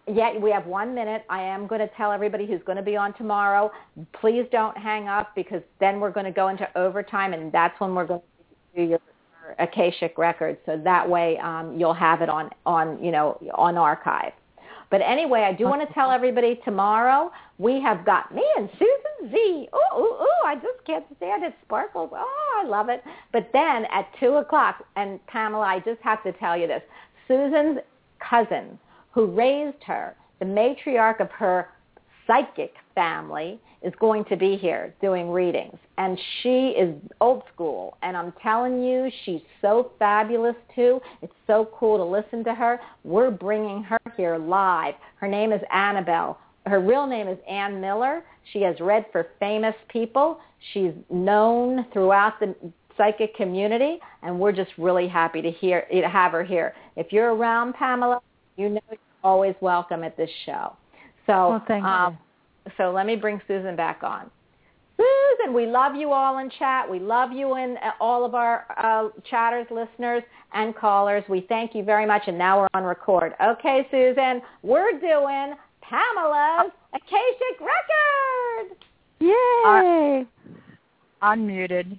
B: Yeah, we have 1 minute. I am going to tell everybody who's going to be on tomorrow, please don't hang up, because then we're going to go into overtime, and that's when we're going to do your Akashic records. So that way you'll have it on archive. But anyway, I do want to tell everybody tomorrow we have got me and Susan Z. Ooh, I just can't stand it. Sparkles. Oh, I love it. But then at 2 o'clock, and Pamela, I just have to tell you this, Susan's cousin, who raised her, the matriarch of her psychic family, is going to be here doing readings. And she is old school. And I'm telling you, she's so fabulous too. It's so cool to listen to her. We're bringing her here live. Her name is Annabelle. Her real name is Ann Miller. She has read for famous people. She's known throughout the psychic community. And we're just really happy to have her here. If you're around, Pamela, you know you're always welcome at this show. So,
A: thank you.
B: So let me bring Susan back on. Susan, we love you all in chat. We love you and all of our chatters, listeners, and callers. We thank you very much, and now we're on record. Okay, Susan, we're doing Pamela's Akashic Record.
A: Yay!
C: Unmuted.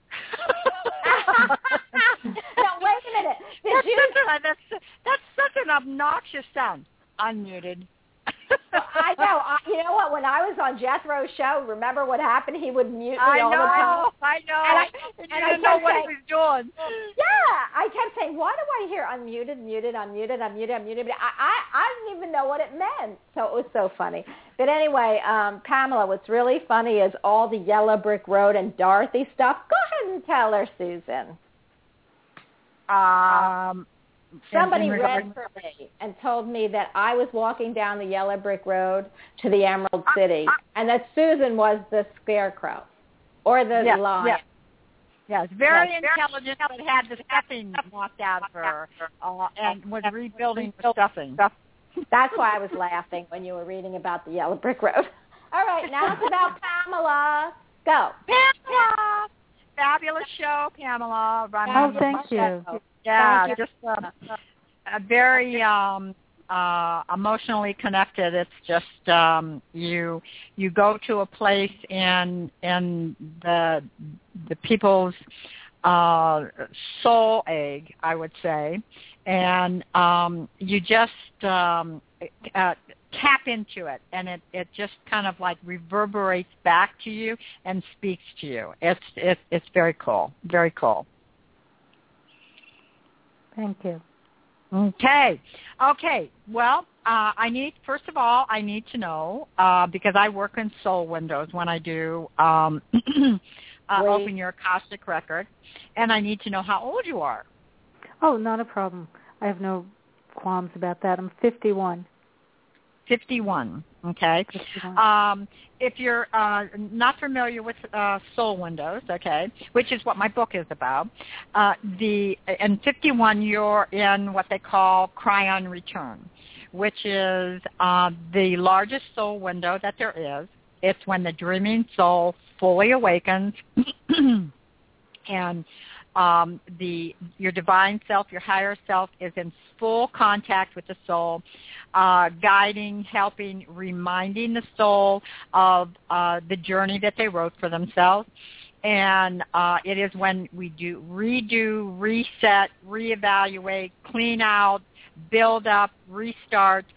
B: No, wait a minute.
C: That's such an obnoxious sound. Unmuted.
B: I know. You know what? When I was on Jethro's show, remember what happened? He would mute me all the time.
C: I know. And I didn't know what he was doing.
B: Yeah. I kept saying, why do I hear unmuted, muted, unmuted, unmuted, unmuted? But I didn't even know what it meant. So it was so funny. But anyway, Pamela, what's really funny is all the Yellow Brick Road and Dorothy stuff. Go ahead and tell her, Susan. Somebody read for me and told me that I was walking down the Yellow Brick Road to the Emerald City, and that Susan was the scarecrow or the lion.
C: Yes, very intelligent, but had the stuffing knocked out of her and was rebuilding the stuffing.
B: That's why I was laughing when you were reading about the Yellow Brick Road. All right, now it's about Pamela. Go.
C: Pamela! Fabulous show, Pamela.
A: Thank you.
C: Yeah, just very emotionally connected. It's just you go to a place and the people's soul egg, I would say, and you just tap into it, and it just kind of like reverberates back to you and speaks to you. It's very cool, very cool.
A: Thank you.
C: Okay. Well, first of all, I need to know, because I work in soul windows when I do open your Akashic record, and I need to know how old you are.
A: Oh, not a problem. I have no qualms about that. I'm 51.
C: 51, okay. 51. If you're not familiar with soul windows, okay, which is what my book is about, in 51 you're in what they call Cryon Return, which is the largest soul window that there is. It's when the dreaming soul fully awakens and your divine self, your higher self, is in full contact with the soul, guiding, helping, reminding the soul of the journey that they wrote for themselves. And it is when we do redo, reset, reevaluate, clean out, build up, restart.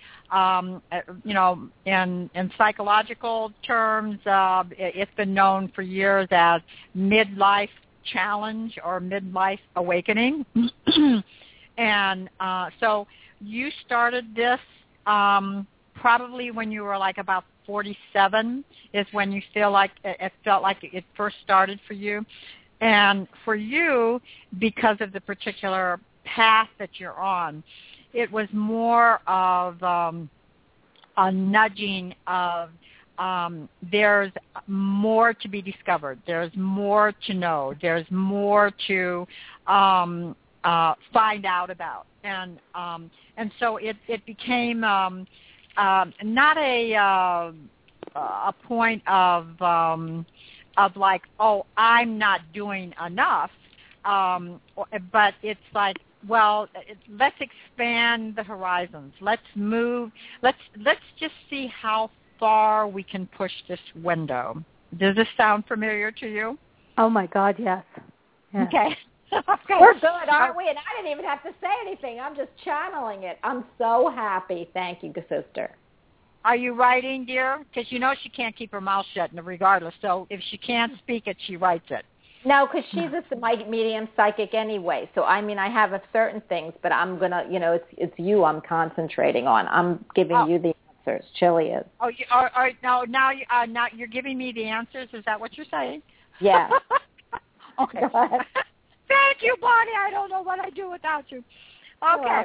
C: In psychological terms, it's been known for years as midlife challenge or midlife awakening. And so you started this probably when you were like about 47 is when you feel like it felt like it first started for you. And for you, because of the particular path that you're on, it was more of a nudging of there's more to be discovered. There's more to know. There's more to find out about. And so it became not a point of like, oh, I'm not doing enough, but it's like well, let's expand the horizons. Let's move. Let's just see how far we can push this window. Does this sound familiar to you?
A: Oh my God, yes.
C: Okay. Okay.
B: We're good, aren't we? And I didn't even have to say anything. I'm just channeling it. I'm so happy. Thank you, sister.
C: Are you writing, dear? Because you know she can't keep her mouth shut regardless. So if she can't speak it, she writes it.
B: No, because she's a medium psychic anyway. So, I mean, I have certain things, but I'm going to, it's you I'm concentrating on. I'm giving you the answers. Chili is.
C: Oh, now you're giving me the answers? Is that what you're saying?
B: Yeah.
C: Okay. Thank you, Bonnie. I don't know what I'd do without you. Okay.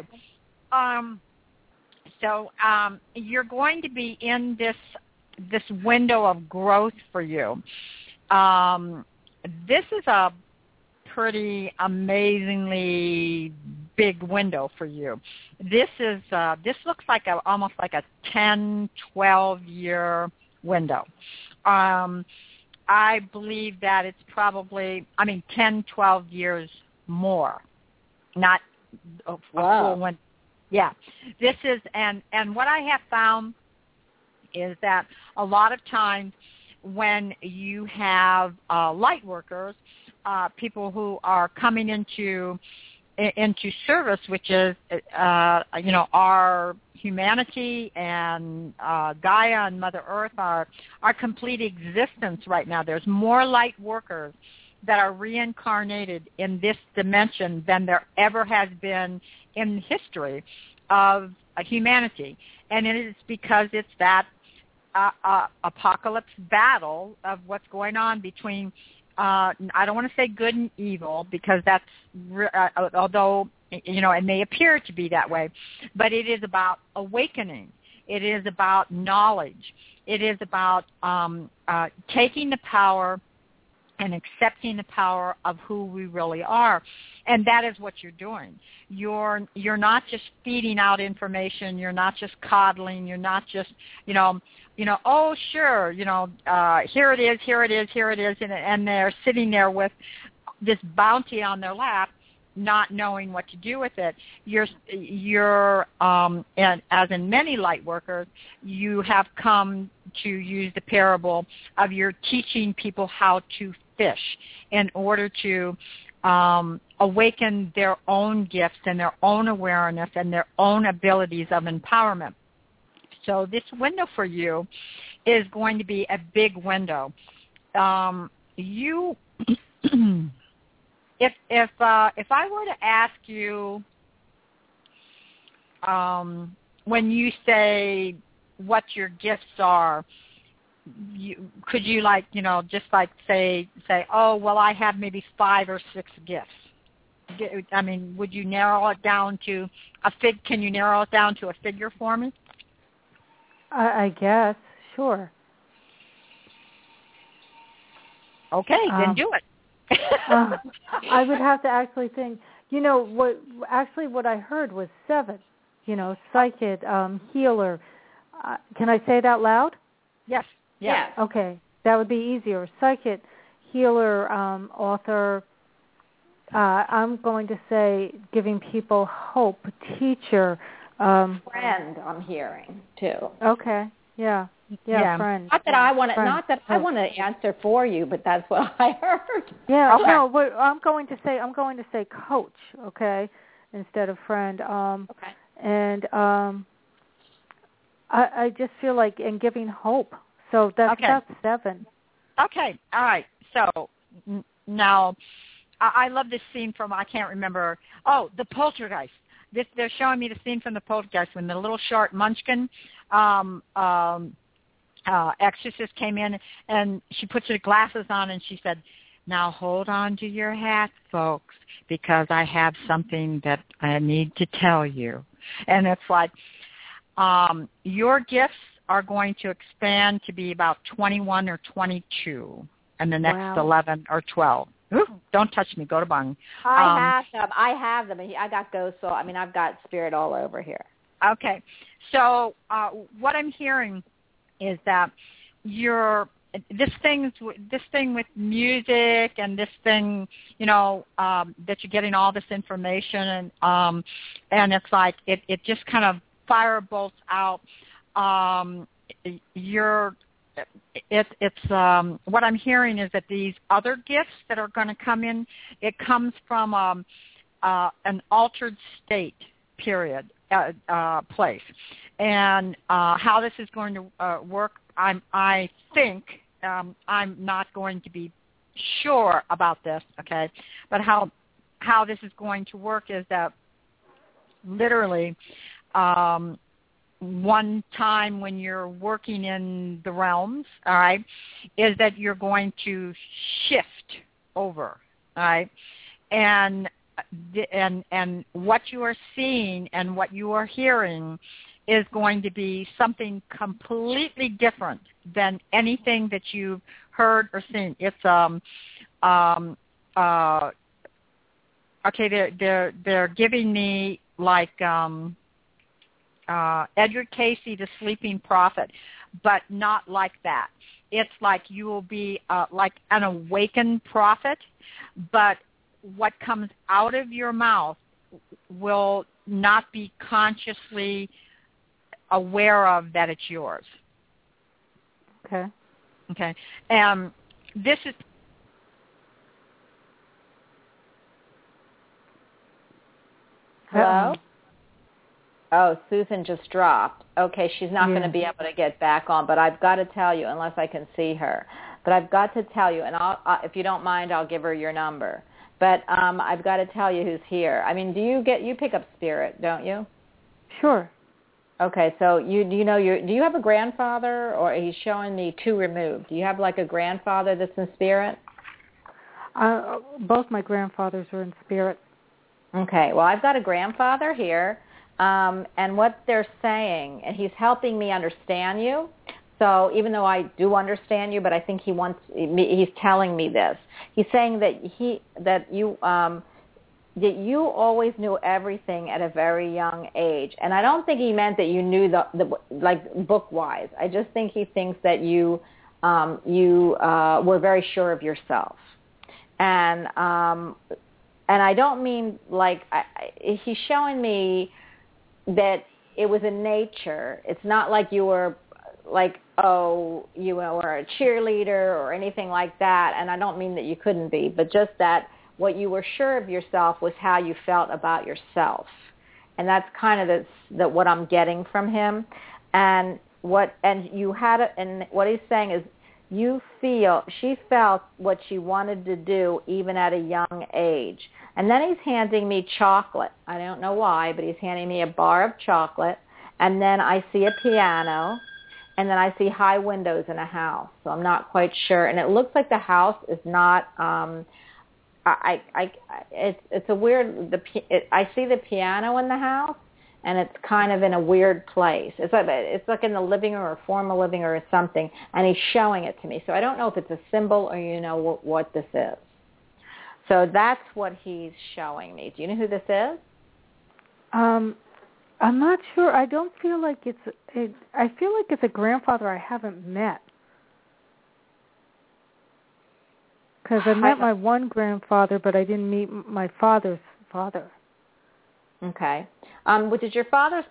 C: So you're going to be in this window of growth for you. This is a pretty amazingly big window for you. This looks like almost like a 10, 12-year window. I believe that it's probably, 10, 12 years more, not a full one. Yeah. This is, and what I have found is that a lot of times when you have light workers, people who are coming into service, which is, our humanity and Gaia and Mother Earth, our complete existence right now. There's more light workers that are reincarnated in this dimension than there ever has been in the history of humanity. And it is because it's that apocalypse battle of what's going on between, I don't want to say good and evil, because that's, although, it may appear to be that way, but it is about awakening. It is about knowledge. It is about taking the power and accepting the power of who we really are. And that is what you're doing. You're not just feeding out information. You're not just coddling. You're not just, oh, sure, here it is, here it is, here it is, and they're sitting there with this bounty on their lap, not knowing what to do with it. You're and as in many light workers, you have come to use the parable of you're teaching people how to fish in order to awaken their own gifts and their own awareness and their own abilities of empowerment. So this window for you is going to be a big window. You, if I were to ask you, when you say what your gifts are, could you just say, oh, well, I have maybe 5 or 6 gifts. Would you narrow it down to can you narrow it down to a figure for me?
A: I guess, sure.
C: Okay, then do it.
A: I would have to actually think. What I heard was 7. Psychic, healer. Can I say it out loud?
C: Yes. Yeah.
A: Okay, that would be easier. Psychic, healer, author. I'm going to say giving people hope, teacher.
B: Friend, I'm hearing too.
A: Okay. Yeah. Friend.
B: Not that I want to answer for you, but that's what I heard.
A: Yeah.
C: Okay.
A: No, I'm going to say coach. Okay, instead of friend.
B: Okay.
A: And I just feel like in giving hope. So that's 7.
C: Okay. All right. So now I love this scene from, I can't remember. Oh, the Poltergeist. They're showing me the scene from the Poltergeist when the little short munchkin exorcist came in, and she puts her glasses on and she said, now hold on to your hat, folks, because I have something that I need to tell you. And it's like your gifts are going to expand to be about 21 or 22 in the next 11 or 12. Ooh, don't touch me. Go to Bonnie.
B: I have them. I got ghosts. So I've got spirit all over here.
C: Okay. So what I'm hearing is that you're this thing with music and this thing, that you're getting all this information and it's like it just kind of firebolts out. What I'm hearing is that these other gifts that are going to come in, it comes from an altered state period place, and how this is going to work. I think I'm not going to be sure about this, okay? But how this is going to work is that literally one time when you're working in the realms, all right, is that you're going to shift over, all right, and what you are seeing and what you are hearing is going to be something completely different than anything that you've heard or seen. It's okay. They're giving me like Edgar Casey, the Sleeping Prophet, but not like that. It's like you will be like an awakened prophet, but what comes out of your mouth will not be consciously aware of that it's yours.
A: Okay.
C: Okay. This is...
B: Hello? Oh, Susan just dropped. Okay, she's not going to be able to get back on, but I've got to tell you, unless I can see her, but I've got to tell you, and if you don't mind, I'll give her your number. But I've got to tell you who's here. I mean, you pick up spirit, don't you?
A: Sure.
B: Okay, so do you have a grandfather, or he's showing me two removed? Do you have like a grandfather that's in spirit?
A: Both my grandfathers are in spirit.
B: Okay, well, I've got a grandfather here, and what they're saying, and he's helping me understand you. So even though I do understand you, but I think he's telling me this. He's saying that you always knew everything at a very young age. And I don't think he meant that you knew the like book-wise. I just think he thinks that you were very sure of yourself. And I don't mean like he's showing me that it was in nature. It's not like you were like, you were a cheerleader or anything like that. And I don't mean that you couldn't be, but just that what you were sure of yourself was how you felt about yourself. And that's kind of what I'm getting from him. And what he's saying is she felt what she wanted to do even at a young age. And then he's handing me chocolate. I don't know why, but he's handing me a bar of chocolate. And then I see a piano. And then I see high windows in a house. So I'm not quite sure. And it looks like the house is not, it's a weird, I see the piano in the house, and it's kind of in a weird place. It's like in the living room or formal living room or something, and he's showing it to me. So I don't know if it's a symbol or what this is. So that's what he's showing me. Do you know who this is?
A: I'm not sure. I don't feel like I feel like it's a grandfather I haven't met. Because I met my one grandfather, but I didn't meet my father's father.
B: Okay. Did your father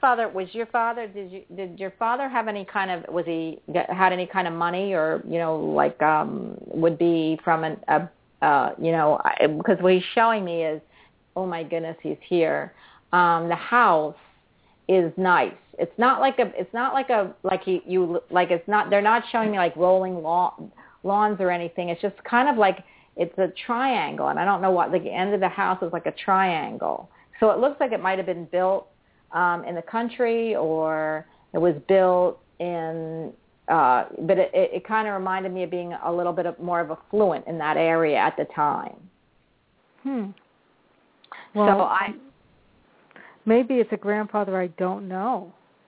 B: have any kind of, had any kind of money, or, like, would be from because what he's showing me is, oh my goodness, he's here. The house is nice. It's not like they're not showing me like rolling lawns or anything. It's just kind of like it's a triangle, and I don't know what the end of the house is like a triangle. So it looks like it might have been built in the country, or it was built in, but it kind of reminded me of being a little bit more of affluent in that area at the time.
A: Well, maybe it's a grandfather I don't know.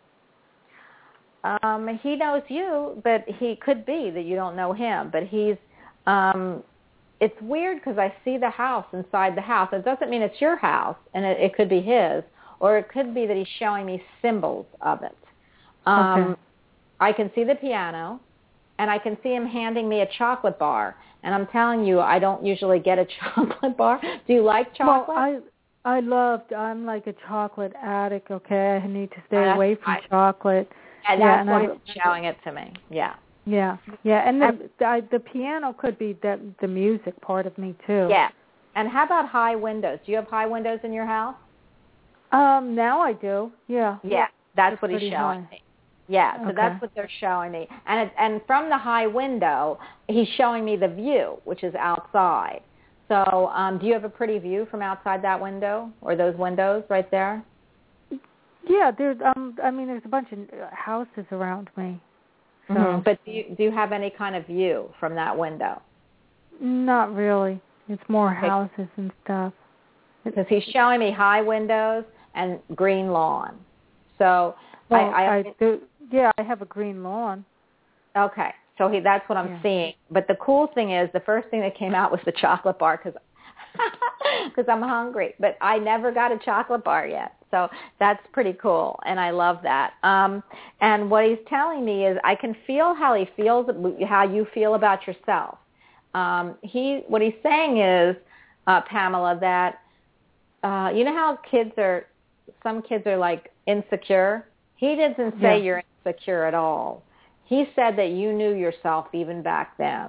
B: He knows you, but he could be that you don't know him. But he's, it's weird because I see the house inside the house. It doesn't mean it's your house, and it could be his, or it could be that he's showing me symbols of it.
A: Okay.
B: I can see the piano, and I can see him handing me a chocolate bar. And I'm telling you, I don't usually get a chocolate bar. Do you like chocolate?
A: Well, I'm like a chocolate addict, okay? I need to stay away from chocolate.
B: And that's why he's showing it to me. Yeah.
A: Yeah, and the piano could be the music part of me too.
B: Yeah. And how about high windows? Do you have high windows in your house?
A: Now I do. Yeah.
B: Yeah, that's what he's showing me. Yeah, so that's what they're showing me. And from the high window, he's showing me the view, which is outside. So do you have a pretty view from outside that window or those windows right there?
A: Yeah, there's there's a bunch of houses around me. So.
B: Mm-hmm. But do you have any kind of view from that window?
A: Not really. It's more houses and stuff.
B: Because he's showing me high windows and green lawn. So I
A: have a green lawn.
B: Okay, so that's what I'm seeing. But the cool thing is, the first thing that came out was the chocolate bar because I'm hungry. But I never got a chocolate bar yet. So that's pretty cool, and I love that. And what he's telling me is I can feel how he feels, how you feel about yourself. What he's saying is, Pamela, that you know how some kids are like insecure? He doesn't say you're insecure at all. He said that you knew yourself even back then.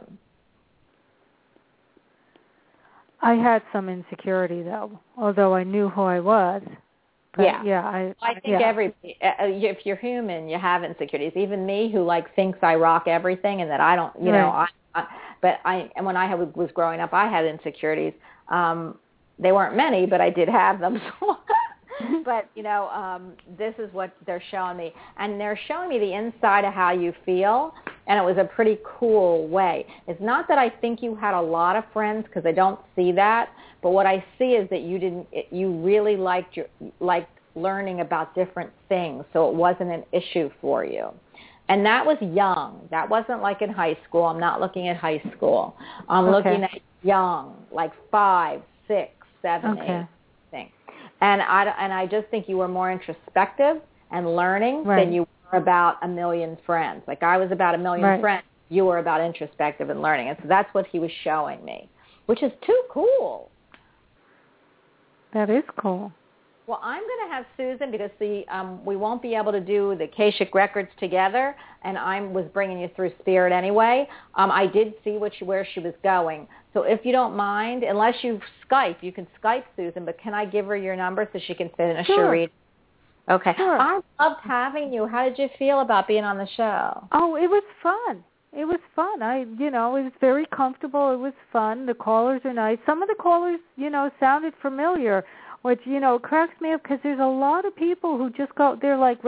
A: I had some insecurity, though, although I knew who I was. But I
B: think everybody, if you're human, you have insecurities. Even me, who thinks I rock everything and that I don't, and when I was growing up, I had insecurities. They weren't many, but I did have them. But this is what they're showing me, and they're showing me the inside of how you feel, and it was a pretty cool way. It's not that I think you had a lot of friends, because I don't see that. But what I see is that you really liked learning about different things, so it wasn't an issue for you. And that was young. That wasn't like in high school. I'm not looking at high school. I'm looking at young, like 5, 6, 7, 8 things. And I just think you were more introspective and learning than you were about a million friends. Like I was about a million friends. You were about introspective and learning. And so that's what he was showing me, which is too cool.
A: That is cool.
B: Well, I'm going to have Susan because we won't be able to do the Akashic Records together, and I was bringing you through Spirit anyway. I did see where she was going. So if you don't mind, unless you Skype, you can Skype Susan, but can I give her your number so she can finish your read? Okay. Sure. I loved having you. How did you feel about being on the show?
A: Oh, it was fun. It was fun. It was very comfortable. It was fun. The callers are nice. Some of the callers, sounded familiar, which, cracks me up because there's a lot of people who just go, they're like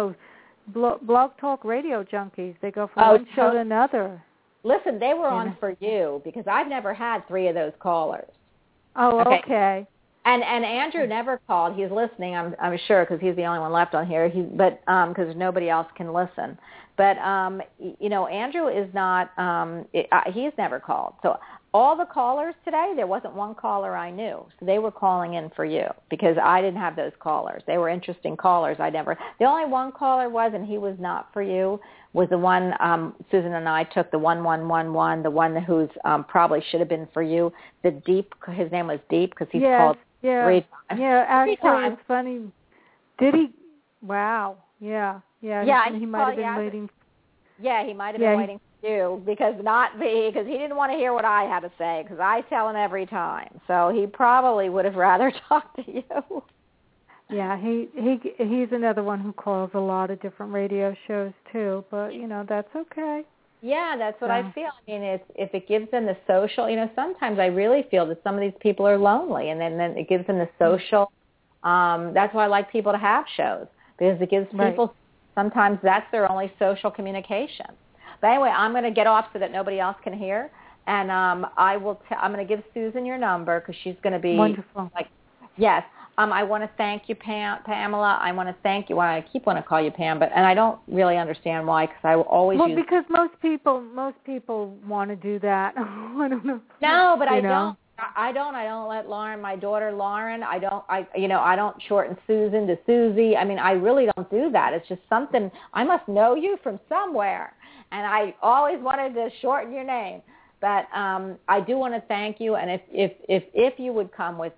A: blog talk radio junkies. They go from one show to another.
B: Listen, they were on for you because I've never had 3 of those callers.
A: Oh, okay.
B: And Andrew never called. He's listening, I'm sure, because he's the only one left on here. Because nobody else can listen. But Andrew is not. He's never called. So all the callers today, there wasn't one caller I knew. So they were calling in for you because I didn't have those callers. They were interesting callers. The only one caller was, and he was not for you, was the one Susan and I took, the 1111, the one who's probably should have been for you. The Deep, his name was Deep because he's called 3 times.
A: Yeah, actually, it's funny. Did he? Wow. Yeah. He might have been waiting.
B: Yeah, he might have been waiting for you because he didn't want to hear what I had to say because I tell him every time. So he probably would have rather talked to you.
A: Yeah, he's another one who calls a lot of different radio shows too, but that's okay.
B: Yeah, that's what I feel. I mean, if it gives them the social, sometimes I really feel that some of these people are lonely, and then it gives them the social. That's why I like people to have shows because it gives people. Sometimes that's their only social communication. But anyway, I'm going to get off so that nobody else can hear, and I'm going to give Susan your number because she's going to be
A: wonderful.
B: Yes. I want to thank you, Pamela. I want to thank you. I keep wanting to call you Pam, and I don't really understand why because I always use...
A: because most people want to do that. I don't know.
B: No, but I don't. I don't let Lauren, my daughter Lauren, I don't shorten Susan to Susie. I mean, I really don't do that. It's just something, I must know you from somewhere. and I always wanted to shorten your name. But I do want to thank you, and if you would come with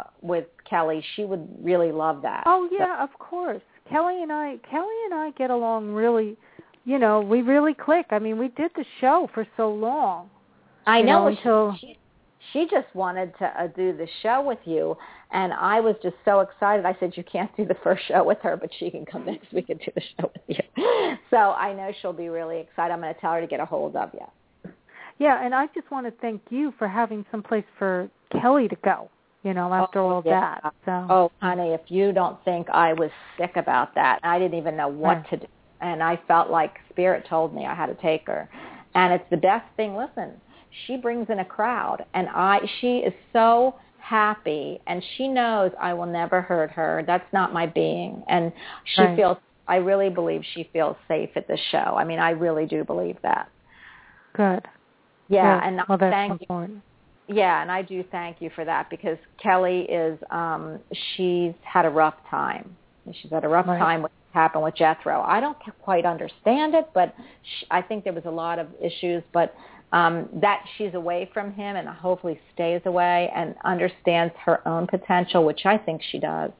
B: Kelly, she would really love that.
A: Oh yeah, of course. Kelly and I get along really. We really click. I mean, we did the show for so long.
B: I know
A: until
B: she just wanted to do the show with you, and I was just so excited. I said, you can't do the first show with her, but she can come next week and do the show with you. So I know she'll be really excited. I'm going to tell her to get a hold of you.
A: Yeah, and I just want to thank you for having some place for Kelly to go, after all that. So.
B: Oh, honey, if you don't think I was sick about that, I didn't even know what to do. And I felt like Spirit told me I had to take her. And it's the best thing. Listen, she brings in a crowd, and she is so happy, and she knows I will never hurt her. That's not my being. And she feels, I really believe she feels safe at the show. I mean, I really do believe that.
A: Good.
B: Yeah,
A: Good.
B: and
A: well, that's
B: thank
A: important.
B: you. Yeah, and I do thank you for that, because Kelly is, she's had a rough time. She's had a rough time with what happened with Jethro. I don't quite understand it, but I think there was a lot of issues, but that she's away from him and hopefully stays away and understands her own potential, which I think she does.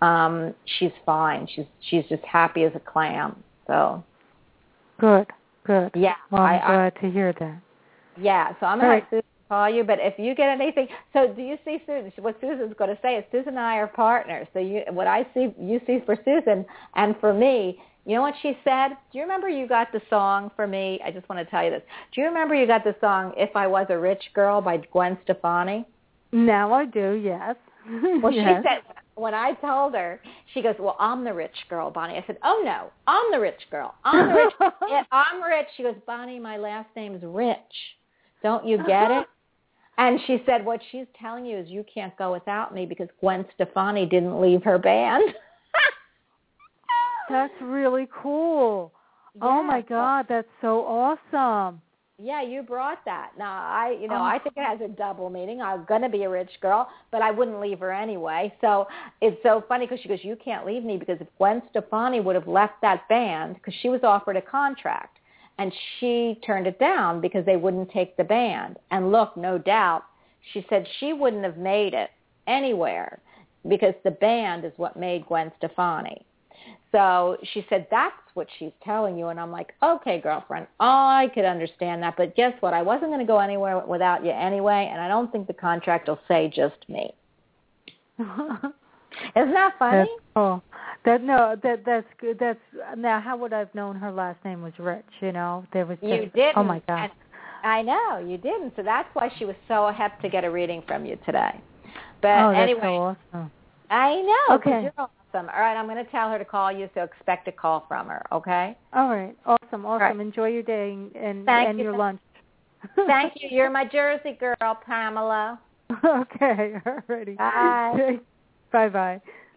B: She's fine. She's just happy as a clam. So
A: good.
B: Yeah,
A: well, I'm glad to hear that.
B: Yeah, so I'm going to have Susan call you, but if you get anything, so do you see Susan? What Susan's going to say is Susan and I are partners. So what I see, you see for Susan, and for me, you know what she said? Do you remember you got the song for me? I just want to tell you this. Do you remember you got the song If I Was a Rich Girl by Gwen Stefani?
A: Now I do, yes.
B: Well, she said, when I told her, she goes, well, I'm the rich girl, Bonnie. I said, oh, no, I'm the rich girl. I'm the rich girl. Yeah, I'm rich. She goes, Bonnie, my last name's Rich. Don't you get it? And she said, what she's telling you is you can't go without me because Gwen Stefani didn't leave her band.
A: That's really cool. Yeah. Oh, my God, that's so awesome.
B: Yeah, you brought that. Now, I think it has a double meaning. I'm going to be a rich girl, but I wouldn't leave her anyway. So it's so funny because she goes, you can't leave me, because if Gwen Stefani would have left that band, because she was offered a contract, and she turned it down because they wouldn't take the band. And look, no doubt, she said she wouldn't have made it anywhere because the band is what made Gwen Stefani. So she said, that's what she's telling you. And I'm like, okay, girlfriend, I could understand that. But guess what? I wasn't going to go anywhere without you anyway, and I don't think the contract will say just me. Isn't that funny?
A: That's cool. That's good. That's now. How would I have known her last name was Rich? There was just,
B: you didn't.
A: Oh my God!
B: I know you didn't. So that's why she was so happy to get a reading from you today. But
A: that's so awesome.
B: I know.
A: Okay.
B: You're awesome. All right, I'm going to tell her to call you. So expect a call from her. Okay.
A: All right. Awesome.
B: Right.
A: Enjoy your day and your lunch.
B: Thank you. You're my Jersey girl, Pamela.
A: Okay. Alrighty.
B: Bye.
A: Bye-bye.